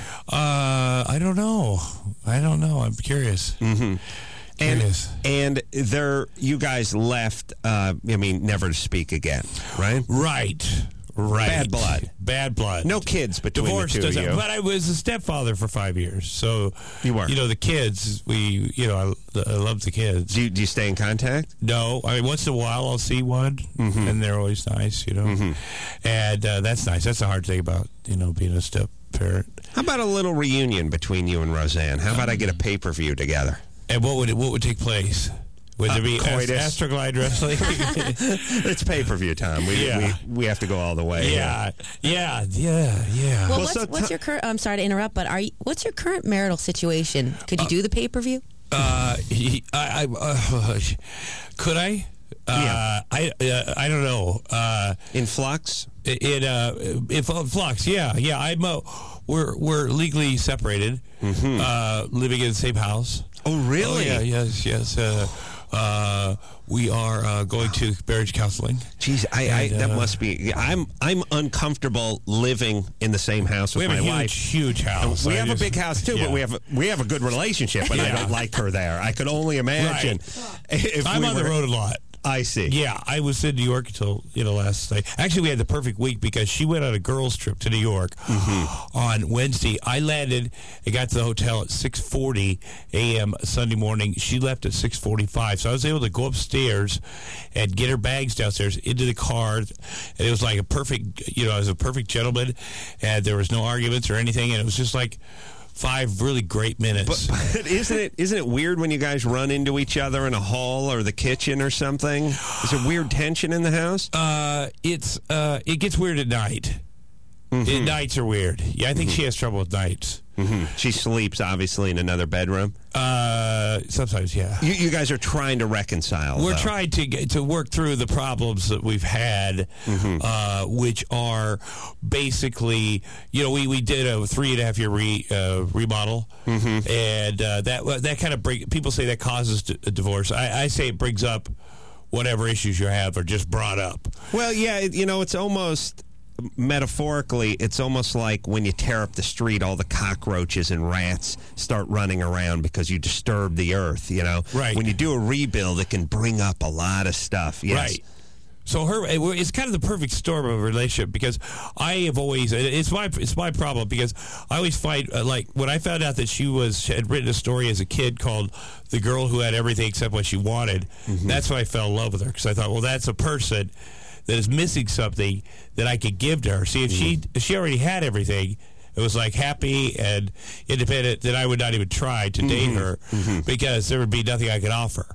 Uh, I don't know. I don't know. I'm curious. Mm-hmm. And, and there, you guys left, uh, I mean, never to speak again, right? Right. Right. Bad blood. Bad blood. No kids between Divorce the two of doesn't. you. But I was a stepfather for five years, so You were. You know, the kids. We, you know, I, I love the kids. Do you, do you stay in contact? No, I mean once in a while I'll see one, Mhm. and they're always nice, you know, Mhm. and uh, that's nice. That's the hard thing about you know being a step parent. How about a little reunion between you and Roseanne? How about I get a pay-per-view together? And what would it, what would take place? Would Uh, there be coitus. Astroglide wrestling? It's pay-per-view time. We, Yeah. we we have to go all the way. yeah, yeah, yeah, yeah. Well, Well, what's, so what's t- your current? I'm sorry to interrupt, but are you, what's your current marital situation? Could you do the pay per view? Uh, he, I, I uh, could I? Uh, Yeah. I uh, I don't know. Uh, In flux? in uh, in flux, yeah, yeah. I'm. Uh, we're we're legally separated, Mm-hmm. uh, living in the same house. Oh, really? Oh, yeah, yes, yes. Uh, uh, we are uh, going to marriage counseling. Jeez, I, I And, that uh, must be. I'm I'm uncomfortable living in the same house We with have my a wife. huge, huge house. We I have just- a big house too, yeah. but we have a, we have a good relationship, and I Yeah. don't like her there. I could only imagine. If I'm we on the were- road a lot. I see. Yeah, I was in New York until you know last night. Actually, we had the perfect week because she went on a girls' trip to New York Mm-hmm. on Wednesday. I landed and got to the hotel at six forty a.m. Sunday morning. She left at six forty-five, so I was able to go upstairs and get her bags downstairs into the car. And it was like a perfect, you know, I was a perfect gentleman, and there was no arguments or anything, and it was just like five really great minutes. But, but isn't it isn't it weird when you guys run into each other in a hall or the kitchen or something? Is there weird tension in the house? Uh, it's uh, it gets weird at night. Mm-hmm. It, nights are weird. Yeah, I think she has trouble with nights. Mm-hmm. She sleeps obviously in another bedroom. Uh, sometimes, yeah. You, you guys are trying to reconcile. We're though. trying to get, to work through the problems that we've had, Mm-hmm. uh, which are basically, you know, we, we did a three and a half year re, uh, remodel, Mm-hmm. and uh, that that kind of bring people say that causes d- a divorce. I, I say it brings up whatever issues you have are just brought up. Well, yeah, it- you know, it's almost metaphorically, it's almost like when you tear up the street, all the cockroaches and rats start running around because you disturb the earth, you know? Right. When you do a rebuild, it can bring up a lot of stuff. Yes. Right. So her, it's kind of the perfect storm of a relationship because I have always, it's my, it's my problem because I always find, uh, like, when I found out that she was, she had written a story as a kid called The Girl Who Had Everything Except What She Wanted, Mm-hmm. that's when I fell in love with her because I thought, well, that's a person that is missing something that I could give to her. See, if she, if she already had everything, it was like happy and independent, that I would not even try to date her because there would be nothing I could offer.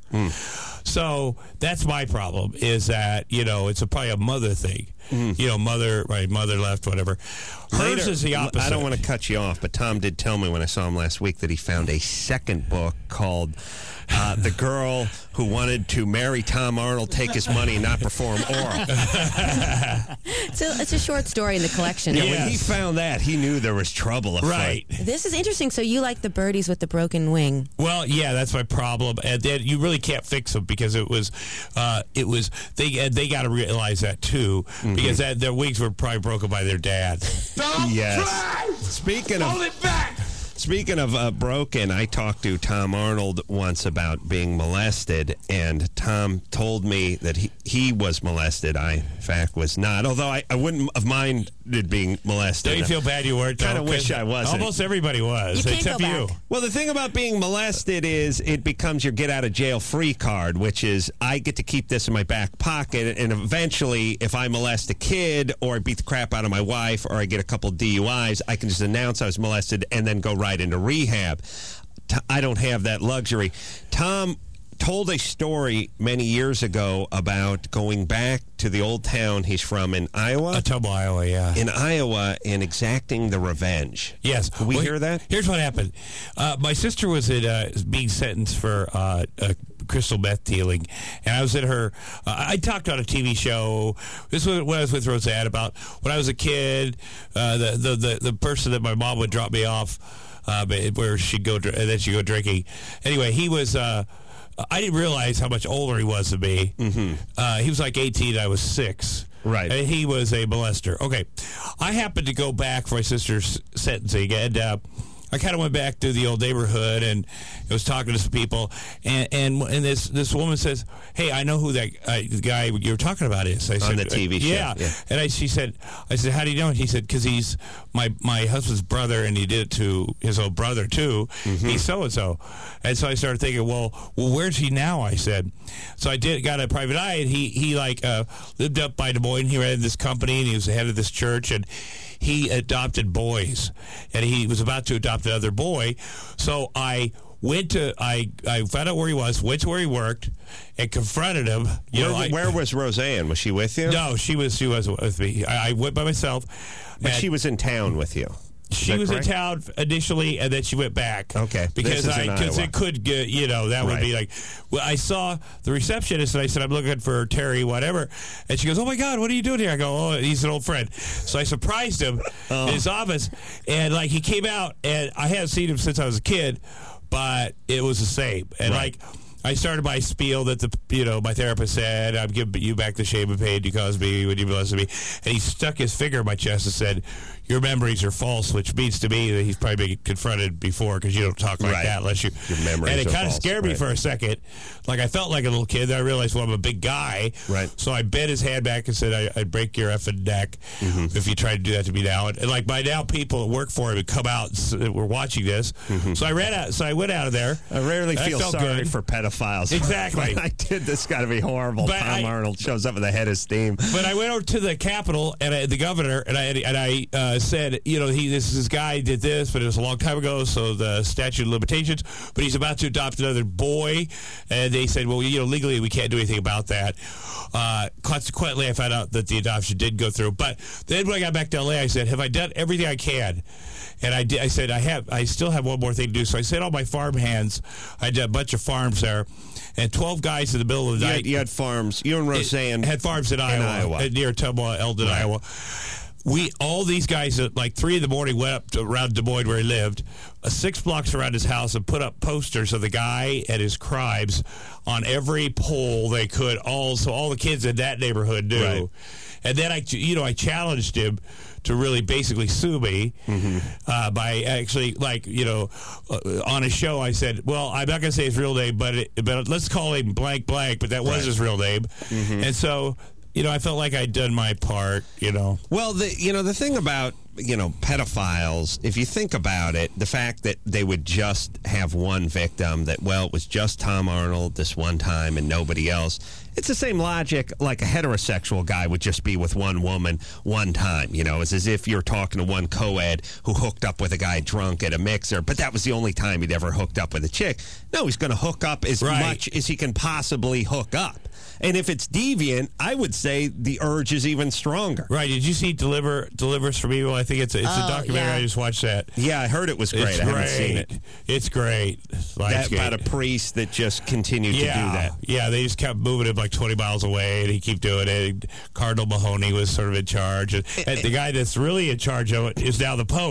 So that's my problem is that, you know, it's a, probably a mother thing. You know, mother, right, mother left, whatever. Hers Later, is the opposite. I don't want to cut you off, but Tom did tell me when I saw him last week that he found a second book called uh, The Girl Who Wanted to Marry Tom Arnold, Take His Money, and Not Perform Oral. It's a, it's a short story in the collection. Yeah, when he found that, he knew there was trouble afoot. Right. This is interesting. So you like the birdies with the broken wing? Well, yeah, that's my problem, and then you really can't fix them because it was, uh, it was they and they got to realize that too because that, their wings were probably broken by their dad. Yes. Speaking of Hold it back! Speaking of uh, broken, I talked to Tom Arnold once about being molested, and Tom told me that he, he was molested. I, in fact, was not, although I, I wouldn't have minded being molested. Don't you feel bad you weren't? Kind of wish I wasn't. Almost everybody was, You can't except go you. back. Well, the thing about being molested is it becomes your get-out-of-jail-free card, which is I get to keep this in my back pocket, and eventually, if I molest a kid or I beat the crap out of my wife or I get a couple D U Is, I can just announce I was molested and then go right into rehab. T- I don't have that luxury. Tom told a story many years ago about going back to the old town he's from in Iowa. Ottumwa, Iowa, yeah. In Iowa, and exacting the revenge. Yes. Can we Well, hear that? Here's what happened. Uh, my sister was at, uh, being sentenced for uh, uh, crystal meth dealing, and I was at her. Uh, I talked on a T V show. This was when I was with Roseanne about when I was a kid. Uh, the, the the the person that my mom would drop me off, uh, where she'd go, and then she'd go drinking. Anyway, he was. Uh, I didn't realize how much older he was than me. Mm-hmm. Uh, he was like eighteen. I was six. Right. And he was a molester. Okay. I happened to go back for my sister's sentencing, and uh, I kind of went back to the old neighborhood and I was talking to some people, and and, and this this woman says, "Hey, I know who that uh, guy you were talking about is." I On said, the T V show. Yeah. Yeah. And I, she said, I said, "How do you know?" He said, "Because he's my my husband's brother, and he did it to his old brother too. Mm-hmm. He's so and so." And so I started thinking, well, well, where's he now? I said. So I did got a private eye, and he he like uh, lived up by Des Moines. He ran this company, and he was the head of this church, and he adopted boys, and he was about to adopt another boy. So I went to I I found out where he was, went to where he worked, and confronted him. You Where, know, I, where was Roseanne? Was she with you? No, she was she wasn't with me. I, I went by myself. But and she was in town with you. Is She that was correct? in town initially, and then she went back. Okay. because This is I in because Iowa. it could get, you know, that would Right. be like. Well, I saw the receptionist, and I said, "I'm looking for Terry, whatever," and she goes, "Oh my God, what are you doing here?" I go, "Oh, he's an old friend." So I surprised him Oh. in his office, and like he came out, and I hadn't seen him since I was a kid, but it was the same, and Right. like. I started my spiel that the you know my therapist said, "I'm giving you back the shame and pain you caused me when you molested me," and he stuck his finger in my chest and said, "Your memories are false," which means to me that he's probably been confronted before because you don't talk like Right. that unless you. Your memories and it are kind of false, scared me right. for a second. Like I felt like a little kid. Then I realized, well, I'm a big guy. Right. So I bent his hand back and said, I, "I'd break your effing neck Mm-hmm. if you tried to do that to me now." And, and like by now, people that work for him would come out and s- were watching this. So I ran out. So I went out of there. I rarely and feel felt sorry good. for pedophiles. Exactly. When I did this. Got to be horrible. But Tom I- Arnold shows up with a head of steam. But I went over to the Capitol and I, the governor and I and I uh, said, you know, he this is this guy did this, but it was a long time ago, so the statute of limitations. But he's about to adopt another boy, and they said, well, you know, legally we can't do anything about that. Uh, consequently, I found out that the adoption did go through. But then when I got back to L A, I said, have I done everything I can? And I did. I said, I have. I still have one more thing to do. So I sent all my farm hands. I did a bunch of farms there, and twelve guys in the middle of the You night. had, you had farms. You and Roseanne had farms in Iowa, Iowa. uh, near Ottumwa, Eldon, Right. Iowa. We all these guys at like three in the morning went up to around Des Moines where he lived, uh, six blocks around his house, and put up posters of the guy and his crimes on every pole they could. All so all the kids in that neighborhood knew. Right. And then I, you know, I challenged him to really basically sue me Mm-hmm. uh, by actually, like, you know, uh, on a show. I said, well, I'm not going to say his real name, but it, but let's call him blank blank. But that was Right. his real name, Mm-hmm. and so. You know, I felt like I'd done my part, you know. Well, the you know the thing about you know pedophiles, if you think about it, the fact that they would just have one victim, that well, it was just Tom Arnold this one time and nobody else. It's the same logic like a heterosexual guy would just be with one woman one time. You know, it's as if you're talking to one co-ed who hooked up with a guy drunk at a mixer, but that was the only time he'd ever hooked up with a chick. No, he's going to hook up as Right. much as he can possibly hook up. And if it's deviant, I would say the urge is even stronger. Right? Did you see Deliver Delivers from Evil? I think it's a, it's Oh, a documentary. yeah. I just watched that. Yeah, I heard it was great. It's I haven't great. seen it. It's great. That, about a priest that just continued yeah, to do that. Yeah, they just kept moving him like twenty miles away, and he kept doing it. And Cardinal Mahoney was sort of in charge, and, and the guy that's really in charge of it is now the Pope.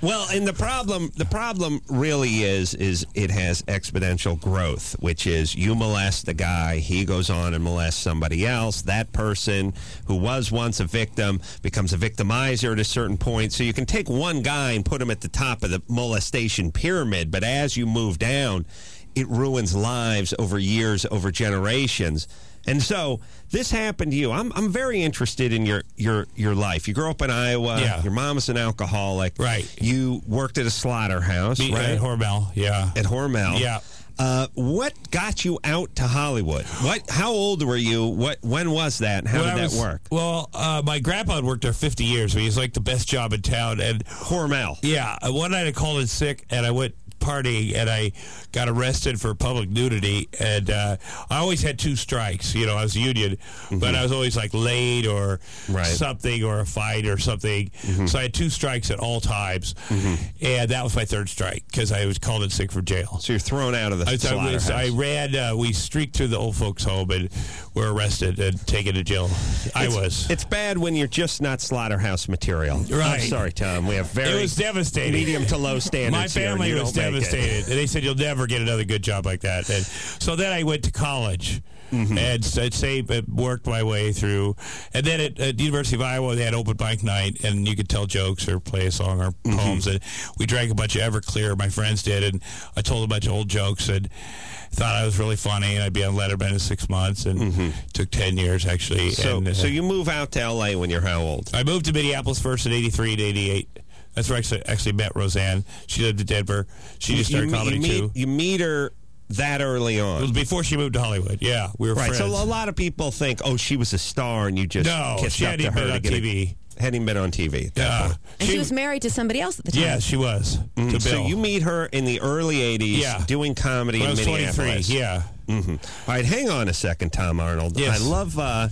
Well, and the problem, the problem really is, is it has exponential growth, which is you molest the guy, he goes on and molests somebody else. That person who was once a victim becomes a victimizer at a certain point. So you can take one guy and put him at the top of the molestation pyramid, but as you move down, it ruins lives over years, over generations. And so this happened to you. I'm I'm very interested in your, your, your life. You grew up in Iowa. Yeah. Your mom is an alcoholic. Right. You worked at a slaughterhouse, Me, right? At Hormel, yeah. At Hormel. Yeah. Uh, what got you out to Hollywood? What? How old were you? What? When was that? And how When did I that was- work? Well, uh, my grandpa had worked there fifty years. So he was like the best job in town. And Hormel. Yeah. One night I called in sick, and I went partying, and I got arrested for public nudity. And uh, I always had two strikes. You know, I was union, mm-hmm. but I was always like late or right. something or a fight or something. Mm-hmm. So I had two strikes at all times, mm-hmm. and that was my third strike because I was called in sick from jail. So you're thrown out of the I, slaughterhouse. I, was, I ran. Uh, we streaked through the old folks' home and were arrested and taken to jail. I it's, was. It's bad when you're just not slaughterhouse material. Right. I'm sorry, Tom. We have very it was devastating. medium to low standards. My family here, and you was don't make devastated, it. and they said you'll never get another good job like that. And so then I went to college. Mm-hmm. And so I'd say uh, worked my way through, and then at, at the University of Iowa they had open mic night, and you could tell jokes or play a song or mm-hmm. poems. And we drank a bunch of Everclear. My friends did, and I told a bunch of old jokes and thought I was really funny. And I'd be on Letterman in six months, and mm-hmm. took ten years actually. So, and, uh, so you move out to L A when you're how old? I moved to Minneapolis first in eighty-three and eighty-eight. That's where I actually, actually met Roseanne. She lived in Denver. She just started you, comedy you meet, too. You meet her that early on. It was before she moved to Hollywood. Yeah, we were right. friends. So a lot of people think, oh, she was a star, and you just no, kissed she up hadn't to been her on to get T V. A, hadn't been on T V. Yeah, and she, she was married to somebody else at the time. Yeah, she was. Mm-hmm. To so Bill. you meet her in the early eighties, yeah. doing comedy when in I was Minneapolis. twenty-three. Yeah. Mm-hmm. All right, hang on a second, Tom Arnold. Yes. I love. Uh,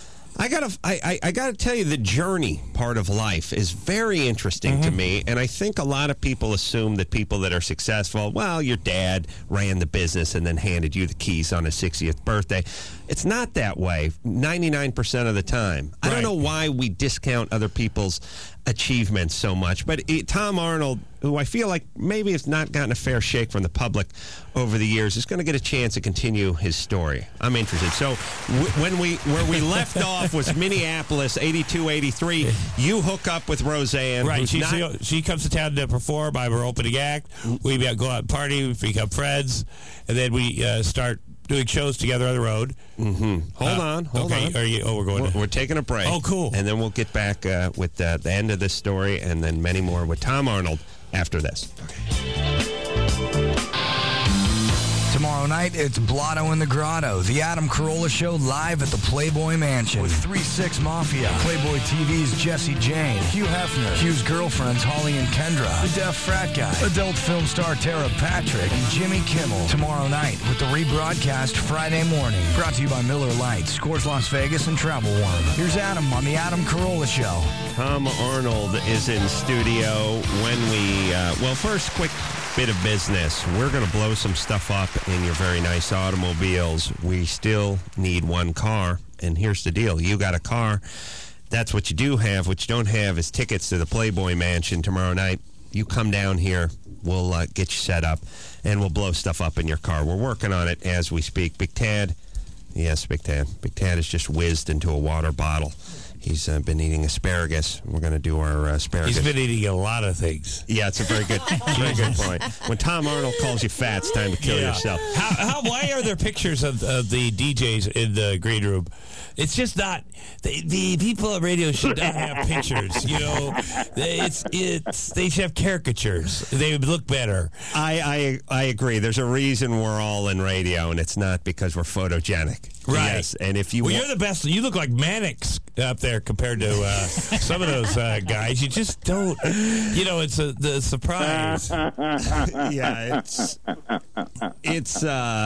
I gotta, I, I, I gotta tell you, the journey part of life is very interesting mm-hmm. to me, and I think a lot of people assume that people that are successful, well, your dad ran the business and then handed you the keys on his sixtieth birthday. It's not that way ninety-nine percent of the time. Right. I don't know why we discount other people's achievements so much, but it, Tom Arnold, who I feel like maybe has not gotten a fair shake from the public over the years, is going to get a chance to continue his story. I'm interested. So w- when we where we left off was Minneapolis, eighty-two, eighty-three. You hook up with Roseanne. Right. She's not- the, she comes to town to perform. I'm her opening act. We go out and party. We become friends. And then we uh, start doing shows together on the road. Mm-hmm. Hold uh, on, hold okay. on. Are you, oh, we're going. We're, to... we're taking a break. Oh, cool. And then we'll get back uh, with uh, the end of this story, and then many more with Tom Arnold after this. Tomorrow night, it's Blotto in the Grotto, the Adam Carolla Show live at the Playboy Mansion with three six Mafia, Playboy T V's Jesse Jane, Hugh Hefner, Hugh's girlfriends Holly and Kendra, the Deaf Frat Guy, adult film star Tara Patrick, and Jimmy Kimmel. Tomorrow night with the rebroadcast Friday morning. Brought to you by Miller Lite, Scores Las Vegas, and Travel Worm. Here's Adam on the Adam Carolla Show. Tom Arnold is in studio when we, uh, well, first, quick bit of business. We're going to blow some stuff up in your very nice automobiles. We still need one car, and here's the deal. You got a car. That's what you do have. What you don't have is tickets to the Playboy Mansion tomorrow night. You come down here. We'll uh, get you set up, and we'll blow stuff up in your car. We're working on it as we speak. Big Tad, yes, Big Tad. Big Tad has just whizzed into a water bottle. He's uh, been eating asparagus. We're going to do our uh, asparagus. He's been eating a lot of things. Yeah, it's a very good, very good point. When Tom Arnold calls you fat, it's time to kill yeah. yourself. How, how? Why are there pictures of, of the D Js in the green room? It's just not. The, the people at radio should not have pictures. You know, it's it's they should have caricatures. They would look better. I I I agree. There's a reason we're all in radio, and it's not because we're photogenic. Right. Yes, and if you well, wa- you're the best. You look like Mannix up there compared to uh, some of those uh, guys. You just don't. You know, it's a the surprise. yeah, it's it's uh,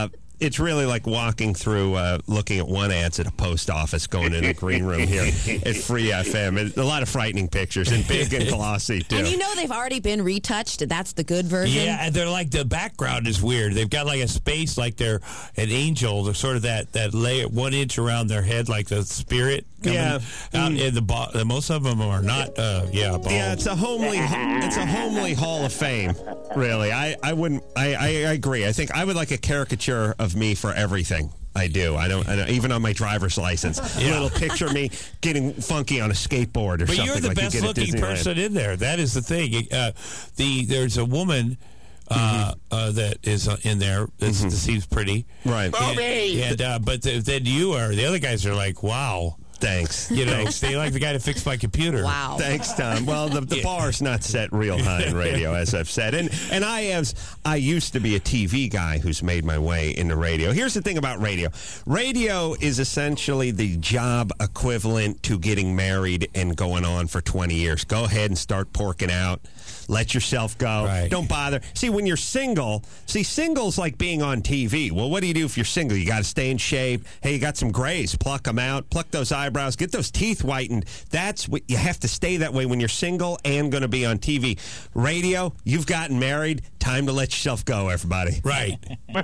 it's really like walking through, uh, looking at one ads at a post office, going in a green room here at Free F M. And a lot of frightening pictures and big and glossy too. And you know they've already been retouched. That's the good version. Yeah, and they're like, the background is weird. They've got like a space like they're an angel. They're sort of that, that layer, one inch around their head, like the spirit coming Yeah. out. Mm. In the bo- most of them are not, uh, yeah, bald. Yeah, it's a homely, it's a homely Hall of Fame. Really, I, I wouldn't. I, I, I agree. I think I would like a caricature of me for everything I do. I don't, I don't even on my driver's license. A Yeah. little picture of me getting funky on a skateboard or But something. you're the like you best get at looking Disneyland. person in there. That is the thing. Uh, the there's a woman uh, Mm-hmm. uh, that is uh, in there that's, that seems pretty, right? And, and uh, but the, then you are. The other guys are like, wow. Thanks. You know, they like the guy to fix my computer. Wow. Thanks, Tom. Well, the, the bar's not set real high in radio, as I've said. And and I as I used to be a T V guy who's made my way into radio. Here's the thing about radio. Radio is essentially the job equivalent to getting married and going on for twenty years. Go ahead and start porking out. Let yourself go. Right. Don't bother. See, when you're single, see, single's like being on T V. Well, what do you do if you're single? You got to stay in shape. Hey, you got some grays. Pluck them out. Pluck those eyebrows. Get those teeth whitened. That's what you have to stay that way when you're single and going to be on T V. Radio, you've gotten married. Time to let yourself go, everybody. Right.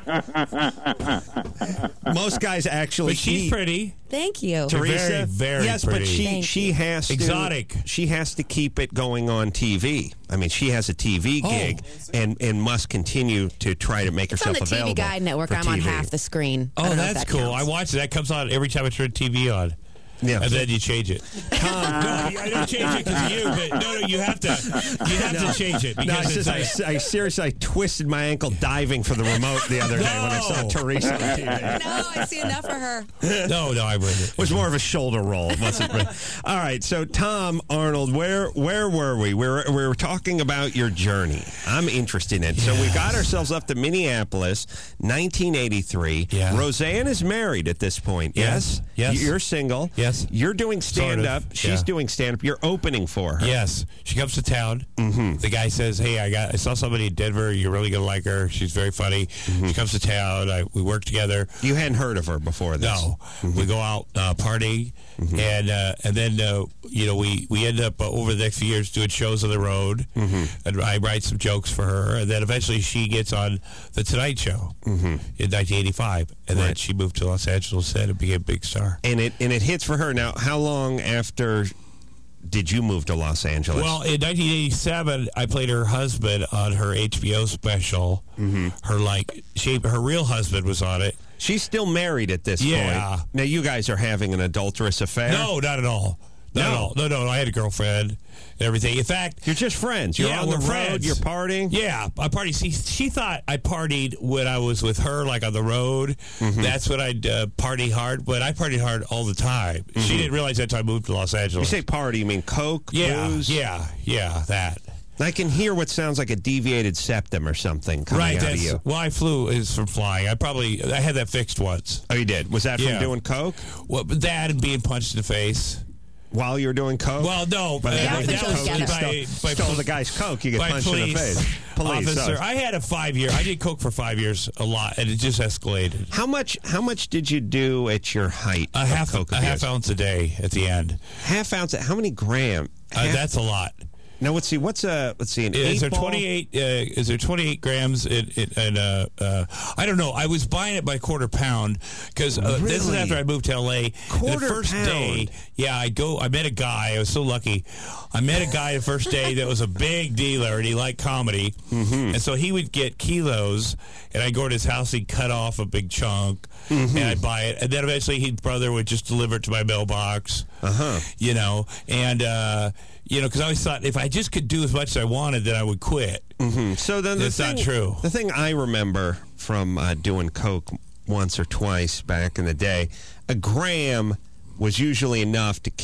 Most guys actually. But she's she, pretty. Thank you. Teresa, Very, very yes, pretty. but she Thank she you. has to Exotic. She has to keep it going on T V. I mean, she has a T V Oh. gig and and must continue to try to make It's on herself the T V available. Guide Network. for I'm on T V. half the screen. I Oh, don't know if that's that cool. counts. I watch it. That comes on every time I turn T V on. Yeah. And then you change it. Tom, No, I don't change it because of you, but no, no, you have to, you have No. to change it. No, Because it's it's just, like, I, I seriously I twisted my ankle diving for the remote the other day when I saw No. Teresa on T V. No, I see enough for her. no, no, I wouldn't. It was more of a shoulder roll. It wasn't. All right, so Tom Arnold, where where were we? We were, we were talking about your journey. I'm interested in it. So we got ourselves up to Minneapolis, nineteen eighty-three. Yeah. Roseanne is married at this point. Yes. Yes. You're single. Yes. You're doing stand up. Sort of, She's yeah. doing stand up. You're opening for her. Yes, she comes to town. Mm-hmm. The guy says, "Hey, I got, I saw somebody in Denver. You're really gonna like her. She's very funny." Mm-hmm. She comes to town. I, we work together. You hadn't heard of her before this. No, we go out uh, partying, Mm-hmm. and uh, and then uh, you know we we end up uh, over the next few years doing shows on the road. Mm-hmm. And I write some jokes for her, and then eventually she gets on the Tonight Show Mm-hmm. in nineteen eighty-five, and then Right. she moved to Los Angeles and became a big star. And it and it hits for her. Now, how long after did you move to Los Angeles? Well, in nineteen eighty-seven, I played her husband on her H B O special. Mm-hmm. Her like, she, her real husband was on it. She's still married at this Yeah. point. Now, you guys are having an adulterous affair? No, not at all. Not No. at all. No, no, no. I had a girlfriend and everything. In fact, You're just friends. You're yeah, on the we're road. friends. You're partying. Yeah, I party. See, she thought I partied when I was with her, like on the road. Mm-hmm. That's when I'd uh, party hard. But I partied hard all the time. She didn't realize that until I moved to Los You Angeles. say party, you mean Coke, yeah, booze? yeah, yeah, that. I can hear what sounds like a deviated septum or something coming Right. out of That's, you. well, I flew is from flying. I probably I had that fixed once. Oh, you did? Was that from Yeah. doing Coke? Well, but that and being punched in the face. While you were doing Coke? Well, no, By the but guy that who was Coke, you by, stole, by, stole the guy's Coke, you get by punched police, in the face. Police. officer. oh. I had a five year. I did Coke for five years a lot, and it just escalated. How much How much did you do at your height A of half Coke a half abuse? ounce a day at the end. Half ounce. How many gram? Uh, Half- that's a lot. Now, let's see. What's a let's see an Is eight there ball? twenty-eight? Uh, is there twenty-eight grams? In, in, in, uh, uh, I don't know. I was buying it by quarter pound because uh, this is Really? after I moved to L A. Quarter the first pound? day, yeah, I go. I met a guy. I was so lucky. I met a guy the first day that was a big dealer and he liked comedy, Mm-hmm. and so he would get kilos, and I'd go to his house. He'd cut off a big chunk, Mm-hmm. and I'd buy it, and then eventually his brother would just deliver it to my mailbox. Uh huh. You know, and. Uh, You know, because I always thought if I just could do as much as I wanted, then I would quit. Mm-hmm. So then the That's thing, not true. The thing I remember from uh, doing Coke once or twice back in the day, a gram was usually enough to keep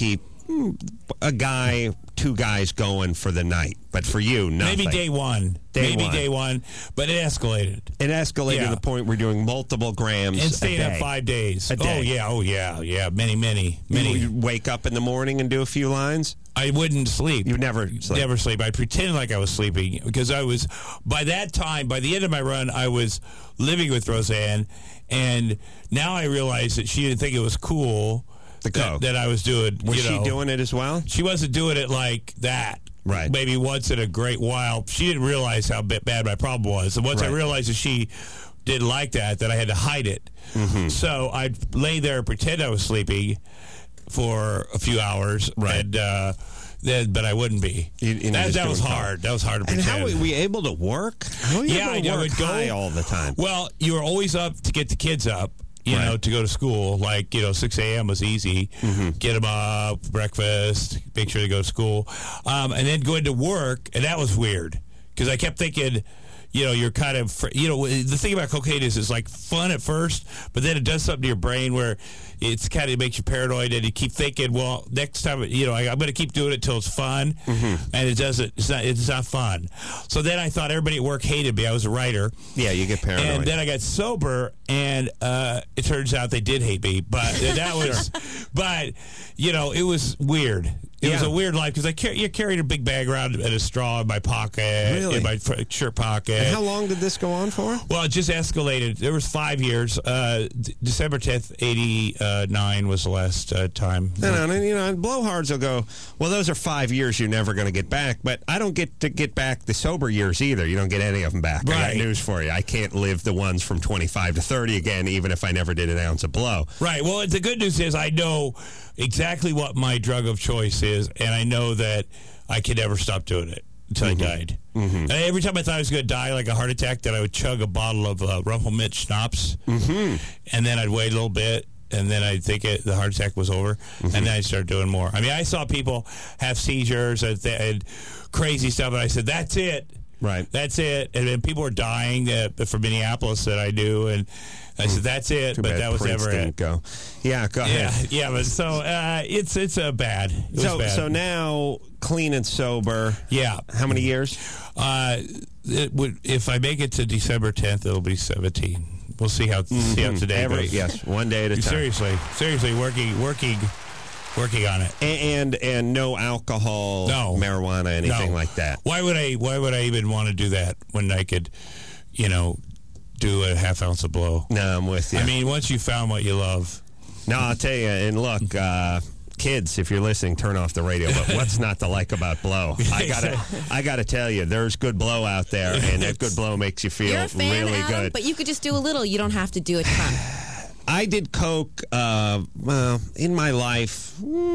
mm, a guy, two guys going for the night. But for you, nothing. Maybe day one. Day Maybe one. day one. But it escalated. It escalated Yeah. to the point we're doing multiple grams And a staying day. up five days. A day. Oh, yeah. Oh, yeah. Yeah. Many, many, many. You wake up in the morning and do a few lines? I wouldn't sleep. You never sleep? Never sleep. I'd pretend like I was sleeping because I was, by that time, by the end of my run, I was living with Roseanne. And now I realize that she didn't think it was cool the that, that I was doing. Was you she know. doing it as well? She wasn't doing it like that. Right. Maybe once in a great while. She didn't realize how bit bad my problem was. And once I Right. realized that she didn't like that, that I had to hide it. Mm-hmm. So I'd lay there and pretend I was sleeping for a few hours. Right. And, uh, then, but I wouldn't be. You- and you're that just that was doing hard. That was hard to And pretend. how were we able to work? How were you yeah, able to I work would go high all the time? Well, you were always up to get the kids up. You Right. know, to go to school, like, you know, six a.m. was easy. Mm-hmm. Get them up, breakfast, make sure they go to school. Um, and then go into work, and that was weird because I kept thinking, you know, you're kind of, fr- you know, the thing about cocaine is it's like fun at first, but then it does something to your brain where it's kind of makes you paranoid and you keep thinking, well, next time, you know, I, I'm going to keep doing it till it's fun. Mm-hmm. And it doesn't, it's not, it's not fun. So then I thought everybody at work hated me. I was a writer. Yeah, you get paranoid. And then I got sober, and uh, it turns out they did hate me. But that was, but you know, it was weird. It was Yeah. a weird life because I car- you carried a big bag around and a straw in my pocket, Really? in my fr- shirt pocket. And how long did this go on for? Well, it just escalated. There was five years. Uh, D- December tenth, eighty-nine was the last uh, time. No, no, and, you know, and blowhards will go, well, those are five years you're never going to get back, but I don't get to get back the sober years either. You don't get any of them back. I got Right. news for you. I can't live the ones from twenty-five to thirty again, even if I never did an ounce of blow. Right. Well, the good news is I know exactly what my drug of choice is, and I know that I could never stop doing it until Mm-hmm. I died. And every time I thought I was going to die, like a heart attack, then I would chug a bottle of uh, Rumpelmilch schnapps, Mm-hmm. and then I'd wait a little bit, and then I'd think it, the heart attack was over, Mm-hmm. and then I'd start doing more. I mean, I saw people have seizures and, th- and crazy stuff, and I said, that's it. Right. That's it. And then people were dying uh, from Minneapolis that I knew, and I said, that's it, Too but bad that was Prince never didn't it. go. Yeah, go Yeah, ahead. yeah, but so uh, it's it's a bad. It was So, bad. so now, clean and sober. Yeah. How many years? Uh, it would if I make it to December tenth, it'll be seventeen. We'll see how see how today Every, goes. yes, one day at a time. Seriously, seriously, working, working, working on it. And, and and no alcohol, No. marijuana, anything No. like that. Why would I? Why would I even want to do that when I could, you know, do a half ounce of blow? No, I'm with you. I mean, once you found what you love. No, I'll tell you. And look, uh, kids, if you're listening, turn off the radio. But what's not to like about blow? I gotta, I gotta tell you, there's good blow out there, and that good blow makes you feel You're a fan, really Adam, good. but you could just do a little. You don't have to do a ton. I did coke, uh, well, in my life,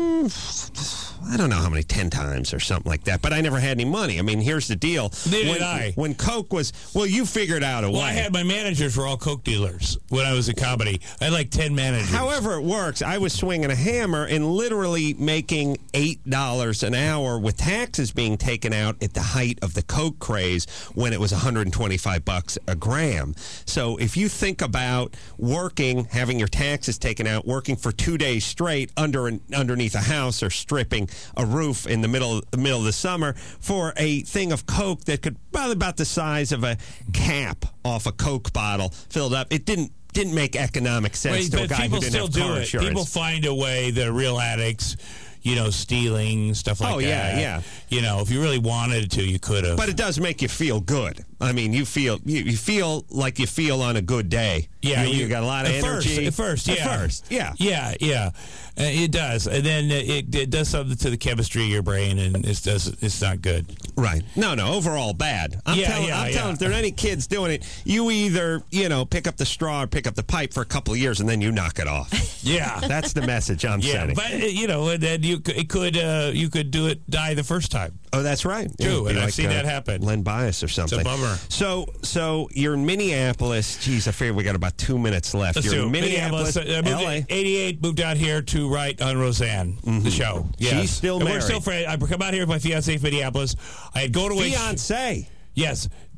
mm, I don't know how many, ten times or something like that, but I never had any money. I mean, here's the deal. Neither when, did I. When coke was, well, you figured out a Well, way. I had my managers were all coke dealers when I was in comedy. I had like ten managers. However it works, I was swinging a hammer and literally making eight dollars an hour with taxes being taken out at the height of the coke craze when it was one hundred twenty-five bucks a gram. So if you think about working, having your taxes taken out, working for two days straight under an, underneath a house or stripping a roof in the middle, the middle of the summer for a thing of coke that could probably about the size of a cap off a Coke bottle filled up, it didn't didn't make economic sense Wait, to a but guy people who didn't still have do car it. insurance. People find a way. The real addicts, you know, stealing stuff like Oh, that. yeah, yeah. You know, if you really wanted to, you could have. But it does make you feel good. I mean, you feel you, you feel like you feel on a good day. Yeah, you, you got a lot of at energy. First, at first, yeah, At first, yeah. yeah, yeah. Uh, it does, and then it, it does something to the chemistry of your brain, and it's does it's not good. Right. No, no. Overall, bad. I'm Yeah, telling. yeah, I'm yeah. telling. If there are any kids doing it, you either you know pick up the straw or pick up the pipe for a couple of years, and then you knock it off. Yeah, That's the message I'm yeah. sending. But uh, you know, and then you c- it could uh, you could do it die the first time. Oh, that's right. True, Be and I've like, seen uh, that happen. Len Bias or something. bummer. So, so you're in Minneapolis. Geez, I figure we got about two minutes left. Let's you're do in it. Minneapolis, Uh, moved L A. in eighty-eight, moved out here to write on Roseanne, the show. Yes. She's still and married. We're still friends. I come out here with my fiance from Minneapolis. I had go to Fiance. Yes.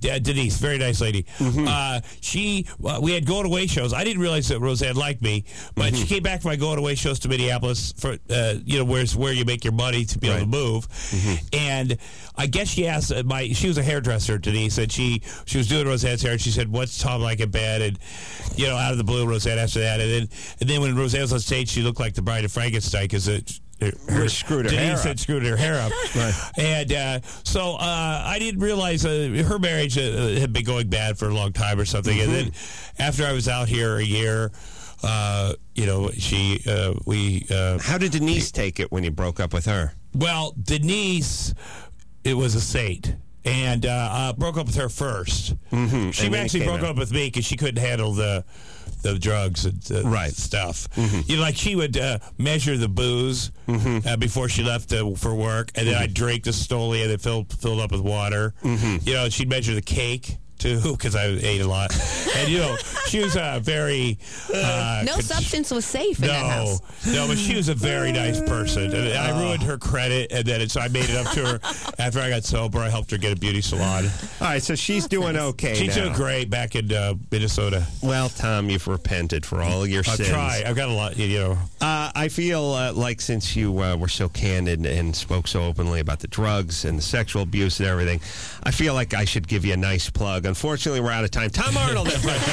Uh, Denise, very nice lady. Mm-hmm. Uh, she, uh, we had going away shows. I didn't realize that Roseanne liked me, but Mm-hmm. she came back from my going away shows to Minneapolis for, uh, you know, where's where you make your money to be Right. able to move. Mm-hmm. And I guess she asked uh, my, she was a hairdresser, Denise, and she she was doing Roseanne's hair, and she said, "What's Tom like in bed?" And you know, out of the blue, Roseanne asked her that, and then and then when Roseanne was on stage, she looked like the Bride of Frankenstein because it. Her screwed her Denise hair had up. screwed her hair up. Right. And uh, so uh, I didn't realize uh, her marriage uh, had been going bad for a long time or something. Mm-hmm. And then after I was out here a year, uh, you know, she, uh, we. Uh, How did Denise take it when you broke up with her? well, Denise, it was a saint. And uh, uh, broke up with her first. Mm-hmm. She And then actually it came broke out. up with me because she couldn't handle the the drugs and uh, Right. stuff. Mm-hmm. You know, like she would uh, measure the booze Mm-hmm. uh, before she left uh, for work, and then I'd drink the Stoli and then filled filled up with water. Mm-hmm. You know, she'd measure the cake too because I ate a lot, and you know, she was a very uh, No con- substance was safe in that no, house. no, but she was a very nice person. And I ruined her credit, and then so I made it up to her after I got sober. I helped her get a beauty salon. All right, so she's doing okay She's now. doing great back in uh, Minnesota. Well, Tom, you've repented for all your I'll sins. try. I've got a lot, you know. Uh, I feel uh, like since you uh, were so candid and spoke so openly about the drugs and the sexual abuse and everything, I feel like I should give you a nice plug. Unfortunately, we're out of time. Tom Arnold, everybody.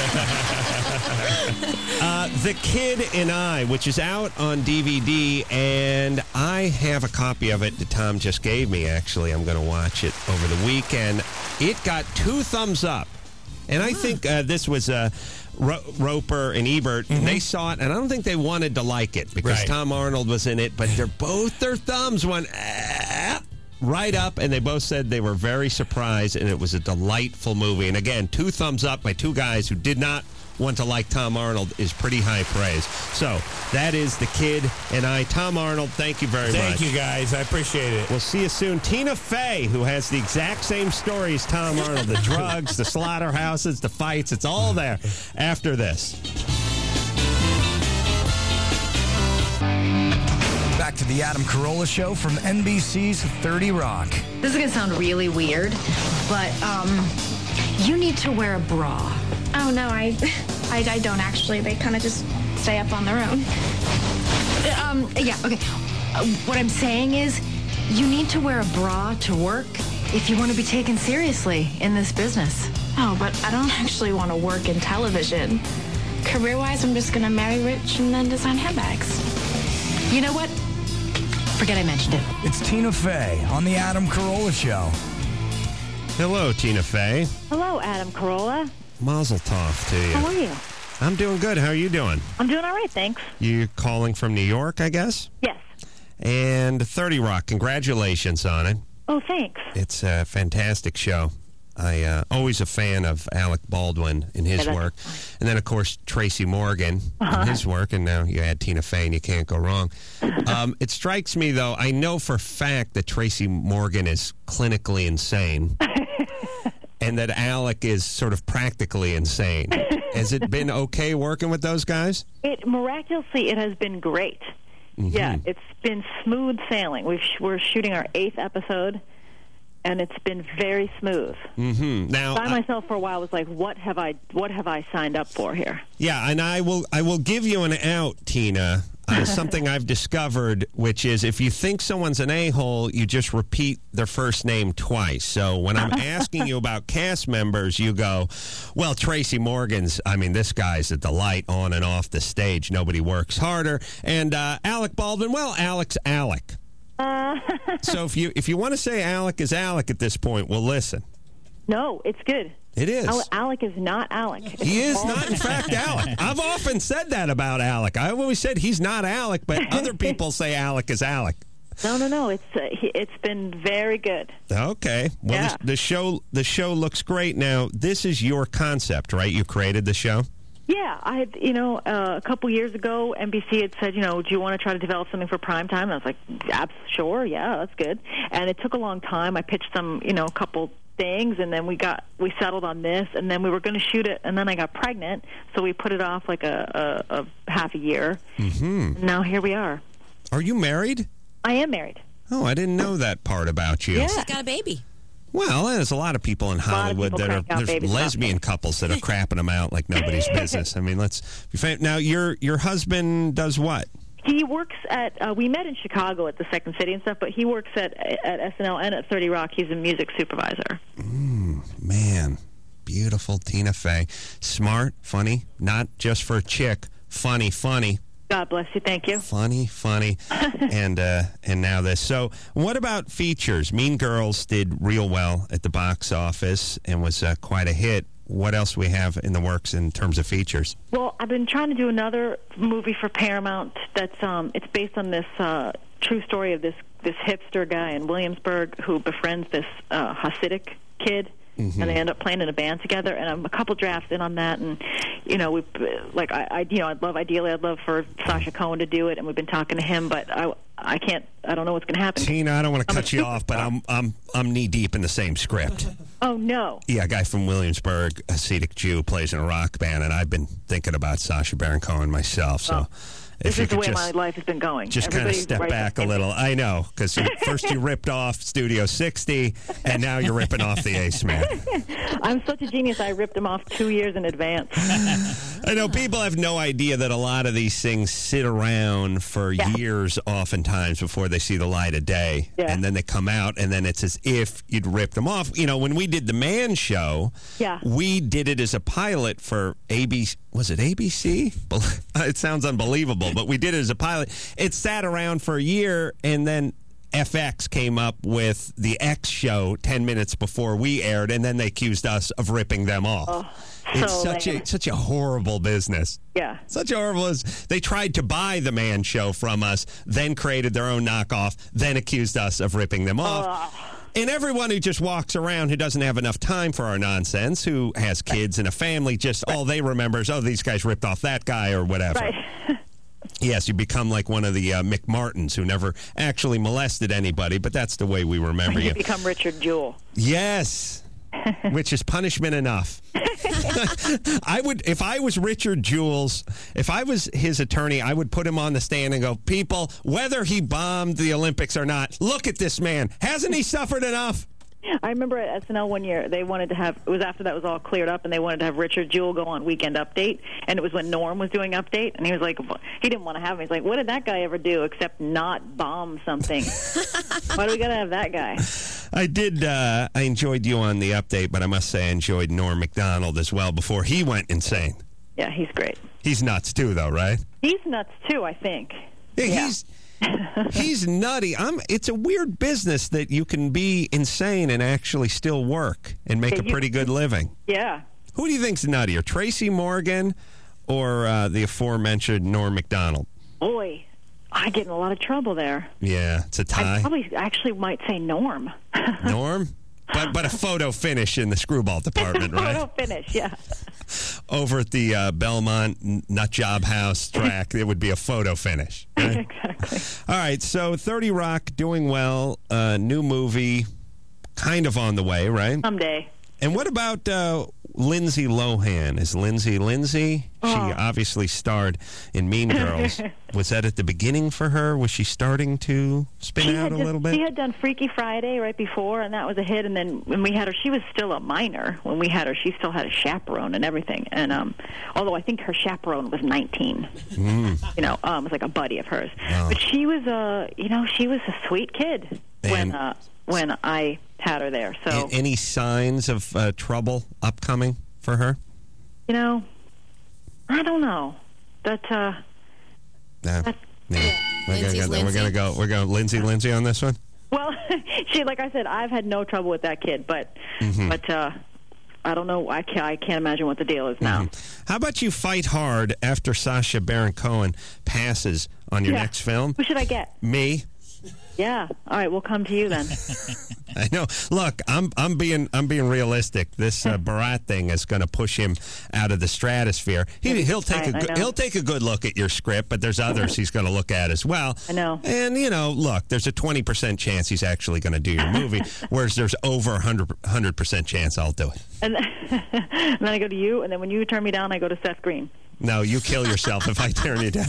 uh, The Kid and I, which is out on D V D, and I have a copy of it that Tom just gave me, actually. I'm going to watch it over the weekend. It got two thumbs up. And I think uh, this was uh, Ro- Roper and Ebert, and they saw it, and I don't think they wanted to like it because Right. Tom Arnold was in it, but they're both their thumbs went ah, right up, and they both said they were very surprised, and it was a delightful movie. And again, two thumbs up by two guys who did not want to like Tom Arnold is pretty high praise. So that is The Kid and I. Tom Arnold, thank you very much. Thank you, guys. I appreciate it. We'll see you soon. Tina Fey, who has the exact same story as Tom Arnold. The drugs, the slaughterhouses, the fights, it's all there after this. Back to the Adam Carolla Show from N B C's thirty Rock. This is going to sound really weird, but um, you need to wear a bra. Oh, no, I, I, I don't actually. They kind of just stay up on their own. Um, yeah, okay. Uh, what I'm saying is you need to wear a bra to work if you want to be taken seriously in this business. Oh, but I don't actually want to work in television. Career-wise, I'm just going to marry rich and then design handbags. You know what? Forget I mentioned it. It's Tina Fey on the Adam Carolla Show. Hello, Tina Fey. Hello, Adam Carolla. Mazel tov to you. How are you? I'm doing good. How are you doing? I'm doing all right, thanks. You calling from New York, I guess? Yes. And thirty Rock, congratulations on it. Oh, thanks. It's a fantastic show. I uh, always a fan of Alec Baldwin in his Yeah, that's work. And then, of course, Tracy Morgan Uh-huh. in his work. And now you add Tina Fey and you can't go wrong. um, it strikes me, though, I know for a fact that Tracy Morgan is clinically insane. And that Alec is sort of practically insane. Has it been okay working with those guys? It miraculously, it has been great. Mm-hmm. Yeah, it's been smooth sailing. We've, we're shooting our eighth episode, and it's been very smooth. Mm-hmm. Now, I I- myself for a while was like, "What have I? What have I signed up for here?" Yeah, and I will I will give you an out, Tina. Uh, something I've discovered, which is if you think someone's an a-hole, you just repeat their first name twice. So when I'm asking you about cast members, you go, well, Tracy Morgan's, I mean, this guy's a delight on and off the stage. Nobody works harder. And uh, Alec Baldwin, well, Alec's Alec. Uh, So if you if you want to say Alec is Alec at this point, well, listen. no, it's good. It is. Al- Alec is not Alec. He is not, in fact, Alec. I've often said that about Alec. I've always said he's not Alec, but other people say Alec is Alec. No, no, no. It's uh, he, it's been very good. Okay. Well, Yeah. this, the show the show looks great. Now, this is your concept, right? You created the show? Yeah, I had, you know, uh, a couple years ago, N B C had said, you know, do you want to try to develop something for prime time? And I was like, Abs- sure, yeah, that's good. And it took a long time. I pitched some, you know, a couple things, and then we got we settled on this, and then we were going to shoot it, and then I got pregnant, so we put it off like a, a, a half a year. Mm-hmm. Now here we are. Are you married? I am married. Oh, I didn't know that part about you. Yeah. She's got a baby. Well, there's a lot of people in Hollywood that are there's lesbian couples that are crapping them out like nobody's business. I mean, let's be fair. Now, your your husband does what? He works at. Uh, we met in Chicago at the Second City and stuff, but he works at at S N L and at thirty Rock. He's a music supervisor. Mm, man, beautiful Tina Fey, smart, funny, not just for a chick, funny, funny. God bless you. Thank you. Funny, funny, and uh, and now this. So, what about features? Mean Girls did real well at the box office and was uh, quite a hit. What else do we have in the works in terms of features? Well, I've been trying to do another movie for Paramount. That's um, it's based on this uh, true story of this this hipster guy in Williamsburg who befriends this uh, Hasidic kid. Mm-hmm. And they end up playing in a band together, and I'm a couple drafts in on that. And you know, we like I, I, you know, I'd love ideally, I'd love for Sacha Cohen to do it, and we've been talking to him, but I, I can't, I don't know what's going to happen. Tina, I don't want to cut you off, but I'm, I'm, I'm knee deep in the same script. Oh no! Yeah, a guy from Williamsburg, Hasidic Jew, plays in a rock band, and I've been thinking about Sacha Baron Cohen myself. So. Oh. If this you is the could way just, my life has been going. Just kind of step back a little. I know, because first you ripped off Studio sixty, and now you're ripping off the Ace Man. I'm such a genius, I ripped them off two years in advance. I know people have no idea that a lot of these things sit around for yeah. years oftentimes before they see the light of day. Yeah. And then they come out, and then it's as if you'd ripped them off. You know, when we did The Man Show, yeah. we did it as a pilot for A B C. Was it A B C? It sounds unbelievable, but we did it as a pilot. It sat around for a year, and then F X came up with the X Show ten minutes before we aired, and then they accused us of ripping them off. Oh, it's so such lame. a such a horrible business. Yeah. Such a horrible. They tried to buy the Man Show from us, then created their own knockoff, then accused us of ripping them off. Oh. And everyone who just walks around who doesn't have enough time for our nonsense, who has kids and a family, just all they remember is, oh, these guys ripped off that guy or whatever. Right. Yes, you become like one of the uh, McMartins who never actually molested anybody, but that's the way we remember you. You become Richard Jewell. Yes, which is punishment enough. I would, if I was Richard Jewell's, if I was his attorney, I would put him on the stand and go, people, whether he bombed the Olympics or not, look at this man. Hasn't he suffered enough? I remember at S N L one year, they wanted to have, it was after that was all cleared up, and they wanted to have Richard Jewell go on Weekend Update, and it was when Norm was doing Update, and he was like, he didn't want to have him. He's like, what did that guy ever do except not bomb something? Why do we got to have that guy? I did, uh, I enjoyed you on the Update, but I must say I enjoyed Norm Macdonald as well before he went insane. Yeah, he's great. He's nuts too, though, right? He's nuts too, I think. Yeah, yeah. he's... He's nutty. I'm, it's a weird business that you can be insane and actually still work and make yeah, a pretty you, good living. Yeah. Who do you think's nuttier, Tracy Morgan or uh, the aforementioned Norm Macdonald? Boy, I get in a lot of trouble there. Yeah, it's a tie. I probably actually might say Norm. Norm? But but a photo finish in the screwball department, right? Photo finish, yeah. Over at the uh, Belmont Nut Job House track, it would be a photo finish. Right? Exactly. All right, so thirty Rock doing well, uh, new movie kind of on the way, right? Someday. And what about uh, Lindsay Lohan? Is Lindsay Lindsay? Oh. She obviously starred in Mean Girls. Was that at the beginning for her? Was she starting to spin she out a just, little bit? She had done Freaky Friday right before, and that was a hit. And then when we had her, she was still a minor. When we had her, she still had a chaperone and everything. And um, although I think her chaperone was nineteen, mm. you know, um, it was like a buddy of hers. Oh. But she was a, you know, she was a sweet kid and when uh, when I had her there. So a- any signs of uh, trouble upcoming for her? You know, I don't know. That. Uh, Nah. That's, yeah. We're Lindsay's gonna, we're Lindsay. gonna go. We're going Lindsay Lindsay on this one. Well, she, like I said, I've had no trouble with that kid, but Mm-hmm. but uh, I don't know. I can't, I can't imagine what the deal is now. Mm-hmm. How about you fight hard after Sacha Baron Cohen passes on your Yeah. next film? Who should I get? Me. Yeah. All right, we'll come to you then. I know. Look, I'm I'm being I'm being realistic. This uh, Barat thing is going to push him out of the stratosphere. He he'll take I- a I good, know. he'll take a good look at your script, but there's others he's going to look at as well. I know. And you know, look, there's a twenty percent chance he's actually going to do your movie, whereas there's over a hundred percent chance I'll do it. And then, and then I go to you, and then when you turn me down, I go to Seth Green. No, you kill yourself if I turn you down.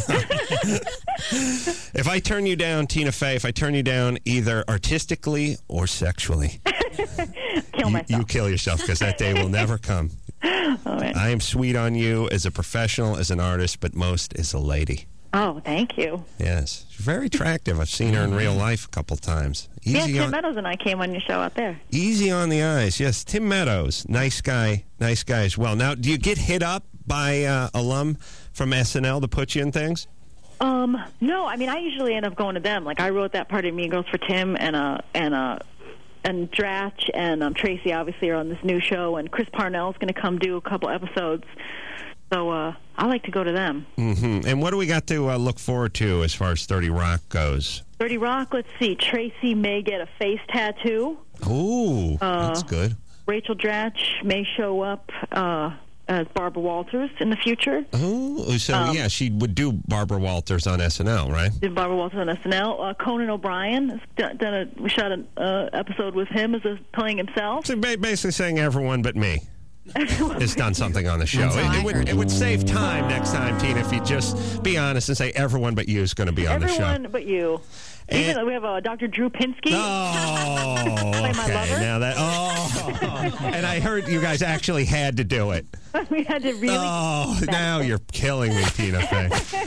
If I turn you down, Tina Fey, if I turn you down either artistically or sexually. Kill you, myself. you kill yourself because that day will never come. All right. I am sweet on you as a professional, as an artist, but most as a lady. Oh, thank you. Yes. She's very attractive. I've seen her in real life a couple times. Easy yeah, Tim on, Meadows and I came on your show out there. Easy on the eyes. Yes, Tim Meadows. Nice guy. Nice guy as well. Now, do you get hit up by uh, alum from S N L to put you in things? Um, no, I mean, I usually end up going to them. Like, I wrote that part of Mean Girls for Tim and, uh, and, uh, and Dratch and um, Tracy, obviously, are on this new show, and Chris Parnell's going to come do a couple episodes. So uh, I like to go to them. Mm-hmm. And what do we got to uh, look forward to as far as thirty Rock goes? thirty Rock, let's see. Tracy may get a face tattoo. Ooh, Uh, that's good. Rachel Dratch may show up uh, as Barbara Walters in the future. Oh, so Um, yeah, she would do Barbara Walters on S N L, right? Did Barbara Walters on S N L. Uh, Conan O'Brien has done, done a, we shot an uh, episode with him as a, playing himself. So ba- basically saying everyone but me has done something on the show. It, it would it would save time next time, Tina, if you just be honest and say everyone but you is going to be on Everyone the show. but you. Even though we have uh, Doctor Drew Pinsky. Oh, Play my okay. lover. Now that oh, and I heard you guys actually had to do it. we had to really. Oh, now you're killing me, Tina Fey.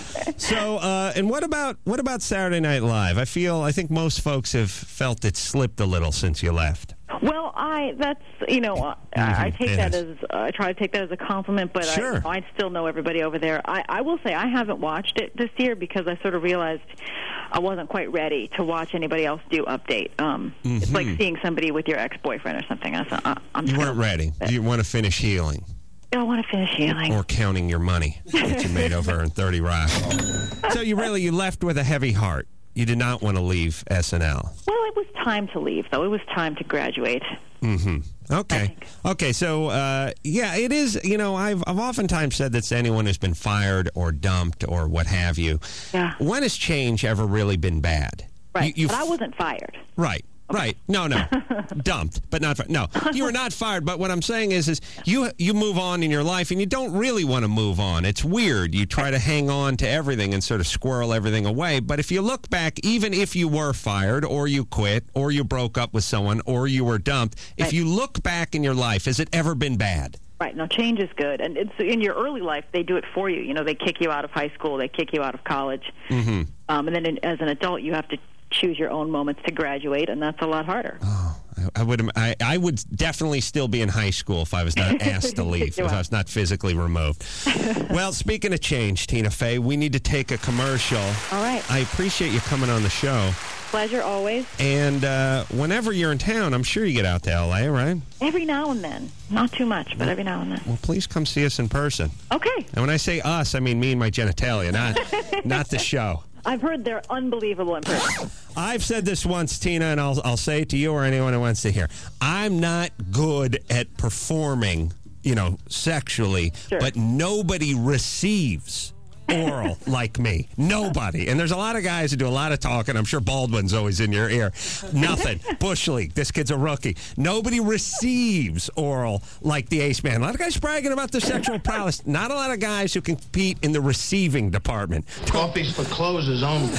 So, uh, and what about what about Saturday Night Live? I feel I think most folks have felt it slipped a little since you left. Well, I that's you know uh, I, I take It that is. as uh, I try to take that as a compliment, but Sure. I, I still know everybody over there. I, I will say I haven't watched it this year because I sort of realized I wasn't quite ready to watch anybody else do update. Um, It's like Mhm. seeing somebody with your ex-boyfriend or something. I, I, I'm You weren't ready. You want to finish healing I want to finish healing. or counting your money that you made over in thirty Rock. So you really you left with a heavy heart. You did not want to leave S N L. Well, it was time to leave, though. It was time to graduate. Mm-hmm. Okay. Okay. So, uh, yeah, it is. You know, I've I've oftentimes said that to anyone who's been fired or dumped or what have you. Yeah. When has change ever really been bad? Right. You, you but I wasn't fired. Right. Right. No, no. Dumped, but not fi- no. You were not fired, but what I'm saying is is you you move on in your life and you don't really want to move on. It's weird. You try to hang on to everything and sort of squirrel everything away, but if you look back, even if you were fired or you quit or you broke up with someone or you were dumped, if you look back in your life, has it ever been bad? Right. No, change is good. And it's in your early life, they do it for you. You know, they kick you out of high school. They kick you out of college. Mm-hmm. Um, and then in, as an adult, you have to choose your own moments to graduate, and that's a lot harder. I, I would I, I would definitely still be in high school if I was not asked to leave, if I was not physically removed. Well, speaking of change, Tina Fey, we need to take a commercial. All right. I appreciate you coming on the show. Pleasure always. And uh, whenever you're in town, I'm sure you get out to L A, right? Every now and then. Not too much, but every now and then. Well, please come see us in person. Okay. And when I say us, I mean me and my genitalia, not not the show. I've heard they're unbelievable in person. I've said this once, Tina, and I'll I'll say it to you or anyone who wants to hear. I'm not good at performing, you know, sexually, Sure. but nobody receives oral like me. Nobody. And there's a lot of guys who do a lot of talking. I'm sure Baldwin's always in your ear. Nothing. Bush League. This kid's a rookie. Nobody receives oral like the Ace Man. A lot of guys bragging about their sexual prowess. Not a lot of guys who can compete in the receiving department. Coffee's for closers only.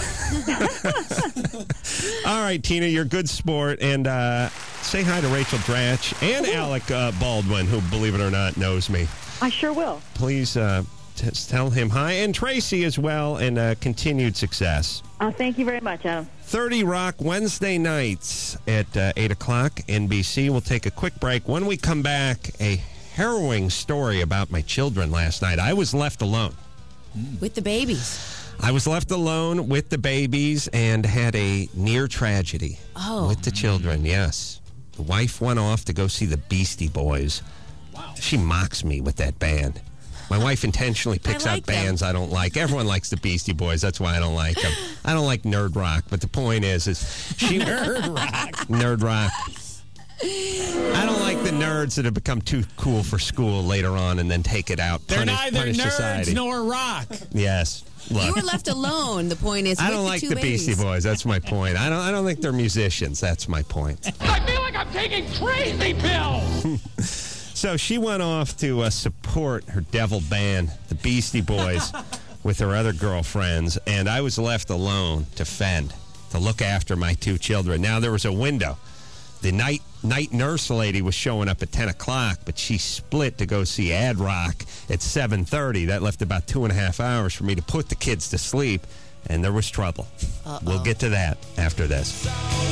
All right, Tina, you're a good sport. And uh, say hi to Rachel Dratch and Alec uh, Baldwin, who, believe it or not, knows me. I sure will. Please uh, t- tell him hi. And Tracy as well, and uh, continued success. Uh, thank you very much, Adam. thirty Rock, Wednesday nights at uh, eight o'clock, N B C. We'll take a quick break. When we come back, a harrowing story about my children last night. I was left alone. With the babies. I was left alone with the babies and had a near tragedy Oh. with the children, yes. The wife went off to go see the Beastie Boys. Wow. She mocks me with that band. My wife intentionally picks I out like them. bands I don't like. Everyone likes the Beastie Boys. That's why I don't like them. I don't like nerd rock, but the point is, is she Nerd rock. Nerd rock. I don't like the nerds that have become too cool for school later on and then take it out. They're punish, neither punish nerds society. nor rock. Yes. Look. You were left alone. The point is, I with don't the like two the babies. Beastie Boys. That's my point. I don't. I don't think they're musicians. That's my point. I feel like I'm taking crazy pills. So she went off to uh, support her devil band, the Beastie Boys, with her other girlfriends, and I was left alone to fend, to look after my two children. Now there was a window the night night nurse lady was showing up at ten o'clock, but she split to go see Ad Rock at seven thirty. That left about two and a half hours for me to put the kids to sleep, and there was trouble. Uh-oh. We'll get to that after this.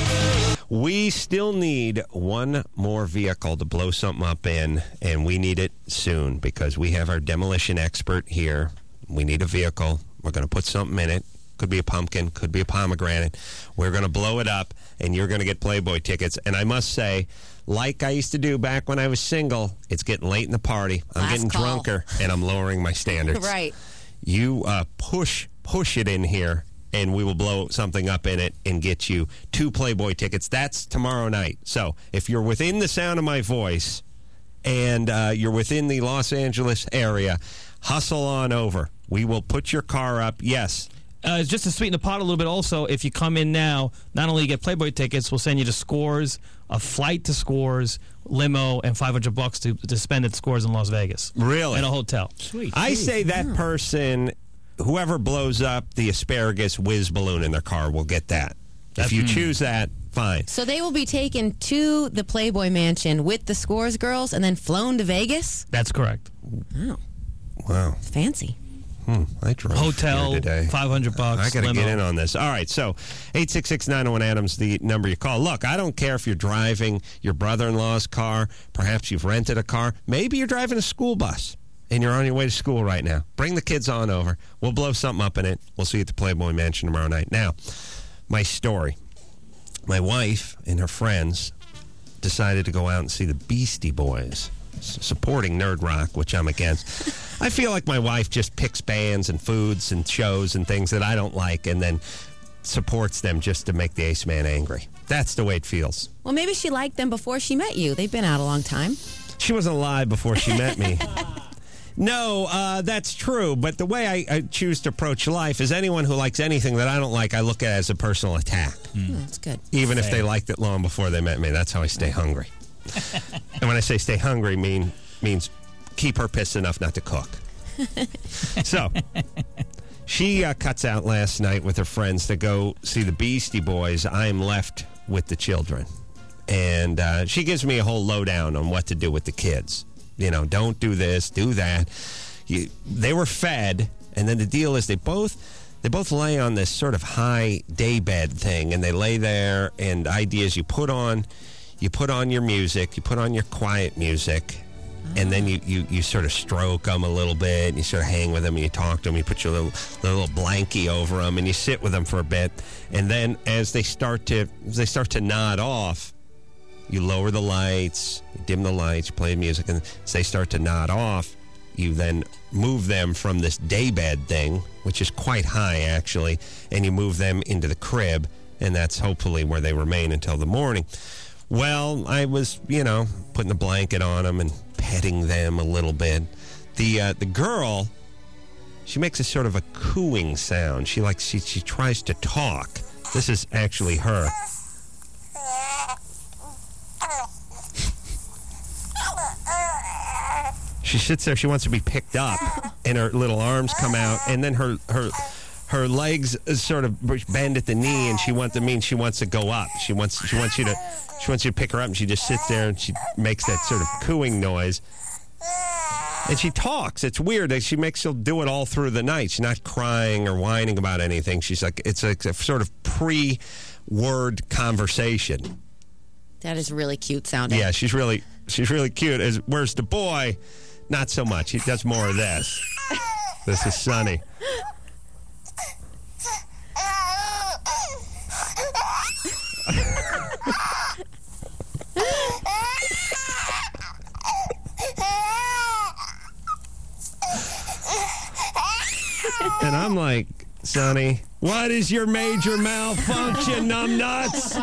We still need one more vehicle to blow something up in, and we need it soon because we have our demolition expert here. We need a vehicle. We're going to put something in it. Could be a pumpkin, could be a pomegranate. We're going to blow it up, and you're going to get Playboy tickets. And I must say, like I used to do back when I was single, it's getting late in the party. I'm Last getting call. drunker, and I'm lowering my standards. Right. You uh, push push it in here, and we will blow something up in it and get you two Playboy tickets. That's tomorrow night. So if you're within the sound of my voice and uh, you're within the Los Angeles area, hustle on over. We will put your car up. Yes. Uh, just to sweeten the pot a little bit also, if you come in now, not only you get Playboy tickets, we'll send you to Scores, a flight to Scores, limo, and five hundred bucks to, to spend at Scores in Las Vegas. Really? And a hotel. Sweet. I say that person, whoever blows up the asparagus whiz balloon in their car will get that. If you choose that, fine. So they will be taken to the Playboy Mansion with the Scores girls and then flown to Vegas? That's correct. Wow. Wow. Fancy. Hmm, I drove Hotel, here today. five hundred bucks. I got to limo. get in on this. All right, so eight six six, nine oh one, Adams, the number you call. Look, I don't care if you're driving your brother-in-law's car. Perhaps you've rented a car. Maybe you're driving a school bus, and you're on your way to school right now. Bring the kids on over. We'll blow something up in it. We'll see you at the Playboy Mansion tomorrow night. Now, my story. My wife and her friends decided to go out and see the Beastie Boys, supporting Nerd Rock, which I'm against. I feel like my wife just picks bands and foods and shows and things that I don't like and then supports them just to make the Ace Man angry. That's the way it feels. Well, maybe she liked them before she met you. They've been out a long time. She wasn't alive before she met me. No, uh, that's true. But the way I, I choose to approach life is anyone who likes anything that I don't like, I look at as a personal attack. Mm. That's good. Even if they liked it long before they met me. That's how I stay hungry. And when I say stay hungry, mean means keep her pissed enough not to cook. So, she uh, cuts out last night with her friends to go see the Beastie Boys. I'm left with the children. And uh, she gives me a whole lowdown on what to do with the kids. You know, don't do this, do that. You, they were fed, and then the deal is they both they both lay on this sort of high daybed thing, and they lay there, and the idea is you put on you put on your music, you put on your quiet music, and then you, you, you sort of stroke them a little bit, and you sort of hang with them, and you talk to them, you put your little little blankie over them, and you sit with them for a bit, and then as they start to as they start to nod off, you lower the lights, you dim the lights, you play music, and as they start to nod off, you then move them from this daybed thing, which is quite high, actually, and you move them into the crib, and that's hopefully where they remain until the morning. Well, I was, you know, putting a blanket on them and petting them a little bit. The uh, the girl, she makes a sort of a cooing sound. She likes she she tries to talk. This is actually her. She sits there. She wants to be picked up, and her little arms come out, and then her her her legs sort of bend at the knee, and she wants to mean she wants to go up. She wants she wants you to she wants you to pick her up, and she just sits there and she makes that sort of cooing noise, and she talks. It's weird. She makes her do it all through the night. She's not crying or whining about anything. She's like it's like a sort of pre-word conversation. That is really cute sounding. Yeah, she's really she's really cute. As where's the boy? Not so much. He does more of this. This is Sonny. And I'm like, Sonny, what is your major malfunction, numbnuts?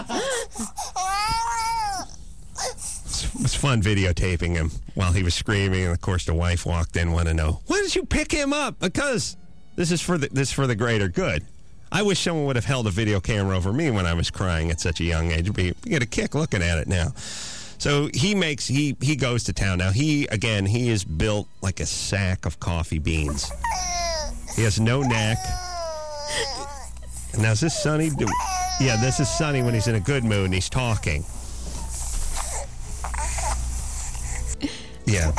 It was fun videotaping him while he was screaming, and of course the wife walked in, wanted to know, why did you pick him up? Because this is for the this is for the greater good. I wish someone would have held a video camera over me when I was crying at such a young age. You get a kick looking at it now. So he makes he he goes to town now. He again he is built like a sack of coffee beans. He has no neck. Now is this Sonny? Yeah, this is Sonny when he's in a good mood and he's talking. Yeah.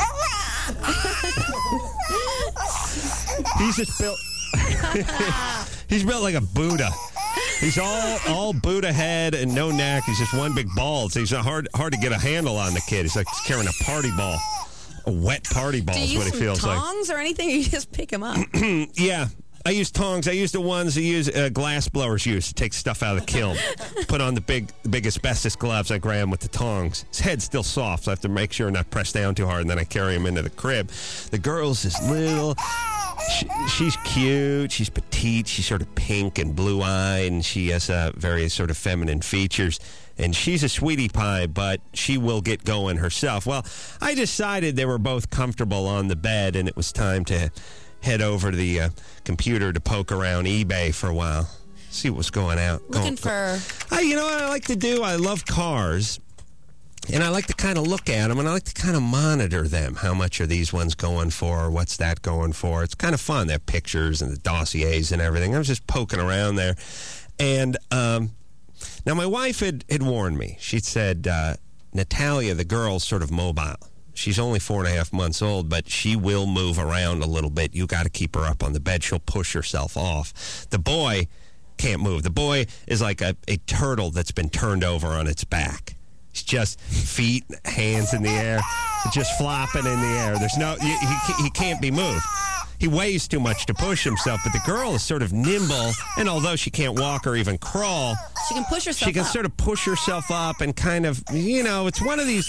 He's just built. He's built like a Buddha. He's all all Buddha head and no neck. He's just one big ball. So he's hard hard to get a handle on the kid. He's like he's carrying a party ball, a wet party ball. Do Is you what use he some feels like. tongs or anything, or you just pick him up? Yeah. I use tongs. I use the ones that use uh, glass blowers use to take stuff out of the kiln. Put on the big, the big asbestos gloves. I grab him with the tongs. His head's still soft, so I have to make sure not press down too hard, and then I carry him into the crib. The girl's is little. She, she's cute. She's petite. She's sort of pink and blue-eyed, and she has uh, various sort of feminine features. And she's a sweetie pie, but she will get going herself. Well, I decided they were both comfortable on the bed, and it was time to head over to the uh, computer to poke around eBay for a while, see what was going out. Looking going, for... I, you know what I like to do? I love cars, and I like to kind of look at them, and I like to kind of monitor them. How much are these ones going for? What's that going for? It's kind of fun. They have pictures and the dossiers and everything. I was just poking around there. And um, now my wife had, had warned me. She said, uh, Natalia, the girl's sort of mobile. She's only four and a half months old, but she will move around a little bit. You got to keep her up on the bed. She'll push herself off. The boy can't move. The boy is like a, a turtle that's been turned over on its back. It's just feet, hands in the air, just flopping in the air. There's no, he, he, he can't be moved. He weighs too much to push himself, but the girl is sort of nimble, and although she can't walk or even crawl, she can push herself She can up. sort of push herself up and kind of, you know, it's one of these...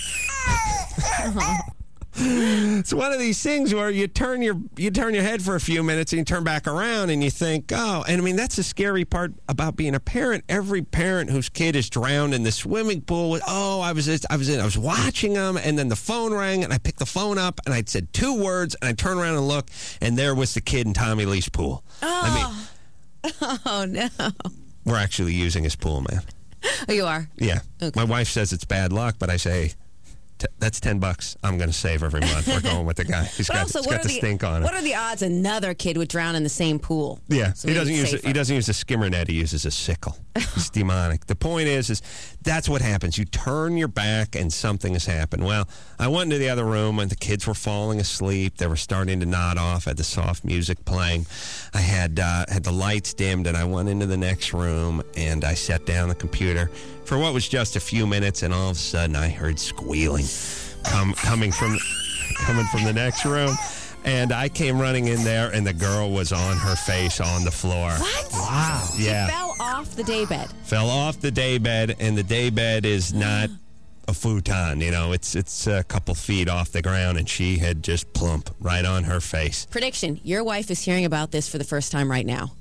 It's one of these things where you turn your you turn your head for a few minutes and you turn back around and you think, oh, and I mean that's the scary part about being a parent. Every parent whose kid is drowned in the swimming pool, with, oh, I was I was in, I was watching them, and then the phone rang and I picked the phone up and I said two words and I turned around and looked and there was the kid in Tommy Lee's pool. Oh, I mean, oh no! we're actually using his pool, man. Oh, you are? Yeah. Okay. My wife says it's bad luck, but I say. That's ten bucks I'm going to save every month. We're going with the guy. He's But got, also, he's what got are the the- stink on it. What are the odds another kid would drown in the same pool? Yeah, So he maybe doesn't it's use a, safer. he doesn't use a skimmer net. He uses a sickle. It's demonic. The point is, is that's what happens. You turn your back and something has happened. Well, I went into the other room and the kids were falling asleep. They were starting to nod off. I had the soft music playing. I had uh, had the lights dimmed, and I went into the next room and I set down the computer for what was just a few minutes, and all of a sudden I heard squealing come coming from coming from the next room. And I came running in there, and the girl was on her face on the floor. What? Wow. She Yeah. fell off the daybed. Fell off the daybed, and the daybed is not a futon. You know, it's it's a couple feet off the ground, and she had just plump right on her face. Prediction: your wife is hearing about this for the first time right now.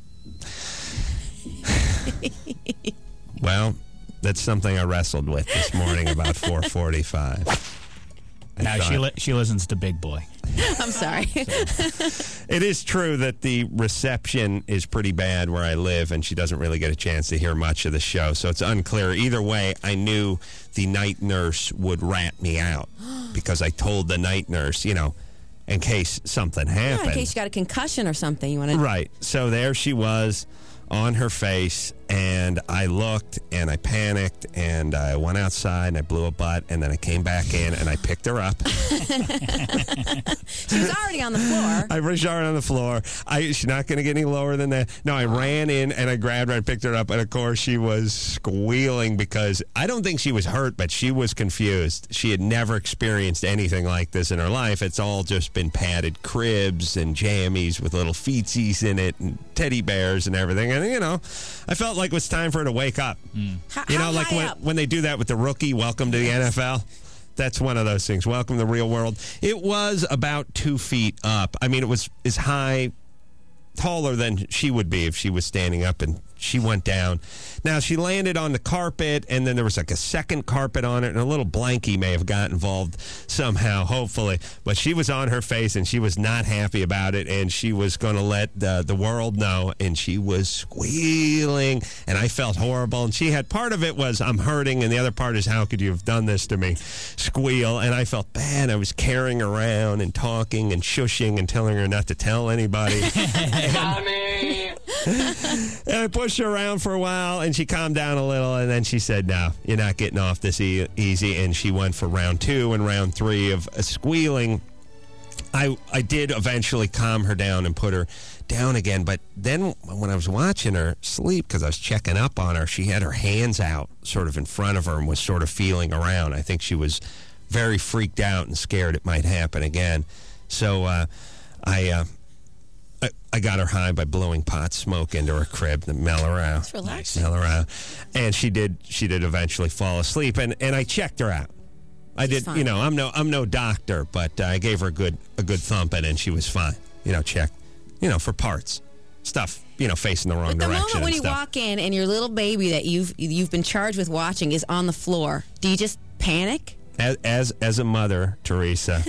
Well, that's something I wrestled with this morning about four forty-five. I Now she thought- li- she listens to Big Boy. I'm sorry. It is true that the reception is pretty bad where I live, and she doesn't really get a chance to hear much of the show, so it's unclear. Either way, I knew the night nurse would rat me out because I told the night nurse, you know, in case something Yeah, happened. in case you got a concussion or something, you want to. Right. So there she was on her face, and I looked, and I panicked, and I went outside, and I blew a butt, and then I came back in, and I picked her up. She was already on the floor. I pushed her on the floor. I, she's not going to get any lower than that. No, I ran in, and I grabbed her, and picked her up, and of course she was squealing because I don't think she was hurt, but she was confused. She had never experienced anything like this in her life. It's all just been padded cribs and jammies with little feetsies in it and teddy bears and everything. And, you know, I felt like it was time for her to wake up. How, You know, how like high when, up? when they do that with the rookie, welcome to the N F L. That's one of those things. Welcome to the real world. It was about two feet up. I mean, it was as high, taller than she would be if she was standing up, and she went down. Now, she landed on the carpet, and then there was like a second carpet on it, and a little blankie may have got involved somehow, hopefully. But she was on her face, and she was not happy about it, and she was going to let the, the world know, and she was squealing, and I felt horrible. And she had, part of it was, I'm hurting, and the other part is, how could you have done this to me? Squeal, and I felt bad. I was carrying her around and talking and shushing and telling her not to tell anybody. And I pushed her around for a while, and she calmed down a little, and then she said, no, you're not getting off this e- easy, and she went for round two and round three of uh, squealing. I I did eventually calm her down and put her down again, but then when I was watching her sleep, because I was checking up on her, she had her hands out sort of in front of her and was sort of feeling around. I think she was very freaked out and scared it might happen again. So uh, I, uh, I I got her high by blowing pot smoke into her crib to mellow her out. That's relaxing. Mellow her out. And she did she did eventually fall asleep, and, and I checked her out. I did, you know, I'm no I'm no doctor, but uh, I gave her a good a good thumping, and she was fine. You know, check, you know, for parts, stuff, you know, facing the wrong But the direction. moment when and you stuff. walk in and your little baby that you've you've been charged with watching is on the floor, do you just panic? As as, as a mother, Teresa,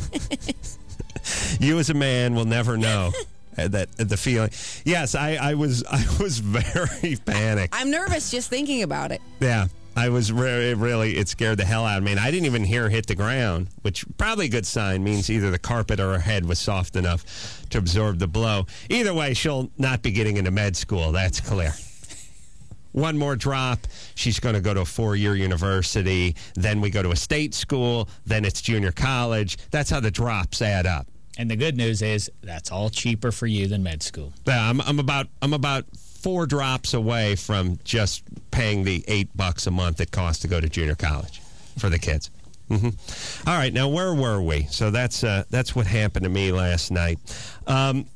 you as a man will never know that the feeling. Yes, I, I was I was very panicked. I'm nervous just thinking about it. Yeah. I was really, really, it scared the hell out of me. And I didn't even hear her hit the ground, which probably a good sign, means either the carpet or her head was soft enough to absorb the blow. Either way, she'll not be getting into med school. That's clear. One more drop, she's going to go to a four-year university. Then we go to a state school. Then it's junior college. That's how the drops add up. And the good news is that's all cheaper for you than med school. Yeah, I'm, I'm about I'm about four drops away from just paying the eight bucks a month it costs to go to junior college for the kids. Mm-hmm. All right, now where were we? So that's uh, that's what happened to me last night. Um,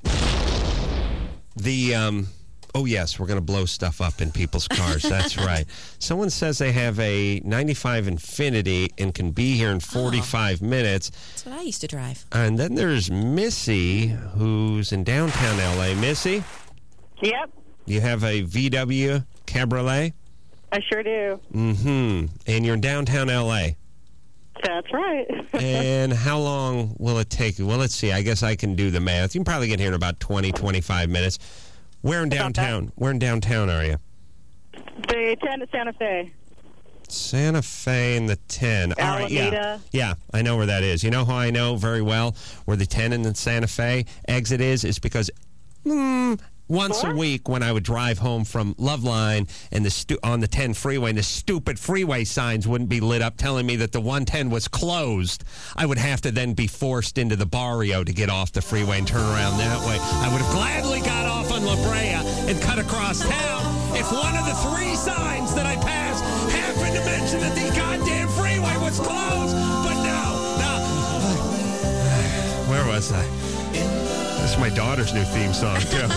the um, oh yes, we're going to blow stuff up in people's cars. That's right. Someone says they have a ninety-five Infiniti and can be here in forty-five oh. minutes. That's what I used to drive. And then there's Missy, who's in downtown L A. Missy? Yep. You have a V W Cabriolet? I sure do. Mm-hmm. And you're in downtown L A. That's right. And how long will it take you? Well, let's see. I guess I can do the math. You can probably get here in about twenty, twenty-five minutes. Where in downtown? Where in downtown are you? The ten at Santa Fe. Santa Fe and the ten. All right, yeah. Yeah, I know where that is. You know how I know very well where the ten and the Santa Fe exit is? Is because... Mm, Once a week when I would drive home from Loveline and the stu- on the ten freeway, and the stupid freeway signs wouldn't be lit up telling me that the one ten was closed, I would have to then be forced into the barrio to get off the freeway and turn around that way. I would have gladly got off on La Brea and cut across town if one of the three signs that I passed happened to mention that the goddamn freeway was closed. But no, no. Where was I? This is my daughter's new theme song, too.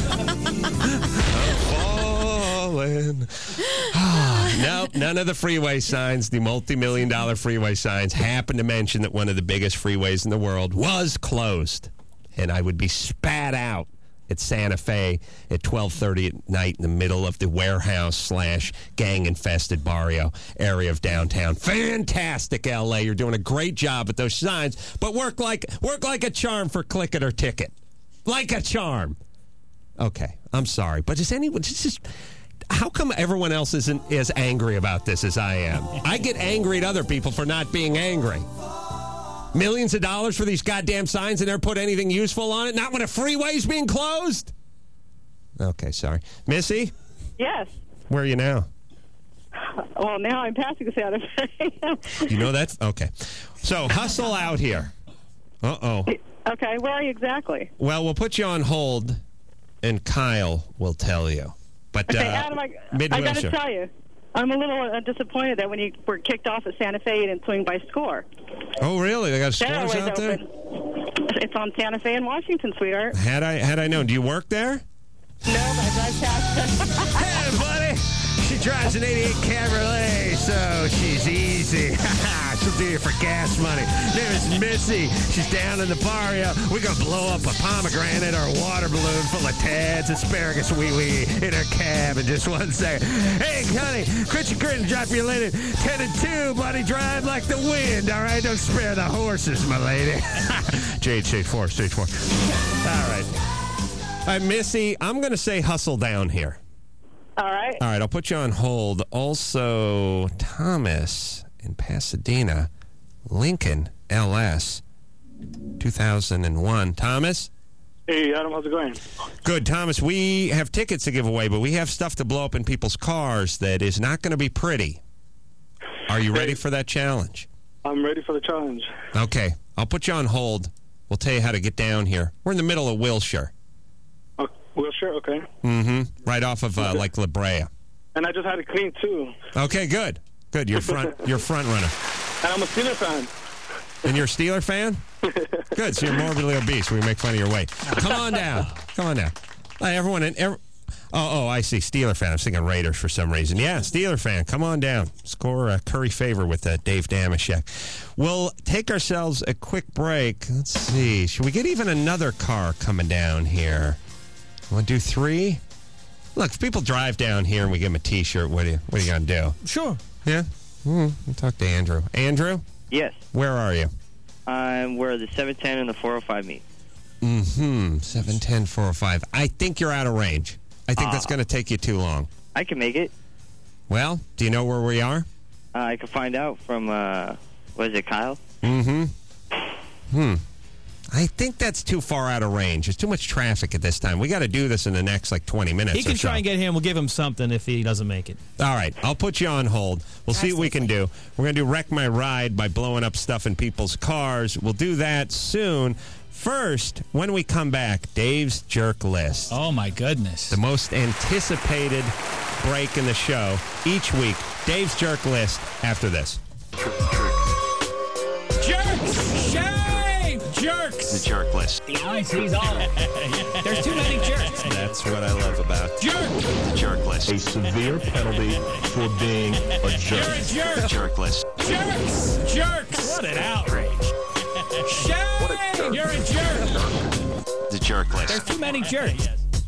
I'm falling. Nope, none of the freeway signs, the multi-million dollar freeway signs, happened to mention that one of the biggest freeways in the world was closed. And I would be spat out at Santa Fe at twelve thirty at night in the middle of the warehouse slash gang-infested barrio area of downtown. Fantastic, L A. You're doing a great job at those signs, but work like work like a charm for Click It or Ticket. Like a charm. Okay, I'm sorry, but is anyone just how come everyone else isn't as angry about this as I am? I get angry at other people for not being angry. Millions of dollars for these goddamn signs and never put anything useful on it? Not when a freeway's being closed? Okay, sorry. Missy? Yes. Where are you now? Well, now I'm passing Santa Fe. You know that? Okay. So, hustle out here. Uh-oh. Okay, where are you exactly? Well, we'll put you on hold, and Kyle will tell you. But okay, uh, Adam, I, Mid I got to Wilshire. tell you, I'm a little uh, disappointed that when you were kicked off at Santa Fe, you didn't swing by Score. Oh, really? They got That stores always out there? open. It's on Santa Fe in Washington, sweetheart. Had I had I known, do you work there? No, but I drive past. Hey, buddy. She drives an eighty-eight Cabriolet, so she's easy. She'll do you for gas money. Name is Missy. She's down in the barrio. We're going to blow up a pomegranate or a water balloon full of Ted's asparagus wee-wee in her cab in just one second. Hey, honey, quit your grin and drop your lid in ten and two, buddy. Drive like the wind, all right? Don't spare the horses, my lady. Jade, stage four, stage four. All right. All right, Missy, I'm going to say hustle down here. All right. All right, I'll put you on hold. Also, Thomas in Pasadena, Lincoln L S, two thousand one. Thomas? Hey, Adam, how's it going? Good, Thomas. We have tickets to give away, but we have stuff to blow up in people's cars that is not going to be pretty. Are you ready for that challenge? I'm ready for the challenge. Okay. I'll put you on hold. We'll tell you how to get down here. We're in the middle of Wilshire. Uh, Wilshire, okay. Mm-hmm. Right off of, uh, Okay. like, La Brea. And I just had it clean, too. Okay, good. Good. You're front, you're front runner. And I'm a Steelers fan. And you're a Steeler fan? Good. So you're morbidly obese. We make fun of your weight. Come on down. Come on down. Uh, everyone in... Every, oh, oh, I see. Steeler fan. I was thinking Raiders for some reason. Yeah, Steeler fan. Come on down. Score a curry favor with uh, Dave Damashek. We'll take ourselves a quick break. Let's see. Should we get even another car coming down here? Want to do three? Look, if people drive down here and we give them a T-shirt, what are you, what are you going to do? Sure. Yeah? Mm, we'll talk to Andrew. Andrew? Yes. Where are you? I'm where the seven ten and the four oh five meet. Mm-hmm. seven ten, four oh five. I think you're out of range. I think Uh, that's going to take you too long. I can make it. Well, do you know where we are? Uh, I can find out from, uh, what is it, Kyle? Mm-hmm. Hmm. I think that's too far out of range. There's too much traffic at this time. We got to do this in the next, like, twenty minutes He can or so. try and get him. We'll give him something if he doesn't make it. All right. I'll put you on hold. We'll see what we can do. We're going to do Wreck My Ride by blowing up stuff in people's cars. We'll do that soon. First, when we come back, Dave's Jerk List. Oh, my goodness. The most anticipated break in the show each week. Dave's Jerk List after this. Jerks! Shame! Jerks! The Jerk List. The ice, he's on. There's too many jerks. That's what I love about Jerk! the Jerk List. A severe penalty for being a jerk. You're a jerk! The Jerk List. Jerks! Jerks! What an outrage. Shame! You're a jerk! The Jerk List. There's too many jerks.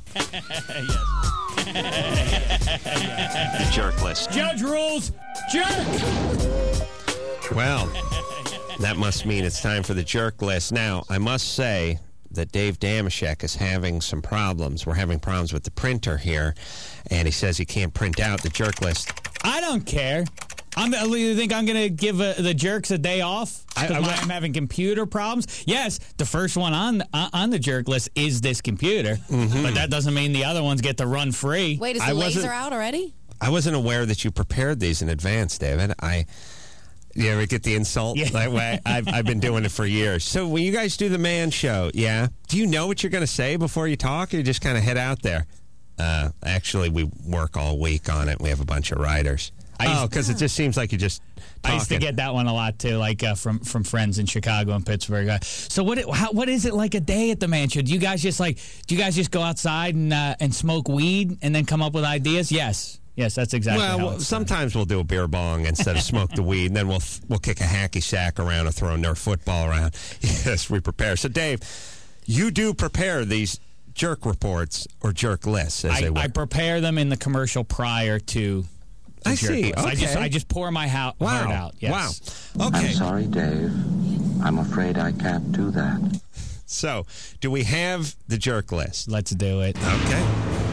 The Jerk List. Judge rules. Jerk! Well, that must mean it's time for the Jerk List. Now, I must say that Dave Damashek is having some problems. We're having problems with the printer here, and he says he can't print out the Jerk List. I don't care. I'm, you think I'm going to give uh, the jerks a day off I- because I- I'm having computer problems? Yes, the first one on uh, on the jerk list is this computer, but that doesn't mean the other ones get to run free. Wait, is the I wasn't- laser out already? I wasn't aware that you prepared these in advance, David. I... You ever get the insult that way? I've, I've been doing it for years. So when you guys do the man show, yeah, do you know what you're going to say before you talk, or you just kind of head out there? Uh, actually, we work all week on it. We have a bunch of writers. I used- oh, because it just seems like you just I used to talking. get that one a lot too, like uh, from from friends in Chicago and Pittsburgh. Uh, so what it, how, what is it like a day at the man show? Do you guys just like do you guys just go outside and uh, and smoke weed and then come up with ideas? Yes. Yes, that's exactly Well, how well it's sometimes we'll do a beer bong instead of smoke the weed, and then we'll we'll kick a hacky sack around or throw a Nerf football around. Yes, we prepare. So, Dave, you do prepare these jerk reports or jerk lists, as I, they were. I prepare them in the commercial prior to. the I jerk see. list. I just Okay. I just pour my ho- Wow. heart out. Yes. Wow. Okay. I'm sorry, Dave. I'm afraid I can't do that. So, do we have the jerk list? Let's do it. Okay.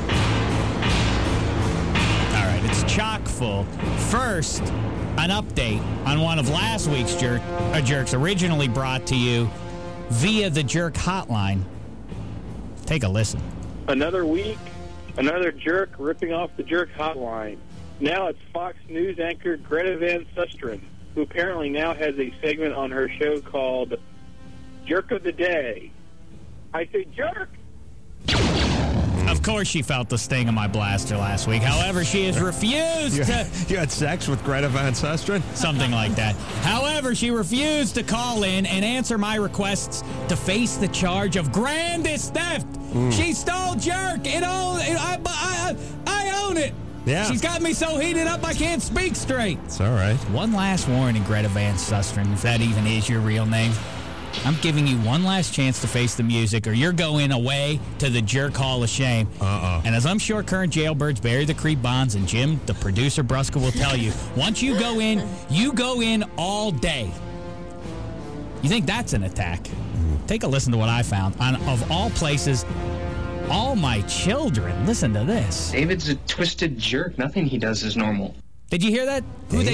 All right, it's chock full. First, an update on one of last week's jerk, uh, jerks, originally brought to you via the Jerk Hotline. Take a listen. Another week, another jerk ripping off the jerk hotline. Now it's Fox News anchor Greta Van Susteren, who apparently now has a segment on her show called Jerk of the Day. I say jerk. Of course she felt the sting of my blaster last week. However, she has refused You, to... you had sex with Greta Van Susteren? Something like that. However, she refused to call in and answer my requests to face the charge of grandest theft. Mm. She stole jerk. It own, it, I, I, I own it. Yeah. She's got me so heated up I can't speak straight. It's all right. One last warning, Greta Van Susteren, if that even is your real name. I'm giving you one last chance to face the music, or you're going away to the Jerk Hall of Shame. Uh-uh. And as I'm sure current jailbirds Barry the Creep Bonds and Jim, the producer Bruska, will tell you, once you go in, you go in all day. You think that's an attack? Take a listen to what I found. On, of all places, All My Children. Listen to this. David's a twisted jerk. Nothing he does is normal. Did you hear that? Who they David? said?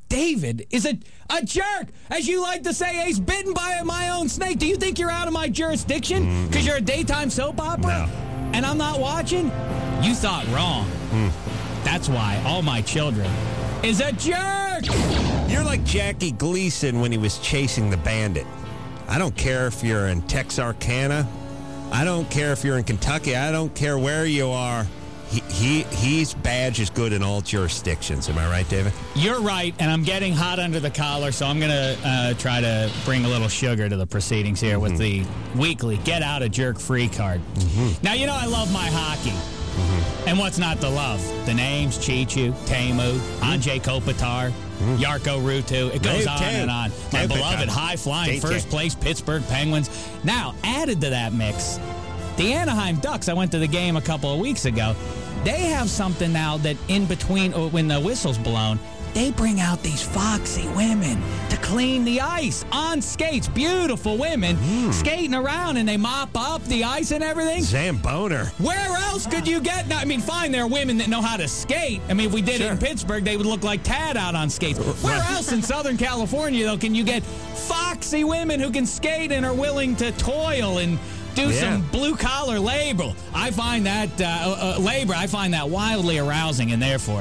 David is a, a jerk. As you like to say, Ace, bitten by my own snake. Do you think you're out of my jurisdiction because you're a daytime soap opera? No. And I'm not watching? You thought wrong. Mm. That's why All My Children is a jerk. You're like Jackie Gleason when he was chasing the bandit. I don't care if you're in Texarkana. I don't care if you're in Kentucky. I don't care where you are. He, he He's badge is good in all jurisdictions. Am I right, David? You're right, and I'm getting hot under the collar, so I'm going to uh, try to bring a little sugar to the proceedings here with the weekly Get Out of Jerk Free card. Mm-hmm. Now, you know I love my hockey. Mm-hmm. And what's not to love? The names, Chichu, Teemu, Anjay Kopitar, Mm-hmm. Yarko Ruutu. It goes Dave on Tay. and on. My Dave beloved Tay. high-flying Dave first Tay. place Pittsburgh Penguins. Now, added to that mix, the Anaheim Ducks, I went to the game a couple of weeks ago. They have something now that in between, or when the whistle's blown, they bring out these foxy women to clean the ice on skates. Beautiful women Mm. skating around, and they mop up the ice and everything. Zamboner. Where else could you get? I mean, fine, there are women that know how to skate. I mean, if we did Sure. it in Pittsburgh, they would look like Tad out on skates. Where else in Southern California, though, can you get foxy women who can skate and are willing to toil and do Yeah. some blue-collar labor? I find that, uh, uh, labor, I find that wildly arousing, and therefore,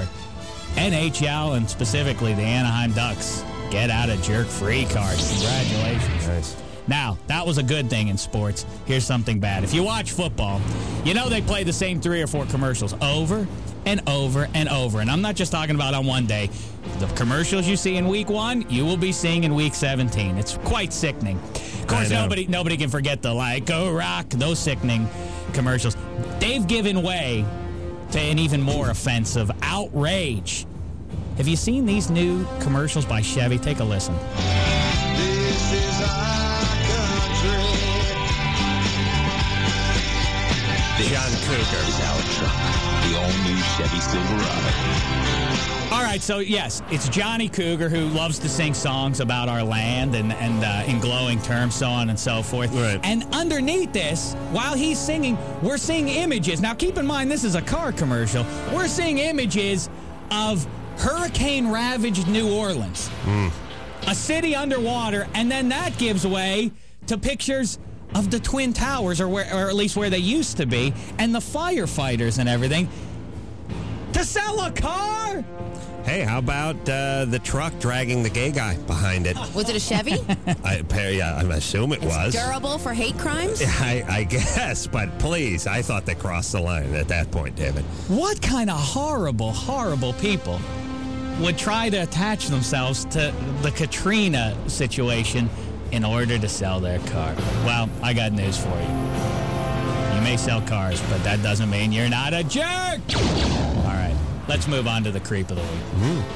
N H L and specifically the Anaheim Ducks get out of jerk-free cards. Congratulations. Nice. Now, that was a good thing in sports. Here's something bad. If you watch football, you know they play the same three or four commercials over and over and over. And I'm not just talking about on one day. The commercials you see in week one, you will be seeing in week seventeen. It's quite sickening. Of course, I know. nobody nobody can forget the like, go rock, those sickening commercials. They've given way to an even more offensive outrage. Have you seen these new commercials by Chevy? Take a listen. This is our country. John Cougar is our truck, the all-new Chevy Silverado. All right, so yes, it's Johnny Cougar who loves to sing songs about our land and, and uh, in glowing terms, so on and so forth. Right. And underneath this, while he's singing, we're seeing images. Now, keep in mind, this is a car commercial. We're seeing images of hurricane-ravaged New Orleans, Mm. a city underwater, and then that gives way to pictures of the Twin Towers, or, where, or at least where they used to be, and the firefighters and everything. To sell a car? Hey, how about uh, the truck dragging the gay guy behind it? Was it a Chevy? I, yeah, I assume it It's was. durable for hate crimes? I, I guess, but please, I thought they crossed the line at that point, David. What kind of horrible, horrible people would try to attach themselves to the Katrina situation in order to sell their car? Well, I got news for you. You may sell cars, but that doesn't mean you're not a jerk. All right, let's move on to the creep of the week.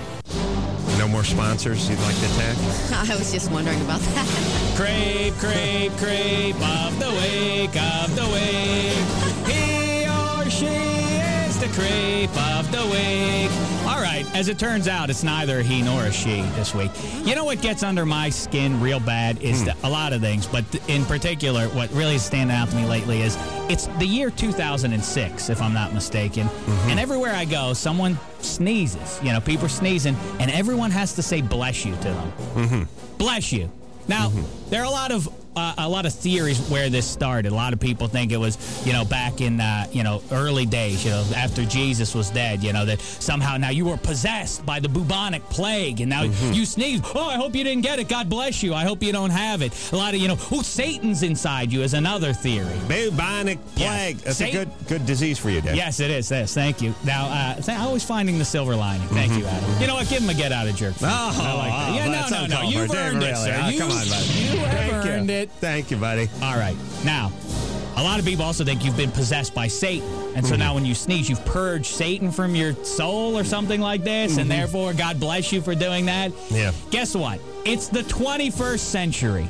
Mm. No more sponsors you'd like to tag? I was just wondering about that. Creep, creep, creep of the week, of the week. He or she is the creep of the week. All right, as it turns out, it's neither a he nor a she this week. You know what gets under my skin real bad is the, a lot of things, but in particular, what really is standing out to me lately is it's the year two thousand six, if I'm not mistaken, Mm-hmm. and everywhere I go, someone sneezes. You know, people are sneezing, and everyone has to say bless you to them. Mm-hmm. Bless you. Now, Mm-hmm. there are a lot of uh, a lot of theories where this started. A lot of people think it was, you know, back in uh, you know early days, you know, after Jesus was dead. You know that somehow now you were possessed by the bubonic plague, and now Mm-hmm. you sneeze. Oh, I hope you didn't get it. God bless you. I hope you don't have it. A lot of you know, oh, Satan's inside you is another theory. Bubonic plague. Yes. That's Satan- a good good disease for you, Dave. Yes, it is. Yes, thank you. Now, uh, th- always finding the silver lining. Thank you, Adam. You know what? Give him a get out of jerk. Oh, I like that. oh, Yeah, that's no, no, no. uncalled for, You've Dave, earned it, really. sir. Oh, you, come on, buddy. you have Thank you. earned it. Thank you, buddy. All right. Now, a lot of people also think you've been possessed by Satan. And so Mhm. now when you sneeze, you've purged Satan from your soul or something like this. Mhm. And therefore, God bless you for doing that. Yeah. Guess what? It's the twenty-first century.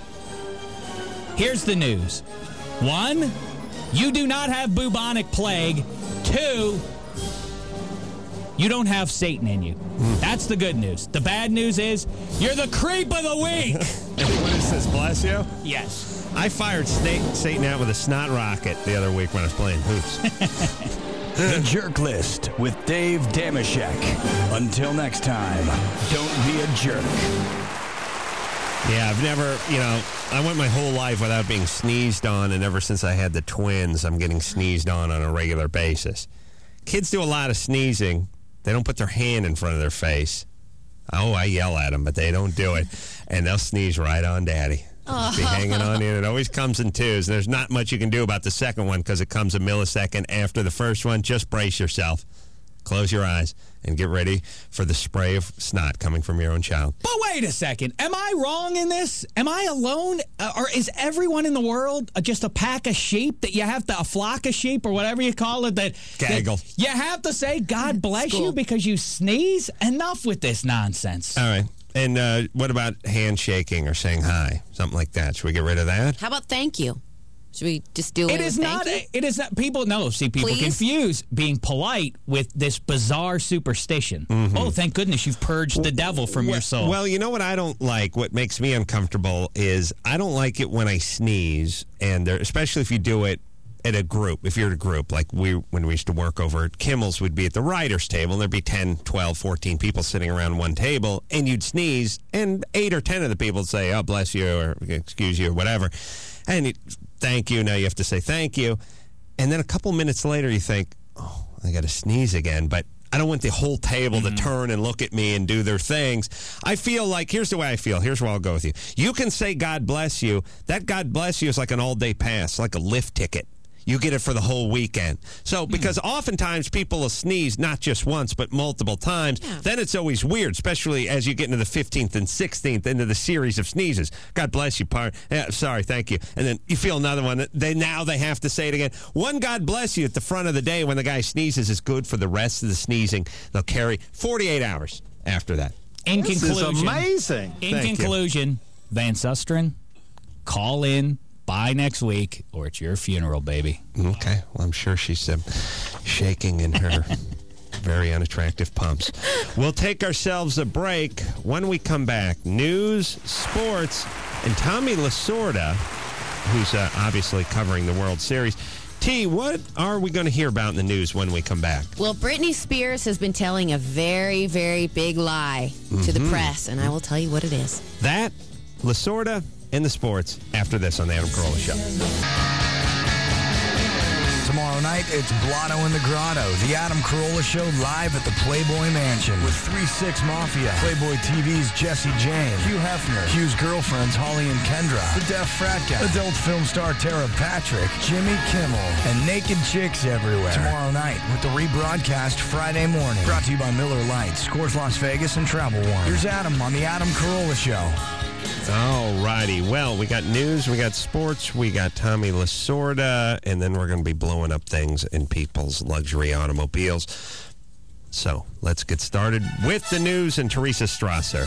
Here's the news. One, you do not have bubonic plague. Two, you don't have Satan in you. That's the good news. The bad news is you're the creep of the week. Anyone who says bless you? Yes. I fired Satan Satan out with a snot rocket the other week when I was playing hoops. The Jerk List with Dave Damashek. Until next time, don't be a jerk. Yeah, I've never, you know, I went my whole life without being sneezed on, and ever since I had the twins, I'm getting sneezed on on a regular basis. Kids do a lot of sneezing. They don't put their hand in front of their face. Oh, I yell at them, but they don't do it. And they'll sneeze right on Daddy. Just be hanging on in. It always comes in twos. And there's not much you can do about the second one because it comes a millisecond after the first one. Just brace yourself. Close your eyes and get ready for the spray of snot coming from your own child. But wait a second. Am I wrong in this? Am I alone? Uh, or is everyone in the world uh, just a pack of sheep that you have to, a flock of sheep or whatever you call it? That, Gaggle. that you have to say, God bless Cool. you because you sneeze? Enough with this nonsense. All right. And uh, what about handshaking or saying hi? Something like that. Should we get rid of that? How about thank you? Should we just do it? It is not. You? It is not. People no. See, people Please? confuse being polite with this bizarre superstition. Mm-hmm. Oh, thank goodness you've purged the devil from well, your soul. Well, you know what I don't like? What makes me uncomfortable is I don't like it when I sneeze, and there, especially if you do it at a group. If you're at a group, like we when we used to work over at Kimmel's, we'd be at the writers' table, and there'd be ten, twelve, fourteen people sitting around one table, and you'd sneeze, and eight or ten of the people would say, oh, bless you, or excuse you, or whatever. And it, thank you. Now you have to say thank you. And then a couple minutes later, you think, oh, I got to sneeze again. But I don't want the whole table mm-hmm. to turn and look at me and do their things. I feel like, here's the way I feel. Here's where I'll go with you. You can say God bless you. That God bless you is like an all-day pass, like a lift ticket. You get it for the whole weekend. So, because mm. oftentimes people will sneeze not just once, but multiple times. Yeah. Then it's always weird, especially as you get into the fifteenth and sixteenth, into the series of sneezes. God bless you, par- yeah, sorry, thank you. And then you feel another one. They Now they have to say it again. One God bless you at the front of the day when the guy sneezes is good for the rest of the sneezing. They'll carry forty-eight hours after that. In this conclusion, is amazing. In Thank conclusion, you. Van Susteren, call in. By next week, or it's your funeral, baby. Okay. Well, I'm sure she's uh, shaking in her very unattractive pumps. We'll take ourselves a break. When we come back, news, sports, and Tommy Lasorda, who's uh, obviously covering the World Series. T, what are we going to hear about in the news when we come back? Well, Britney Spears has been telling a very, very big lie mm-hmm. to the press, and I will tell you what it is. That, Lasorda, in the sports after this on the Adam Carolla Show. Tomorrow night, it's Blotto in the Grotto, the Adam Carolla Show live at the Playboy Mansion with three six Mafia, Playboy T V's Jesse James, Hugh Hefner, Hugh's girlfriends Holly and Kendra, the Deaf Frat Guy, adult film star Tara Patrick, Jimmy Kimmel, and naked chicks everywhere. Tomorrow night with the rebroadcast Friday morning. Brought to you by Miller Lite, Scores Las Vegas, and Travel One. Here's Adam on the Adam Carolla Show. All righty. Well, we got news, we got sports, we got Tommy Lasorda, and then we're going to be blowing up things in people's luxury automobiles. So let's get started with the news and Teresa Strasser.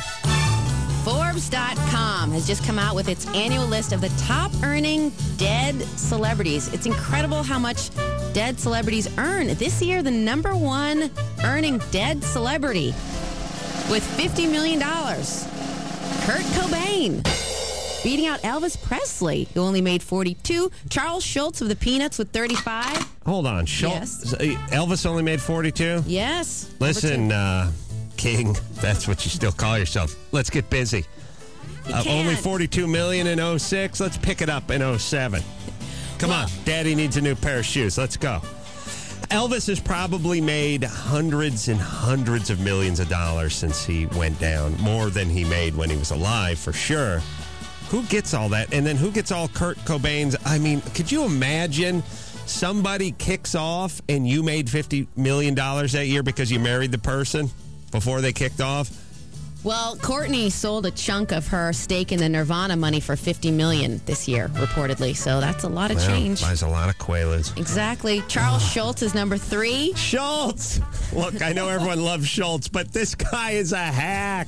Forbes dot com has just come out with its annual list of the top earning dead celebrities. It's incredible how much dead celebrities earn. This year, the number one earning dead celebrity with fifty million dollars. Kurt Cobain, beating out Elvis Presley, who only made forty-two. Charles Schultz of the Peanuts with thirty-five. Hold on. Schultz, yes. Elvis only made forty-two? Yes. Listen, uh, King, that's what you still call yourself. Let's get busy. Uh, only forty-two million in oh six. Let's pick it up in oh seven. Come well, on. Daddy needs a new pair of shoes. Let's go. Elvis has probably made hundreds and hundreds of millions of dollars since he went down. More than he made when he was alive, for sure. Who gets all that? And then who gets all Kurt Cobain's? I mean, could you imagine somebody kicks off and you made fifty million dollars that year because you married the person before they kicked off? Well, Courtney sold a chunk of her stake in the Nirvana money for fifty million dollars this year, reportedly. So that's a lot of well, change. Buys a lot of Quaaludes. Exactly. Charles Schultz is number three. Schultz! Look, I know everyone loves Schultz, but this guy is a hack.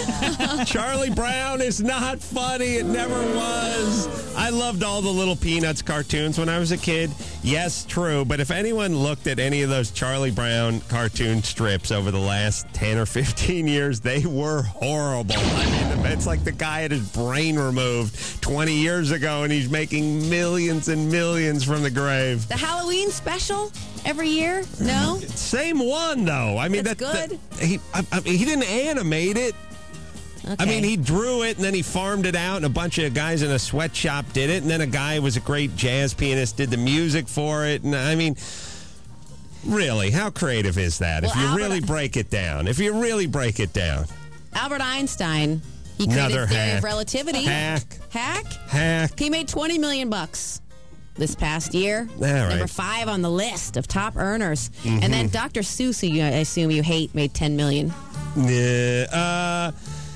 Charlie Brown is not funny. It never was. I loved all the Little Peanuts cartoons when I was a kid. Yes, true. But if anyone looked at any of those Charlie Brown cartoon strips over the last ten or fifteen years, they were They're horrible. I mean, it's like the guy had his brain removed twenty years ago, and he's making millions and millions from the grave. The Halloween special every year? No? Same one, though. I mean, That's that, good. that- he, I, I mean, he didn't animate it. I Okay. mean, he drew it, and then he farmed it out, and a bunch of guys in a sweatshop did it, and then a guy who was a great jazz pianist did the music for it. And I mean, really, how creative is that? Well, if you Albert- really break it down. If you really break it down. Albert Einstein, he created Another the theory hack. of relativity. Hack. Hack? Hack. He made twenty million bucks this past year. All right. Number five on the list of top earners. Mhm. And then Doctor Seuss, who you, I assume you hate, made ten million. Yeah. Uh,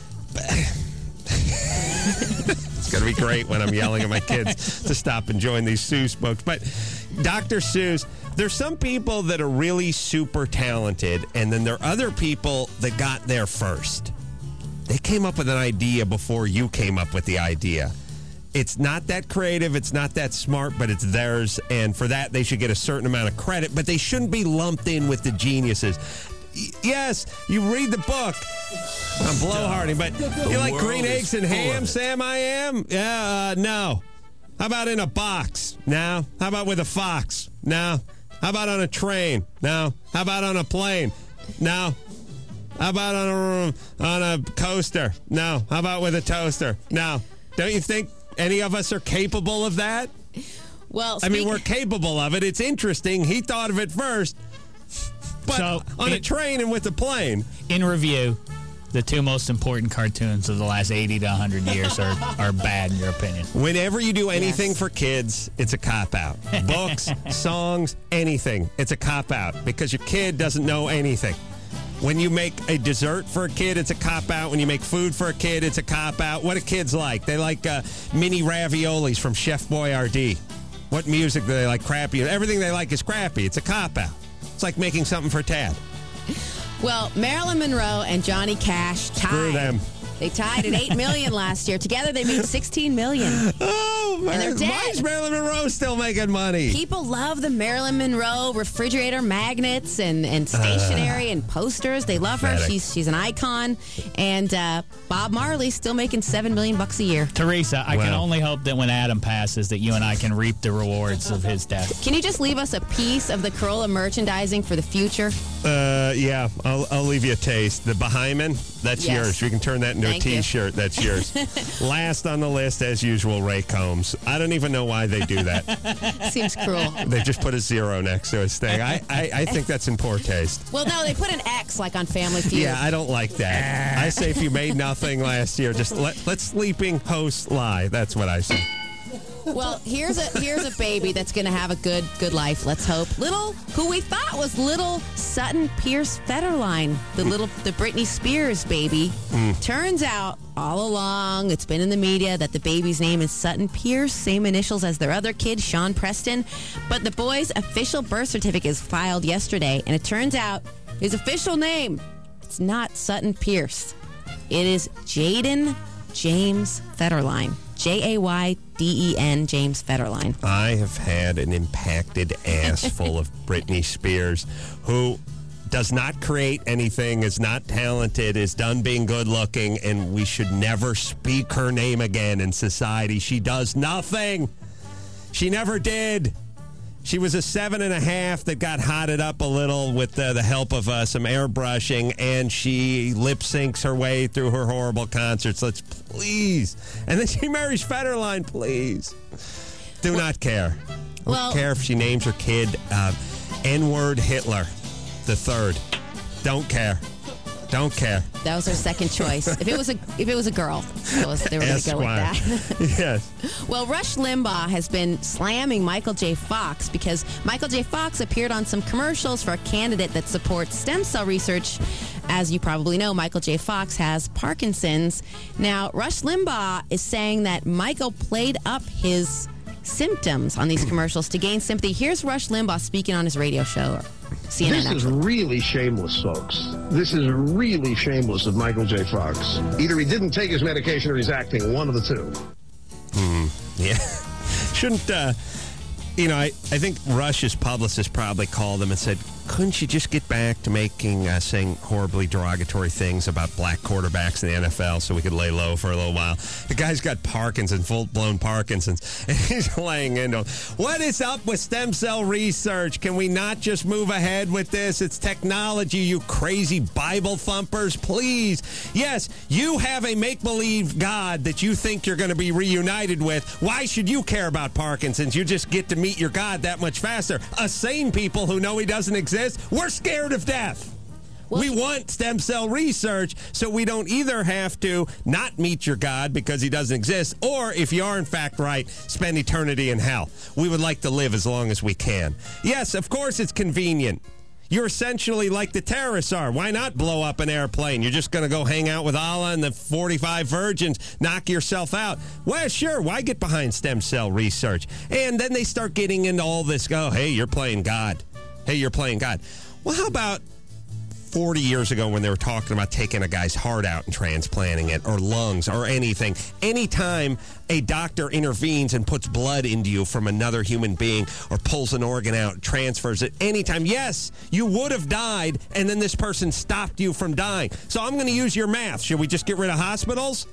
it's going to be great when I'm yelling at my kids to stop enjoying these Seuss books. But Doctor Seuss, there's some people that are really super talented, and then there are other people that got there first. They came up with an idea before you came up with the idea. It's not that creative, it's not that smart, but it's theirs, and for that they should get a certain amount of credit, but they shouldn't be lumped in with the geniuses. Y- Yes, you read the book. I'm blowharding, but you like world green is eggs and full ham, of it. Sam? I am? Yeah, uh, no. How about in a box? No. How about with a fox? No. How about on a train? No. How about on a plane? No. How about on a on a coaster? No. How about with a toaster? No. Don't you think any of us are capable of that? Well, I mean, speak- we're capable of it. It's interesting. He thought of it first. But So, on a it- train and with a plane. In review, the two most important cartoons of the last eighty to one hundred years are, are bad, in your opinion. Whenever you do anything for kids, it's a cop-out. Books, songs, anything. It's a cop-out because your kid doesn't know anything. When you make a dessert for a kid, it's a cop-out. When you make food for a kid, it's a cop-out. What do kids like? They like uh, mini raviolis from Chef Boyardee. What music do they like? Crappy. Everything they like is crappy. It's a cop-out. It's like making something for Tad. Well, Marilyn Monroe and Johnny Cash tied. Screw them. They tied at eight million last year. Together, they made sixteen million. Oh, And they're man. dead. Why is Marilyn Monroe still making money? People love the Marilyn Monroe refrigerator magnets and, and stationery Uh, and posters. They love her. pathetic. She's she's an icon. And uh, Bob Marley's still making seven million bucks a year. Teresa, I can Wow. only hope that when Adam passes that you and I can reap the rewards of his death. Can you just leave us a piece of the Corolla merchandising for the future? Uh, yeah, I'll, I'll leave you a taste. The Bahamian, that's Yes. yours. You can turn that into Thank a you. T-shirt. That's yours. Last on the list, as usual, Ray Combs. I don't even know why they do that. Seems cruel. They just put a zero next to his thing. I, I, I think that's in poor taste. Well, no, they put an X like on Family Feud. Yeah, I don't like that. I say if you made nothing last year, just let, let sleeping hosts lie. That's what I say. Well, here's a here's a baby that's going to have a good good life. Let's hope. Little, who we thought was little Sutton Pierce Federline, the little the Britney Spears baby. Mm. Turns out all along, it's been in the media that the baby's name is Sutton Pierce, same initials as their other kid, Sean Preston. But the boy's official birth certificate is filed yesterday, and it turns out his official name, it's not Sutton Pierce. It is Jaden James Federline. J A Y D E N, James Federline. I have had an impacted ass full of Britney Spears, who does not create anything, is not talented, is done being good looking, and we should never speak her name again in society. She does nothing. She never did. She was a seven and a half that got hotted up a little with uh, the help of uh, some airbrushing, and she lip syncs her way through her horrible concerts. Let's please. And then she marries Federline, please. Do not care. Don't well- care if she names her kid uh, N-word Hitler the third. Don't care. Don't care. That was her second choice. If it was a if it was a girl, that was, they were going to go with Esquire. that. Yes. Well, Rush Limbaugh has been slamming Michael J. Fox because Michael J. Fox appeared on some commercials for a candidate that supports stem cell research. As you probably know, Michael J. Fox has Parkinson's. Now, Rush Limbaugh is saying that Michael played up his symptoms on these commercials to gain sympathy. Here's Rush Limbaugh speaking on his radio show. C N N. This is really shameless, folks. This is really shameless of Michael J. Fox. Either he didn't take his medication or he's acting, one of the two. Hmm. Yeah. Shouldn't, uh, you know, I, I think Rush's publicist probably called him and said, couldn't you just get back to making, uh, saying horribly derogatory things about black quarterbacks in the N F L so we could lay low for a little while? The guy's got Parkinson's, full-blown Parkinson's, and he's laying into him. What is up with stem cell research? Can we not just move ahead with this? It's technology, you crazy Bible thumpers. Please. Yes, you have a make-believe God that you think you're going to be reunited with. Why should you care about Parkinson's? You just get to meet your God that much faster. Us sane people who know he doesn't exist, we're scared of death. Well, we want stem cell research so we don't either have to not meet your God because he doesn't exist, or if you are in fact right, spend eternity in hell. We would like to live as long as we can. Yes, of course it's convenient. You're essentially like the terrorists are. Why not blow up an airplane? You're just going to go hang out with Allah and the forty-five virgins, knock yourself out. Well, sure, why get behind stem cell research? And then they start getting into all this, oh, hey, you're playing God. Hey, you're playing God. Well, how about forty years ago when they were talking about taking a guy's heart out and transplanting it, or lungs, or anything? Anytime a doctor intervenes and puts blood into you from another human being, or pulls an organ out, transfers it, anytime, yes, you would have died, and then this person stopped you from dying. So I'm going to use your math. Should we just get rid of hospitals?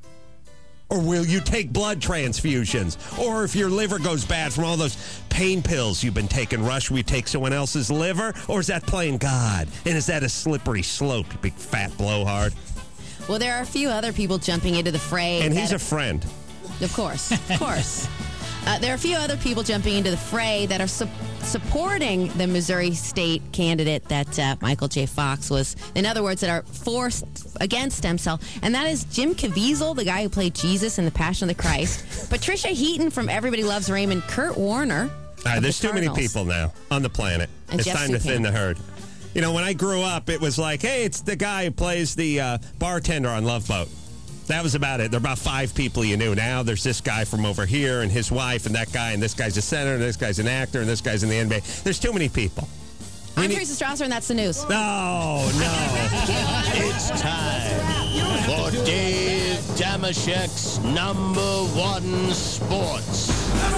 Or will you take blood transfusions? Or if your liver goes bad from all those pain pills you've been taking, Rush, will you take someone else's liver? Or is that playing God? And is that a slippery slope, you big fat blowhard? Well, there are a few other people jumping into the fray. And he's a friend. Of course, of course. Uh, there are a few other people jumping into the fray that are su- supporting the Missouri State candidate that uh, Michael J. Fox was. In other words, that are forced against stem cell. And that is Jim Caviezel, the guy who played Jesus in The Passion of the Christ. Patricia Heaton from Everybody Loves Raymond. Kurt Warner. All right, there's too many people now on the planet. And it's Jeff time to Supan. thin the herd. You know, when I grew up, it was like, hey, it's the guy who plays the uh, bartender on Love Boat. That was about it. There were about five people you knew. Now there's this guy from over here and his wife and that guy, and this guy's a senator, and this guy's an actor, and this guy's in the N B A. There's too many people. I'm need- Teresa Strasser, and that's the news. No, no. It's time for Dave Damashek's number one sports.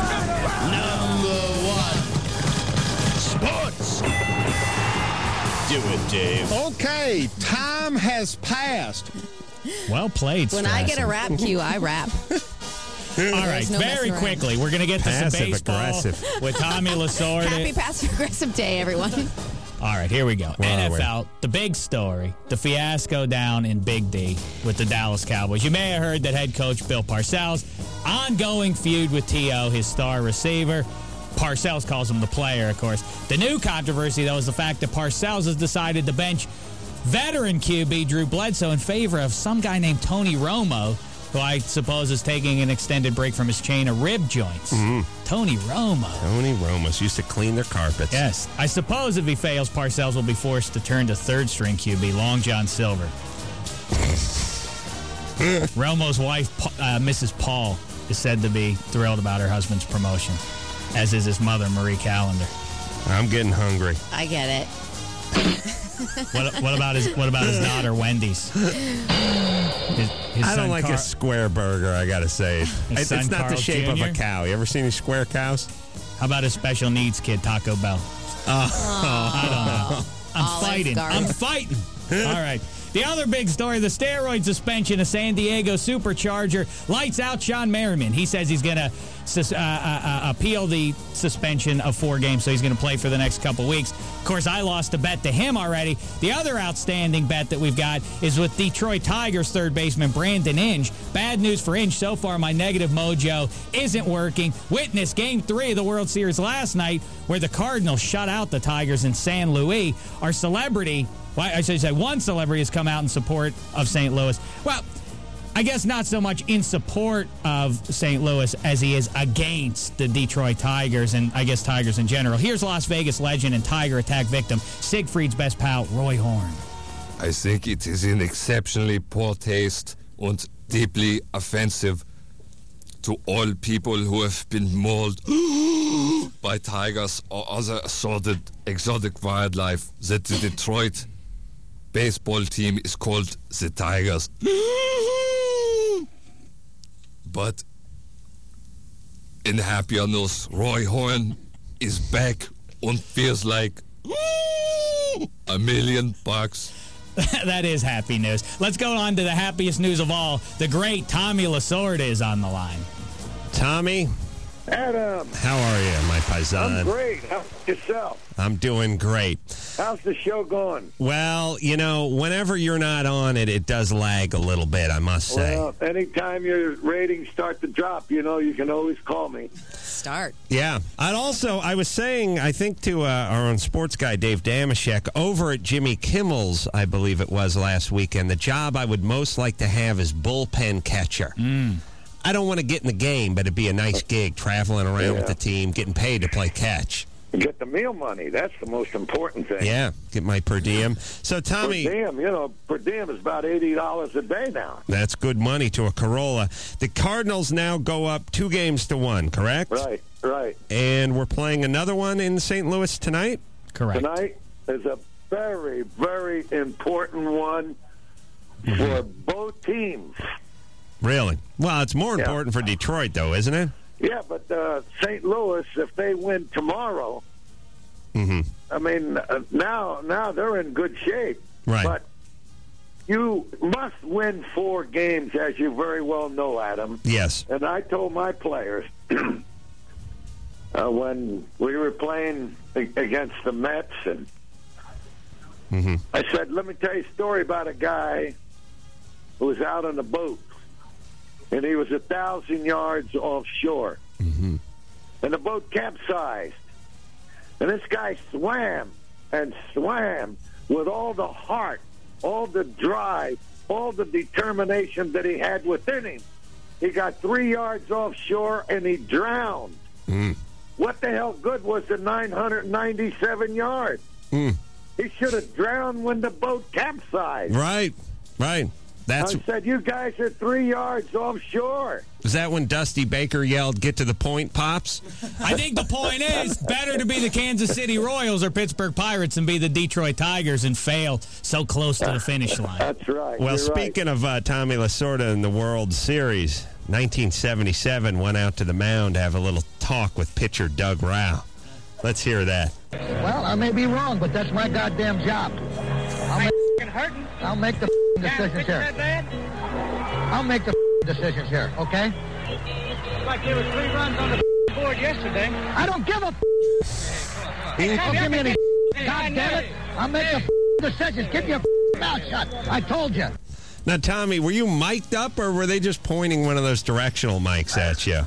Number one sports. Do it, Dave. Okay, time has passed. Well played, When I get a Strasser. rap cue, I rap. All right, no very messing around. quickly, we're going to get to some Passive baseball aggressive. with Tommy Lasorda. Happy passive aggressive day, everyone. All right, here we go. Where are N we? F L, the big story, the fiasco down in Big D with the Dallas Cowboys. You may have heard that head coach Bill Parcells, ongoing feud with T O, his star receiver. Parcells calls him the player, of course. The new controversy, though, is the fact that Parcells has decided to bench veteran Q B Drew Bledsoe in favor of some guy named Tony Romo, who I suppose is taking an extended break from his chain of rib joints. Mm-hmm. Tony Romo. Tony Romo's used to clean their carpets. Yes. I suppose if he fails, Parcells will be forced to turn to third-string Q B, Long John Silver. Romo's wife, uh, Missus Paul, is said to be thrilled about her husband's promotion, as is his mother, Marie Callender. I'm getting hungry. I get it. What, what about his What about his daughter, Wendy's? His, his I don't son like Carl- a square burger, I got to say. It, it's son not the Carl shape Junior? of a cow. You ever seen these square cows? How about his special needs kid, Taco Bell? I don't know. I'm Olive fighting. Garden. I'm fighting. All right. The other big story, the steroid suspension of San Diego Supercharger. Lights out Sean Merriman. He says he's going to sus- uh, uh, uh, appeal the suspension of four games, so he's going to play for the next couple weeks. Of course, I lost a bet to him already. The other outstanding bet that we've got is with Detroit Tigers third baseman Brandon Inge. Bad news for Inge. So far, my negative mojo isn't working. Witness Game three of the World Series last night, where the Cardinals shut out the Tigers in San Luis. Our celebrity... Well, I should say one celebrity has come out in support of Saint Louis. Well, I guess not so much in support of Saint Louis as he is against the Detroit Tigers and I guess Tigers in general. Here's Las Vegas legend and Tiger attack victim, Siegfried's best pal, Roy Horn. I think it is in exceptionally poor taste and deeply offensive to all people who have been mauled by tigers or other assorted exotic wildlife that the Detroit baseball team is called the Tigers. But in happier news, Roy Horn is back and feels like a million bucks. That is happy news. Let's go on to the happiest news of all. The great Tommy Lasorda is on the line. Tommy, Adam, how are you, my paisan? I'm great. How about yourself? I'm doing great. How's the show going? Well, you know, whenever you're not on it, it does lag a little bit, I must say. Well, anytime your ratings start to drop, you know, you can always call me. Start. Yeah. I'd also, I was saying, I think to uh, our own sports guy, Dave Damashek, over at Jimmy Kimmel's, I believe it was last weekend, the job I would most like to have is bullpen catcher. Mm. I don't want to get in the game, but it'd be a nice gig, traveling around Yeah. with the team, getting paid to play catch. Get the meal money. That's the most important thing. Yeah, get my per diem. So, Tommy... Per diem, you know, per diem is about eighty dollars a day now. That's good money to a Corolla. The Cardinals now go up two games to one, correct? Right, right. And we're playing another one in Saint Louis tonight? Correct. Tonight is a very, very important one for both teams. Really? Well, it's more Yeah. important for Detroit, though, isn't it? Yeah, but uh, Saint Louis, if they win tomorrow, Mm-hmm. I mean, uh, now now they're in good shape. Right. But you must win four games, as you very well know, Adam. Yes. And I told my players uh, when we were playing against the Mets, and Mm-hmm. I said, let me tell you a story about a guy who was out on a boat, and he was a thousand yards offshore. Mm-hmm. And the boat capsized. And this guy swam and swam with all the heart, all the drive, all the determination that he had within him. He got three yards offshore, and he drowned. Mm. What the hell good was the nine hundred ninety-seven yards? Mm. He should have drowned when the boat capsized. Right, right. That's I said, you guys are three yards offshore. Was that when Dusty Baker yelled, "Get to the point, Pops"? I think the point is better to be the Kansas City Royals or Pittsburgh Pirates than be the Detroit Tigers and fail so close to the finish line. That's right. Well, You're speaking of uh, Tommy Lasorda in the World Series, nineteen seventy-seven went out to the mound to have a little talk with pitcher Doug Rauch. Let's hear that. Well, I may be wrong, but that's my goddamn job. I'll make, I'll make the decisions here. I'll make the decisions here, okay? Like there was three runs on the board yesterday. I don't give a Don't give me any God damn it. I'll make the decisions. Keep your mouth shut. I told you. Now, Tommy, were you mic'd up, or were they just pointing one of those directional mics at you?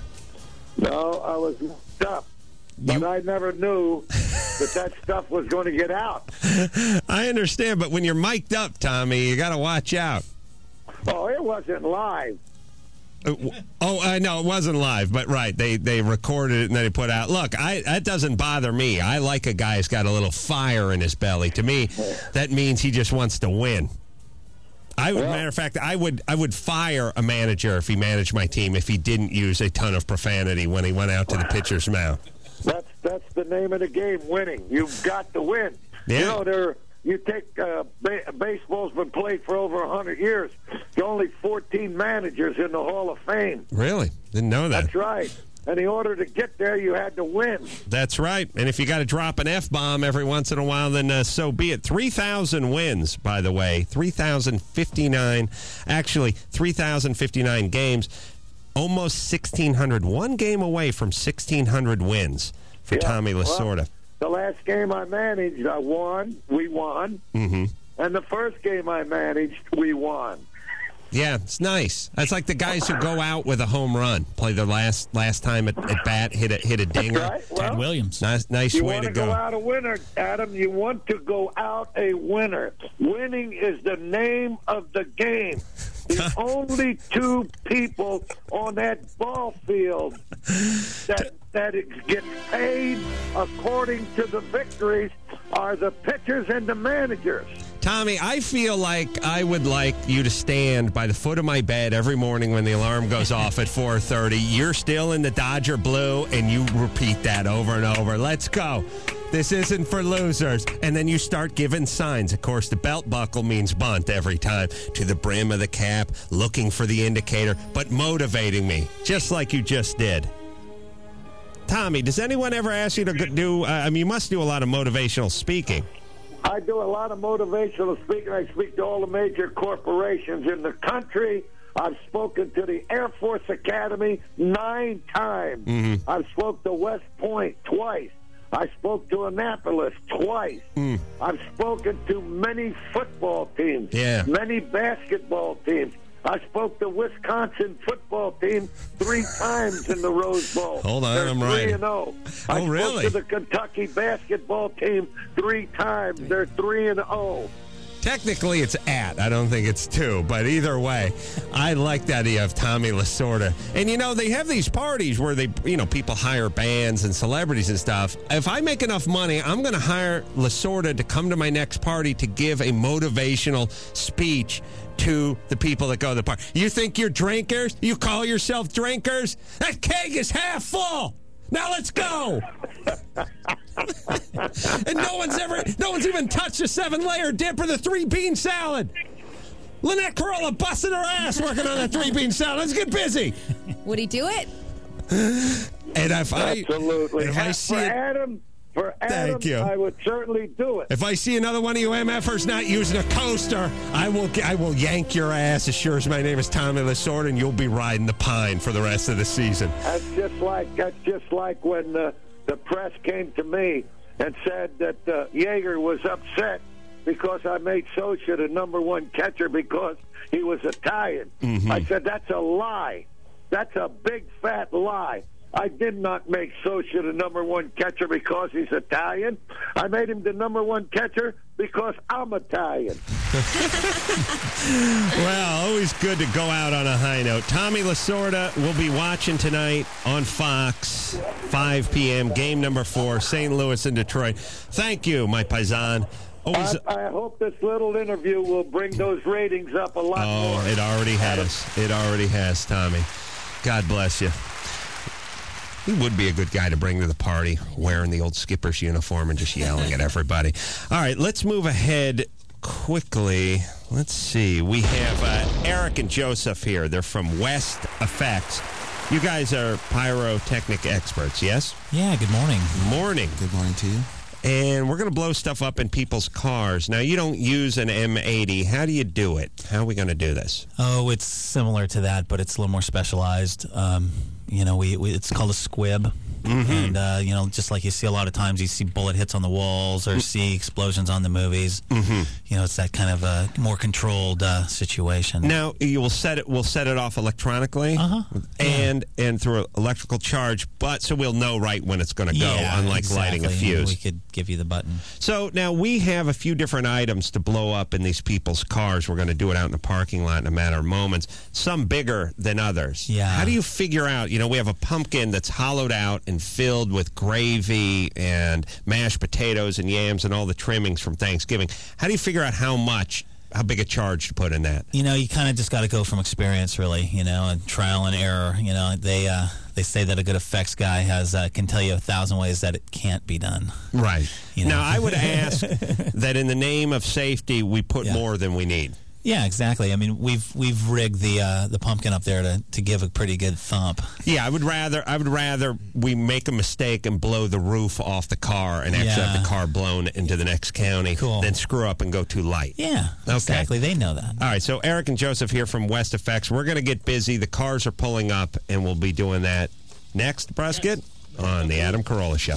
No, I was mixed up. But I never knew that that stuff was going to get out. I understand, but when you're mic'd up, Tommy, you got to watch out. Oh, it wasn't live. Uh, oh, I know it wasn't live, but right, they they recorded it and then they put out. Look, I that doesn't bother me. I like a guy who's got a little fire in his belly. To me, that means he just wants to win. I would, Well, matter of fact, I would I would fire a manager if he managed my team if he didn't use a ton of profanity when he went out to the pitcher's mound. That's that's the name of the game, winning. You've got to win. Yeah. You know, there. You take uh, ba- baseball's been played for over a hundred years. There are only fourteen managers in the Hall of Fame. Really? Didn't know that. That's right. And in order to get there, you had to win. That's right. And if you got to drop an F-bomb every once in a while, then uh, so be it. three thousand wins, by the way. three thousand fifty-nine, actually, three thousand fifty-nine games. Almost sixteen hundred. One game away from sixteen hundred wins for Yeah, Tommy Lasorda. Well, the last game I managed, I won. We won. Mm-hmm. And the first game I managed, we won. Yeah, it's nice. That's like the guys who go out with a home run, play their last last time at, at bat, hit a hit a dinger. right. Well, Ted Williams. Nice, nice You way want to to go. go out a winner, Adam. You want to go out a winner. Winning is the name of the game. The only two people on that ball field that that gets paid according to the victories are the pitchers and the managers. Tommy, I feel like I would like you to stand by the foot of my bed every morning when the alarm goes off at four thirty. You're still in the Dodger blue, and you repeat that over and over. Let's go. This isn't for losers. And then you start giving signs. Of course, the belt buckle means bunt every time. To the brim of the cap, looking for the indicator, but motivating me, just like you just did. Tommy, does anyone ever ask you to do, uh, I mean, you must do a lot of motivational speaking. I do a lot of motivational speaking. I speak to all the major corporations in the country. I've spoken to the Air Force Academy nine times. Mm-hmm. I've spoke to West Point twice. I spoke to Annapolis twice. Mm. I've spoken to many football teams, Yeah. many basketball teams. I spoke to Wisconsin football team three times in the Rose Bowl. Hold on, They're I'm three writing. and oh. Oh, I really? spoke to the Kentucky basketball team three times. They're three and oh. Technically, it's at. I don't think it's two. But either way, I like the idea of Tommy Lasorda. And, you know, they have these parties where they, you know, people hire bands and celebrities and stuff. If I make enough money, I'm going to hire Lasorda to come to my next party to give a motivational speech to the people that go to the party. You think you're drinkers? You call yourself drinkers? That keg is half full. Now let's go. And no one's ever, no one's even touched a seven-layer dip or the three-bean salad. Lynette Carolla busted her ass working on that three-bean salad. Let's get busy. Would he do it? And if I, Absolutely. and if I And see for it, Adam, for Adam, Thank you. I would certainly do it. if I see another one of you MFers not using a coaster, I will, I will yank your ass as sure as my name is Tommy Lasorda, and you'll be riding the pine for the rest of the season. That's just like that's just like when uh, the press came to me and said that uh, Yeager was upset because I made Socha the number one catcher because he was Italian. Mhm. I said that's a lie. That's a big fat lie. I did not make Socha the number one catcher because he's Italian. I made him the number one catcher because I'm Italian. Well, always good to go out on a high note. Tommy Lasorda will be watching tonight on Fox, five p.m., game number four, Saint Louis and Detroit. Thank you, my paisan. Always, I, I hope this little interview will bring those ratings up a lot oh, more. it already has. It already has, Tommy. God bless you. He would be a good guy to bring to the party, wearing the old skipper's uniform and just yelling at everybody. All right, let's move ahead quickly. Let's see. We have uh, Eric and Joseph here. They're from West Effects. You guys are pyrotechnic experts, yes? Yeah, good morning. Morning. Good morning to you. And we're going to blow stuff up in people's cars. Now, you don't use an M eighty. How do you do it? How are we going to do this? Oh, it's similar to that, but it's a little more specialized. Um, you know, we, we it's called a squib. Mm-hmm. And, uh, you know, just like you see a lot of times, you see bullet hits on the walls or see explosions on the movies. Mm-hmm. You know, it's that kind of a more controlled uh, situation. Now you will set it. We'll set it off electronically, uh-huh. and yeah. and through electrical charge. But so we'll know right when it's going to go, yeah, unlike exactly. lighting a fuse. We could give you the button. So now we have a few different items to blow up in these people's cars. We're going to do it out in the parking lot in a matter of moments. Some bigger than others. Yeah. How do you figure out? You know, we have a pumpkin that's hollowed out and filled with gravy and mashed potatoes and yams and all the trimmings from Thanksgiving. How do you figure out how much, how big a charge to put in that? You know, you kind of just got to go from experience, really, you know, and trial and error. You know, they uh, they say that a good effects guy has uh, can tell you a thousand ways that it can't be done. Right. You know? Now, I would ask that in the name of safety, we put Yeah. more than we need. Yeah, exactly. I mean, we've we've rigged the uh, the pumpkin up there to, to give a pretty good thump. Yeah, I would rather I would rather we make a mistake and blow the roof off the car and actually Yeah. have the car blown into the next county Cool. than screw up and go too light. Yeah, Okay. exactly. They know that. All right, so Eric and Joseph here from West Effects. We're going to get busy. The cars are pulling up, and we'll be doing that next, Prescott, on the Adam Carolla Show.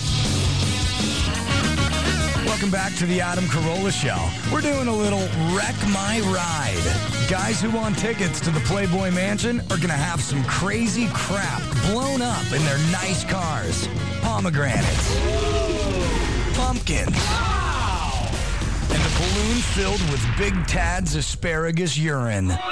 Welcome back to the Adam Carolla Show. We're doing a little Wreck My Ride. Guys who want tickets to the Playboy Mansion are going to have some crazy crap blown up in their nice cars. Pomegranates. Pumpkins. And a balloon filled with Big Tad's asparagus urine. Now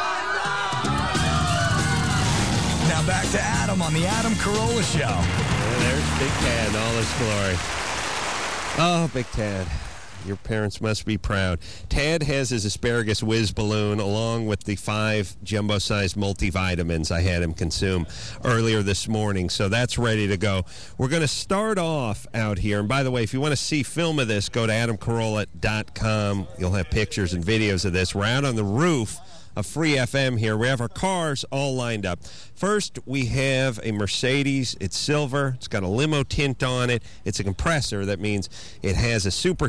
back to Adam on the Adam Carolla Show. And there's Big Tad in all his glory. Oh, Big Tad. Your parents must be proud. Tad has his asparagus whiz balloon along with the five jumbo-sized multivitamins I had him consume earlier this morning. So that's ready to go. We're going to start off out here. And by the way, if you want to see film of this, go to adam carolla dot com. You'll have pictures and videos of this. We're out on the roof of Free F M here. We have our cars all lined up. First, we have a Mercedes. It's silver. It's got a limo tint on it. It's a compressor. That means it has a supercharger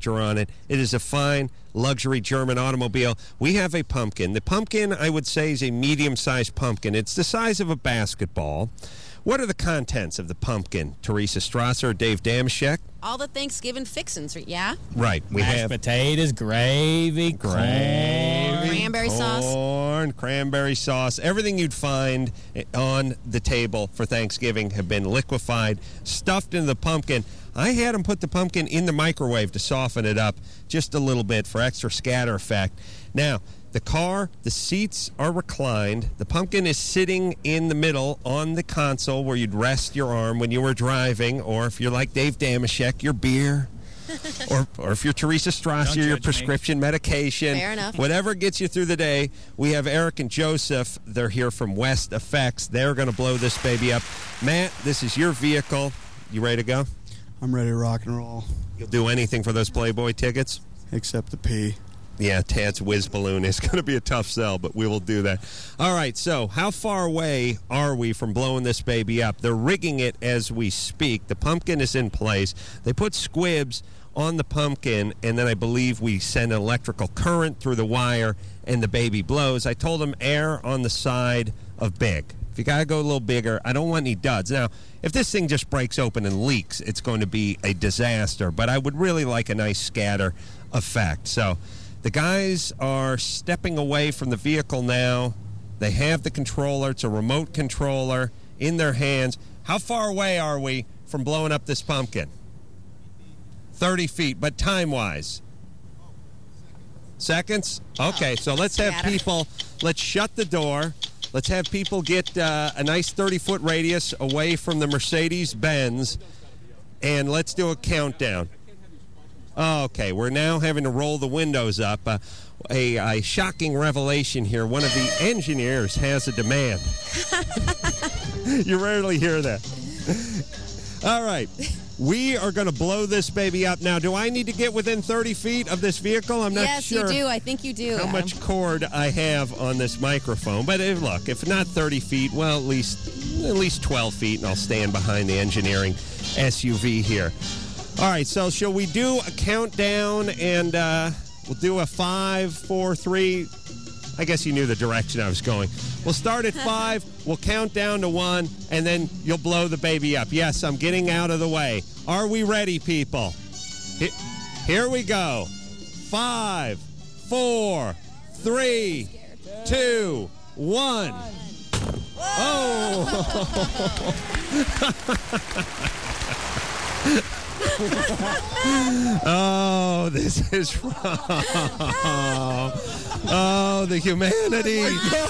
sticker on it. It is a fine luxury German automobile. We have a pumpkin. The pumpkin, I would say, is a medium-sized pumpkin. It's the size of a basketball. What are the contents of the pumpkin? Teresa Strasser or Dave Damashek? All the Thanksgiving fixins, yeah? Right. We Mashed have potatoes, gravy, gravy, cranberry sauce. corn, cranberry sauce. Everything you'd find on the table for Thanksgiving have been liquefied, stuffed into the pumpkin. I had them put the pumpkin in the microwave to soften it up just a little bit for extra scatter effect. Now, the car, the seats are reclined. The pumpkin is sitting in the middle on the console where you'd rest your arm when you were driving, or if you're like Dave Damashek, your beer. or, or if you're Teresa Strasser, your prescription me. medication. Fair enough. Whatever gets you through the day. We have Eric and Joseph. They're here from West Effects. They're going to blow this baby up. Matt, this is your vehicle. You ready to go? I'm ready to rock and roll. You'll do anything for those Playboy tickets? Except the pee. Yeah, Tad's whiz balloon is going to be a tough sell, but we will do that. All right, so how far away are we from blowing this baby up? They're rigging it as we speak. The pumpkin is in place. They put squibs on the pumpkin, and then I believe we send an electrical current through the wire, and the baby blows. I told them err on the side of big. If you got to go a little bigger, I don't want any duds. Now, if this thing just breaks open and leaks, it's going to be a disaster, but I would really like a nice scatter effect. So the guys are stepping away from the vehicle now. They have the controller. It's a remote controller in their hands. How far away are we from blowing up this pumpkin? thirty feet, but time-wise? Seconds? Okay, so let's have people, let's shut the door. Let's have people get uh, a nice thirty-foot radius away from the Mercedes-Benz, and let's do a countdown. Okay, we're now having to roll the windows up. Uh, a, a shocking revelation here. One of the engineers has a demand. You rarely hear that. All right. We are going to blow this baby up. Now, do I need to get within thirty feet of this vehicle? I'm not yes, sure. Yes, you do. I think you do. How Adam. much cord I have on this microphone. But if, look, if not thirty feet, well, at least at least twelve feet, and I'll stand behind the engineering S U V here. All right, so shall we do a countdown, and uh, we'll do a five, four, three. I guess you knew the direction I was going. We'll start at five, we'll count down to one, and then you'll blow the baby up. Yes, I'm getting out of the way. Are we ready, people? Here we go. Five, four, three, two, one. Oh! Oh, this is wrong. Oh, the humanity.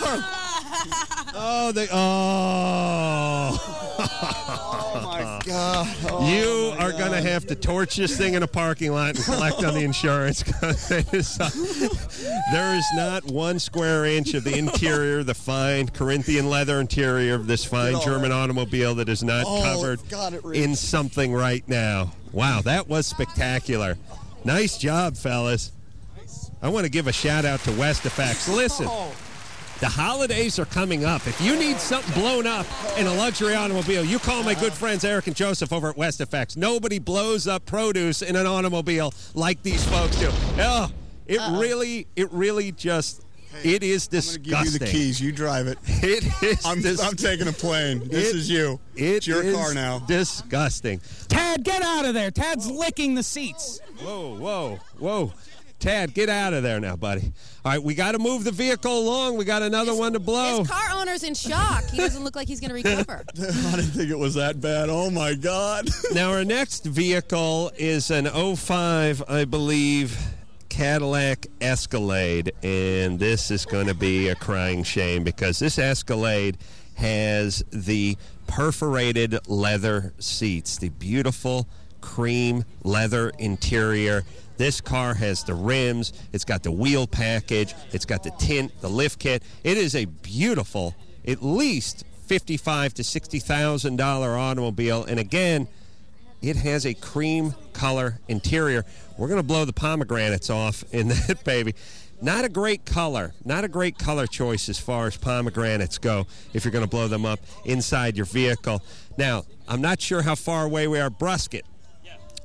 Oh, the oh. Oh my God! Oh, you my are going to have to torch this thing in a parking lot and collect on the insurance. There is not one square inch of the interior, the fine Corinthian leather interior of this fine German automobile that is not oh, covered God, it in something right now. Wow, that was spectacular. Nice job, fellas. I want to give a shout out to West Effects. Listen. The holidays are coming up. If you need something blown up in a luxury automobile, you call my good friends Eric and Joseph over at West Effects. Nobody blows up produce in an automobile like these folks do. Oh, it Uh-oh. really, it really just, hey, it is disgusting. I'm going to give you the keys. You drive it. It is. I'm, dis- I'm taking a plane. This it, is you. It it's your is car now. Disgusting. Tad, get out of there. Tad's licking the seats. Whoa, whoa, whoa. Tad, get out of there now, buddy. All right, we got to move the vehicle along. We got another his, one to blow. His car owner's in shock. He doesn't look like he's going to recover. I didn't think it was that bad. Oh, my God. Now, our next vehicle is an oh five, I believe, Cadillac Escalade. And this is going to be a crying shame because this Escalade has the perforated leather seats, the beautiful cream leather interior. This car has the rims, it's got the wheel package, it's got the tint, the lift kit. It is a beautiful, at least fifty-five thousand to sixty thousand dollars automobile. And again, it has a cream color interior. We're going to blow the pomegranates off in that baby. Not a great color, not a great color choice as far as pomegranates go if you're going to blow them up inside your vehicle. Now, I'm not sure how far away we are. Brusket.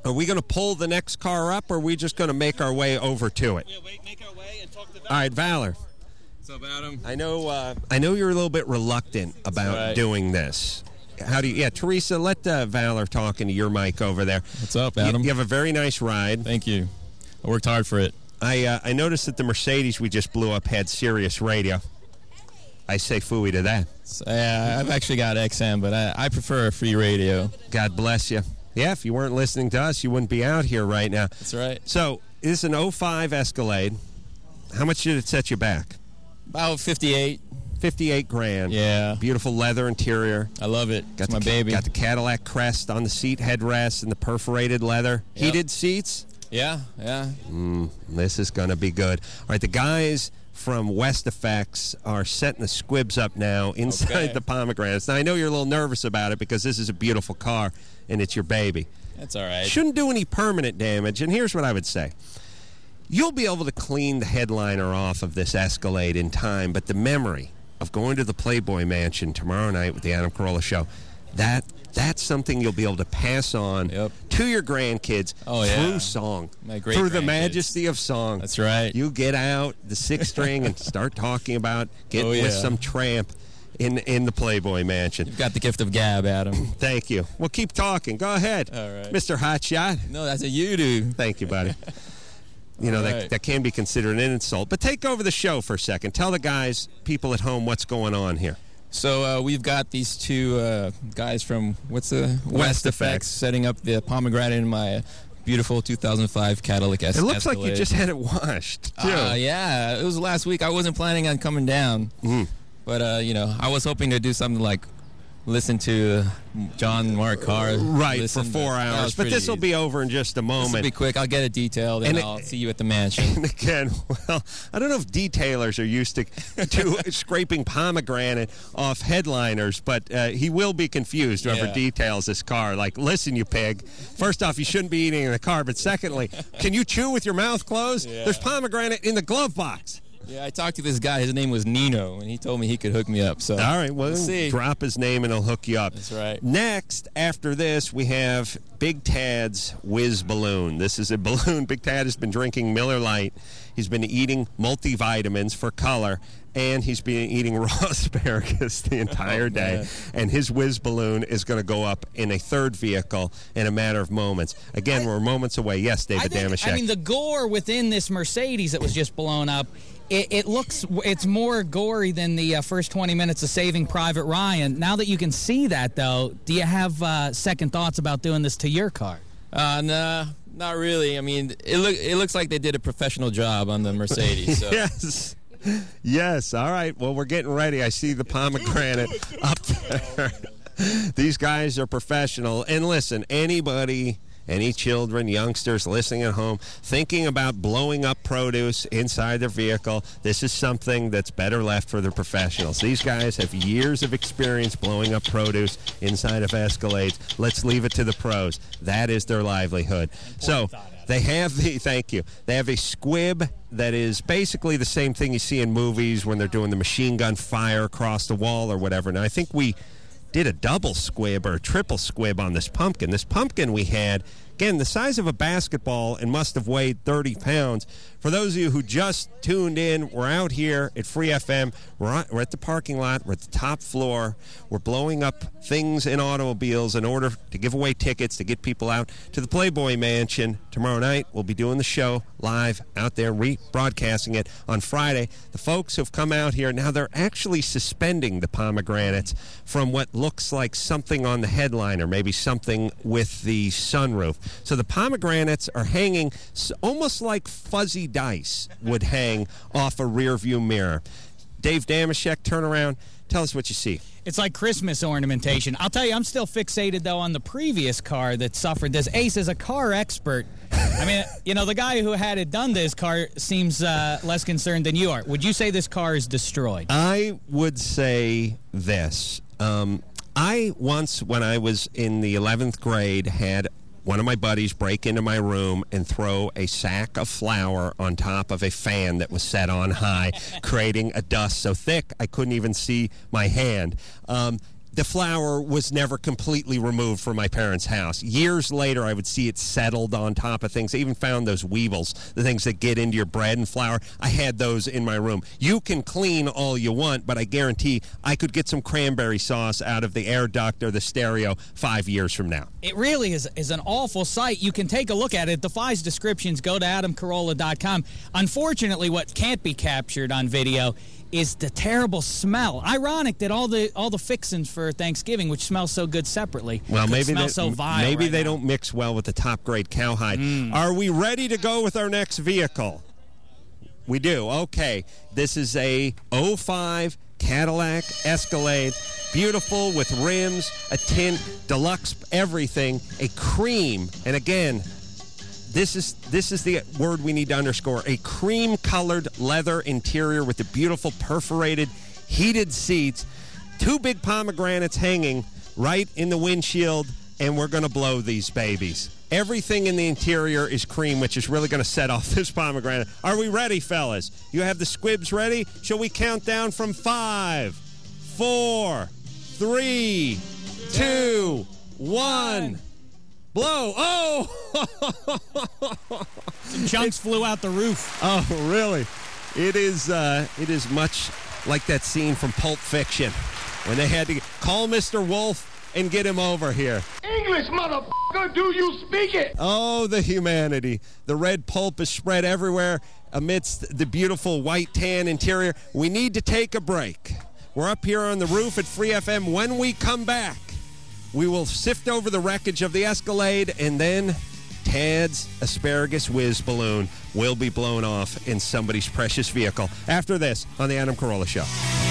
Are we going to pull the next car up, or are we just going to make our way over to it? Yeah, wait, make our way and talk to Valor. All right, Valor. What's up, Adam? I know. Uh, I know you're a little bit reluctant about right. doing this. How do you? Yeah, Teresa, let uh, Valor talk into your mic over there. What's up, Adam? You, you have a very nice ride. Thank you. I worked hard for it. I uh, I noticed that the Mercedes we just blew up had Sirius radio. I say phooey to that. So, yeah, I've actually got X M, but I, I prefer a free radio. God bless you. Yeah, if you weren't listening to us, you wouldn't be out here right now. That's right. So, this is an oh five Escalade. How much did it set you back? About fifty-eight. fifty-eight grand. Yeah. Beautiful leather interior. I love it. Got it's my the, baby. Got the Cadillac crest on the seat headrest and the perforated leather. Yep. Heated seats. Yeah, yeah. Mm, this is going to be good. All right, the guys from West Effects are setting the squibs up now inside Okay. the pomegranates. Now, I know you're a little nervous about it because this is a beautiful car and it's your baby. That's all right. Shouldn't do any permanent damage, and here's what I would say. You'll be able to clean the headliner off of this Escalade in time, but the memory of going to the Playboy Mansion tomorrow night with the Adam Carolla Show, that that's something you'll be able to pass on Yep. to your grandkids Oh, yeah. through song, My great through the grandkids. majesty of song. That's right. You get out the six string and start talking about getting Oh, yeah. with some tramp in in the Playboy Mansion. You've got the gift of gab, Adam. Thank you. Well, keep talking. Go ahead, All right. Mister Hotshot. No, that's a you do. Thank you, buddy. You know, All that, right. that can be considered an insult. But take over the show for a second. Tell the guys, people at home, what's going on here. So uh, we've got these two uh, guys from, what's the? West Effects. setting up the pomegranate in my beautiful two thousand five Cadillac S- It looks like you Escalade. just had it washed, too. Uh, yeah, it was last week. I wasn't planning on coming down. Mm. But, uh, you know, I was hoping to do something like listen to John Mark Carr. Right, listen, for four but that hours. was But pretty this will easy. be over in just a This moment. will be quick. I'll get it detailed, and, And it- I'll see you at the mansion. And again, well, I don't know if detailers are used to, to scraping pomegranate off headliners, but uh, he will be confused whoever Yeah. details this car. Like, listen, you pig. First off, you shouldn't be eating in the car, but secondly, can you chew with your mouth closed? Yeah. There's pomegranate in the glove box. Yeah, I talked to this guy. His name was Nino, and he told me he could hook me up. So All right, well, we'll see. drop his name and he'll hook you up. That's right. Next, after this, we have Big Tad's Whiz Balloon. This is a balloon. Big Tad has been drinking Miller Lite. He's been eating multivitamins for color, and he's been eating raw asparagus the entire Oh, day. man. And his Whiz Balloon is going to go up in a third vehicle in a matter of moments. Again, we're moments away. Yes, I, David think, Damashek. I mean, the gore within this Mercedes that was just blown up, it, it looks, it's more gory than the uh, first twenty minutes of Saving Private Ryan. Now that you can see that, though, do you have uh, second thoughts about doing this to your car? Uh, nah, not really. I mean, it look it looks like they did a professional job on the Mercedes. So. Yes. Yes. All right. Well, we're getting ready. I see the pomegranate up there. These guys are professional. And listen, anybody, any children, youngsters listening at home, thinking about blowing up produce inside their vehicle, this is something that's better left for the professionals. These guys have years of experience blowing up produce inside of Escalades. Let's leave it to the pros. That is their livelihood. So they have the, thank you, they have a squib that is basically the same thing you see in movies when they're doing the machine gun fire across the wall or whatever. Now, I think we did a double squib or a triple squib on this pumpkin. This pumpkin we had, again, the size of a basketball and must have weighed thirty pounds. For those of you who just tuned in, we're out here at Free F M. We're, on, we're at the parking lot. We're at the top floor. We're blowing up things in automobiles in order to give away tickets to get people out to the Playboy Mansion. Tomorrow night, we'll be doing the show live out there, rebroadcasting it on Friday. The folks who've come out here, now they're actually suspending the pomegranates from what looks like something on the headliner, maybe something with the sunroof. So the pomegranates are hanging s- almost like fuzzy dice would hang off a rear view mirror. Dave Damashek, turn around. Tell us what you see. It's like Christmas ornamentation. I'll tell you, I'm still fixated, though, on the previous car that suffered this. Ace is a car expert. I mean, you know, the guy who had it done this car seems uh, less concerned than you are. Would you say this car is destroyed? I would say this. Um, I once, when I was in the eleventh grade, had one of my buddies break into my room and throw a sack of flour on top of a fan that was set on high, creating a dust so thick I couldn't even see my hand. Um, the flour was never completely removed from my parents' house. Years later, I would see it settled on top of things. I even found those weevils, the things that get into your bread and flour. I had those in my room. You can clean all you want, but I guarantee I could get some cranberry sauce out of the air duct or the stereo five years from now. It really is is an awful sight. You can take a look at it. It defies descriptions. Go to adam carolla dot com. Unfortunately, what can't be captured on video is the terrible smell. Ironic that all the all the fixings for Thanksgiving, which smell so good separately, well, maybe smell they, so vile maybe right they now. don't mix well with the top grade cowhide. Mm. Are we ready to go with our next vehicle? We do. Okay. This is a oh five Cadillac Escalade. Beautiful with rims, a tint, deluxe everything, a cream. And again, This is this is the word we need to underscore. A cream-colored leather interior with the beautiful perforated heated seats. Two big pomegranates hanging right in the windshield, and we're going to blow these babies. Everything in the interior is cream, which is really going to set off this pomegranate. Are we ready, fellas? You have the squibs ready? Shall we count down from five, four, three, two, one... Blow. Oh! Some chunks flew out the roof. Oh, really? It is uh, it is much like that scene from Pulp Fiction when they had to call Mister Wolf and get him over here. English, motherfucker, do you speak it? Oh, the humanity. The red pulp is spread everywhere amidst the beautiful white tan interior. We need to take a break. We're up here on the roof at Free F M. When we come back, we will sift over the wreckage of the Escalade, and then Tad's asparagus whiz balloon will be blown off in somebody's precious vehicle. After this, on the Adam Carolla Show.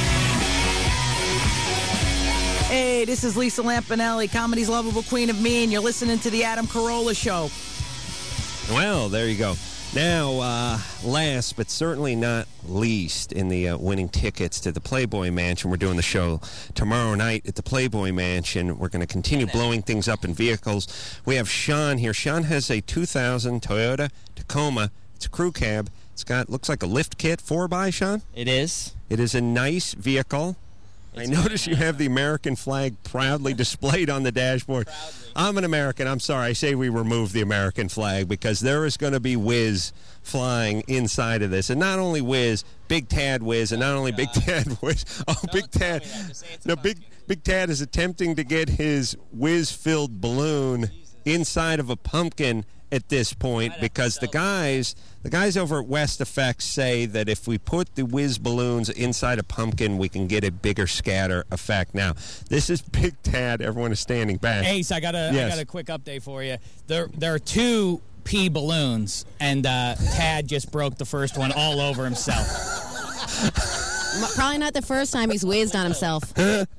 Hey, this is Lisa Lampanelli, comedy's lovable queen of me, and you're listening to the Adam Carolla Show. Well, there you go. Now, uh, last but certainly not least in the uh, winning tickets to the Playboy Mansion, we're doing the show tomorrow night at the Playboy Mansion. We're going to continue blowing things up in vehicles. We have Sean here. Sean has a two thousand Toyota Tacoma. It's a crew cab. It's got, looks like a lift kit. four by, Sean? It is. It is a nice vehicle. It's I notice you have the American flag proudly displayed on the dashboard. Proudly. I'm an American. I'm sorry. I say we remove the American flag because there is going to be whiz flying inside of this. And not only whiz, Big Tad whiz, and not only Big Tad whiz. Oh, Don't Big Tad. No, Big, Big Tad is attempting to get his whiz-filled balloon inside of a pumpkin at this point because the guys the guys over at West Effects say that if we put the whiz balloons inside a pumpkin, we can get a bigger scatter effect. Now, this is Big Tad. Everyone is standing back. Ace, I got a yes. I got a quick update for you. There there are two pea balloons, and uh, Tad just broke the first one all over himself. Probably not the first time he's whizzed on himself.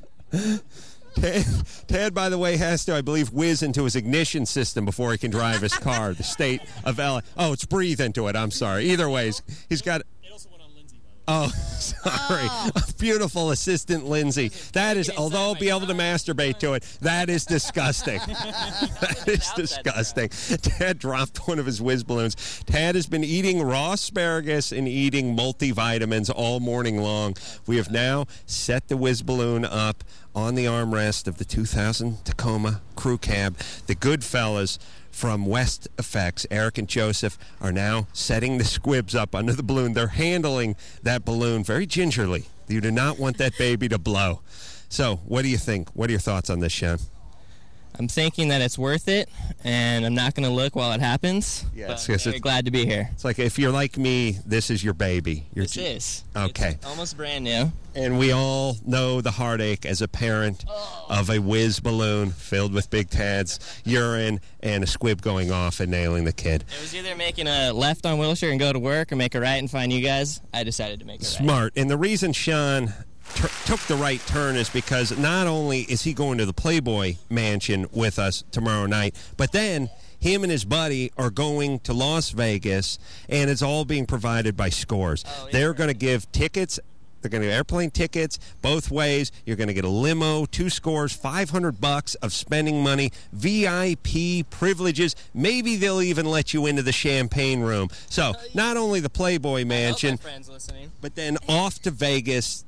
Tad, Tad, by the way, has to, I believe, whiz into his ignition system before he can drive his car. The state of L A. Oh, it's breathe into it. I'm sorry. Either way, he's, he's got... Oh, sorry. Oh. Beautiful assistant Lindsay. That is, although I'll be able to masturbate to it, that is disgusting. That is disgusting. Tad dropped one of his whiz balloons. Tad has been eating raw asparagus and eating multivitamins all morning long. We have now set the whiz balloon up on the armrest of the two thousand Tacoma crew cab. The good fellas from West Effects, Eric and Joseph, are now setting the squibs up under the balloon. They're handling that balloon very gingerly. You do not want that baby to blow. So, what do you think? What are your thoughts on this, Sean? I'm thinking that it's worth it, and I'm not going to look while it happens. Yes, but yes, very glad to be here. It's like if you're like me, this is your baby. You're this is. Okay. It's almost brand new. And we all know the heartache as a parent oh. of a whiz balloon filled with Big Tad's urine and a squib going off and nailing the kid. It was either making a left on Wilshire and go to work or make a right and find you guys. I decided to make a right. Smart. And the reason Sean T- took the right turn is because not only is he going to the Playboy Mansion with us tomorrow night, but then him and his buddy are going to Las Vegas, and it's all being provided by Scores. Oh, yeah. They're going to give tickets. They're going to give airplane tickets both ways. You're going to get a limo, two Scores, five hundred bucks of spending money, V I P privileges. Maybe they'll even let you into the champagne room. So not only the Playboy Mansion, I hope my friends listening. but then off to Vegas.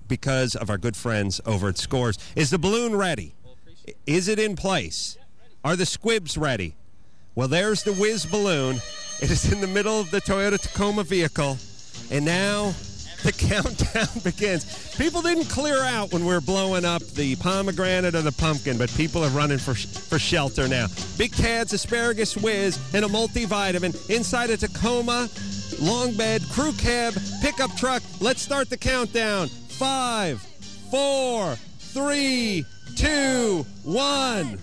because of our good friends over at Scores. Is the balloon ready? Is it in place? Are the squibs ready? Well, there's the Whiz balloon. It is in the middle of the Toyota Tacoma vehicle. And now the countdown begins. People didn't clear out when we were blowing up the pomegranate or the pumpkin, but people are running for for shelter now. Big Tad's Asparagus Whiz and a multivitamin inside a Tacoma long bed crew cab pickup truck. Let's start the countdown. Five, four, three, two, one.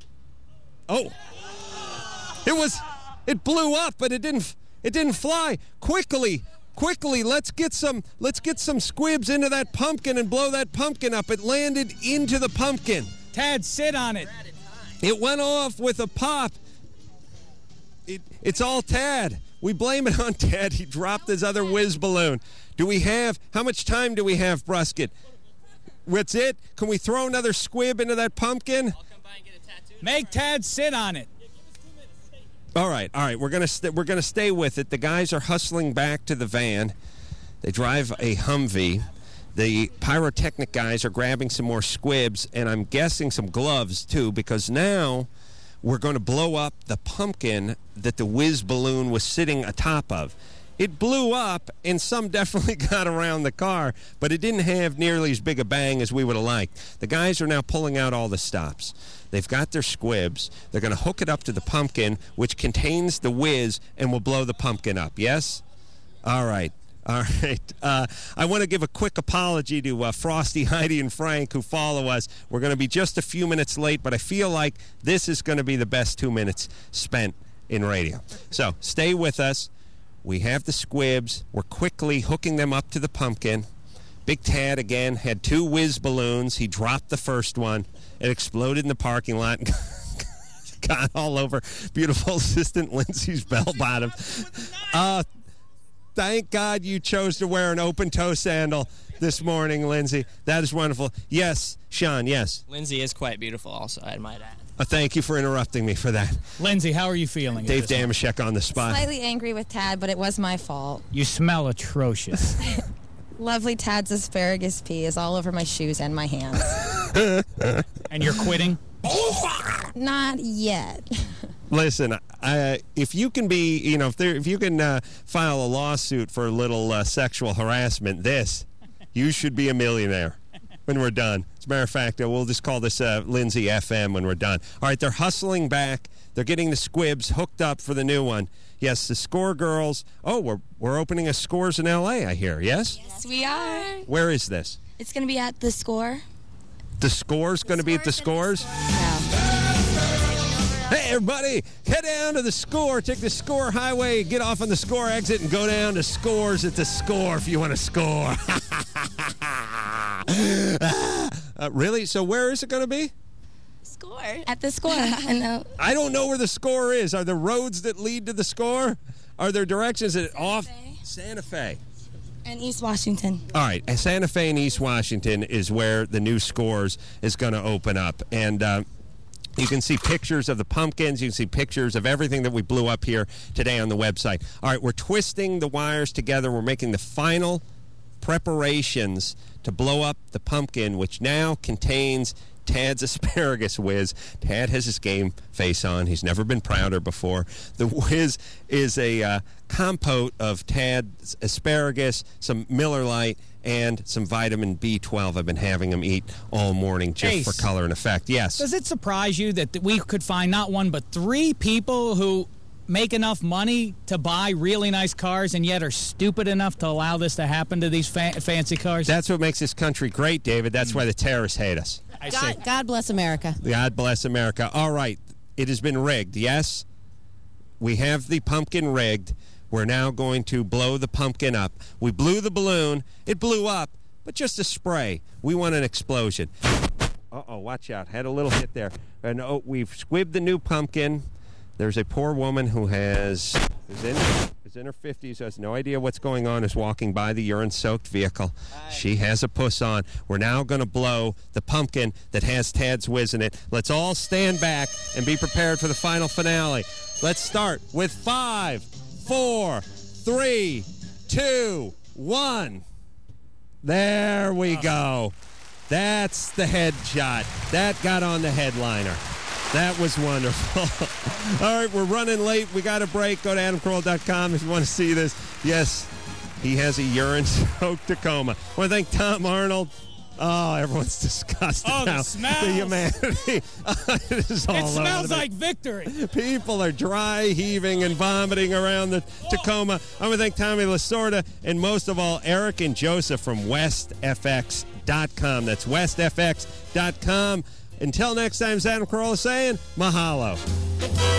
Oh, it was, it blew up, but it didn't, it didn't fly. Quickly, quickly, let's get some, let's get some squibs into that pumpkin and blow that pumpkin up. It landed into the pumpkin. Tad, sit on it. It went off with a pop. It, it's all Tad. We blame it on Tad. He dropped his other Whiz balloon. Do we have, how much time do we have, Brusket? What's it? Can we throw another squib into that pumpkin? Make Tad sit on it. All right, all right. We're gonna st- we're gonna stay with it. The guys are hustling back to the van. They drive a Humvee. The pyrotechnic guys are grabbing some more squibs, and I'm guessing some gloves too, because now we're going to blow up the pumpkin that the Whiz balloon was sitting atop of. It blew up, and some definitely got around the car, but it didn't have nearly as big a bang as we would have liked. The guys are now pulling out all the stops. They've got their squibs. They're going to hook it up to the pumpkin, which contains the Whiz, and will blow the pumpkin up. Yes? All right. All right. Uh, I want to give a quick apology to uh, Frosty, Heidi, and Frank who follow us. We're going to be just a few minutes late, but I feel like this is going to be the best two minutes spent in radio. So stay with us. We have the squibs. We're quickly hooking them up to the pumpkin. Big Tad, again, had two Whiz balloons. He dropped the first one. It exploded in the parking lot and got all over beautiful assistant Lindsay's bell bottom. Uh, thank God you chose to wear an open-toe sandal this morning, Lindsay. That is wonderful. Yes, Sean, yes. Lindsay is quite beautiful also, I might add. Uh, thank you for interrupting me for that. Lindsay, how are you feeling? Dave Damashek on the spot. Slightly angry with Tad, but it was my fault. You smell atrocious. Lovely Tad's asparagus pea is all over my shoes and my hands. And you're quitting? Not yet. Listen, uh, if you can be, you know, if there, if you can uh, file a lawsuit for a little uh, sexual harassment, this, you should be a millionaire when we're done. As a matter of fact, uh, we'll just call this uh, Lindsay F M when we're done. All right, they're hustling back. They're getting the squibs hooked up for the new one. Yes, the Score girls. Oh, we're we're opening a Scores in L A, I hear. Yes? Yes, we are. Where is this? It's going to be at the Score. The Score's going to be at the Scores? Hey, everybody, head down to the Score. Take the Score highway, get off on the Score exit, and go down to Scores at the Score if you want to score. uh, really? So where is it going to be? Score. At the Score. I know. I don't know where the Score is. Are there roads that lead to the Score? Are there directions that Santa off? Fe. Santa Fe. And East Washington. All right, and Santa Fe and East Washington is where the new Scores is going to open up. And uh, you can see pictures of the pumpkins. You can see pictures of everything that we blew up here today on the website. All right, we're twisting the wires together. We're making the final preparations to blow up the pumpkin, which now contains Tad's Asparagus Whiz. Tad has his game face on. He's never been prouder before. The Whiz is a uh, compote of Tad's asparagus, some Miller Lite, and some vitamin B twelve. I've been having him eat all morning just Ace, for color and effect. Yes. Does it surprise you that we could find not one but three people who make enough money to buy really nice cars and yet are stupid enough to allow this to happen to these fa- fancy cars? That's what makes this country great, David. That's why the terrorists hate us. I God, see. God bless America. God bless America. All right. It has been rigged, yes? We have the pumpkin rigged. We're now going to blow the pumpkin up. We blew the balloon. It blew up, but just a spray. We want an explosion. Uh-oh, watch out. Had a little hit there. And oh, we've squibbed the new pumpkin. There's a poor woman who has is in, is in her fifties, has no idea what's going on, is walking by the urine-soaked vehicle. She has a puss on. We're now going to blow the pumpkin that has Tad's Whiz in it. Let's all stand back and be prepared for the final finale. Let's start with five, four, three, two, one. There we go. That's the headshot. That got on the headliner. That was wonderful. All right, we're running late. We got a break. Go to adam carolla dot com if you want to see this. Yes, he has a urine-soaked Tacoma. I want to thank Tom Arnold. Oh, everyone's disgusted Oh, the now. smells. The humanity. it is all It over smells the- like victory. People are dry heaving and vomiting around the Tacoma. I want to thank Tommy Lasorda and most of all Eric and Joseph from west f x dot com. That's west f x dot com. Until next time, it's Adam Carolla saying mahalo.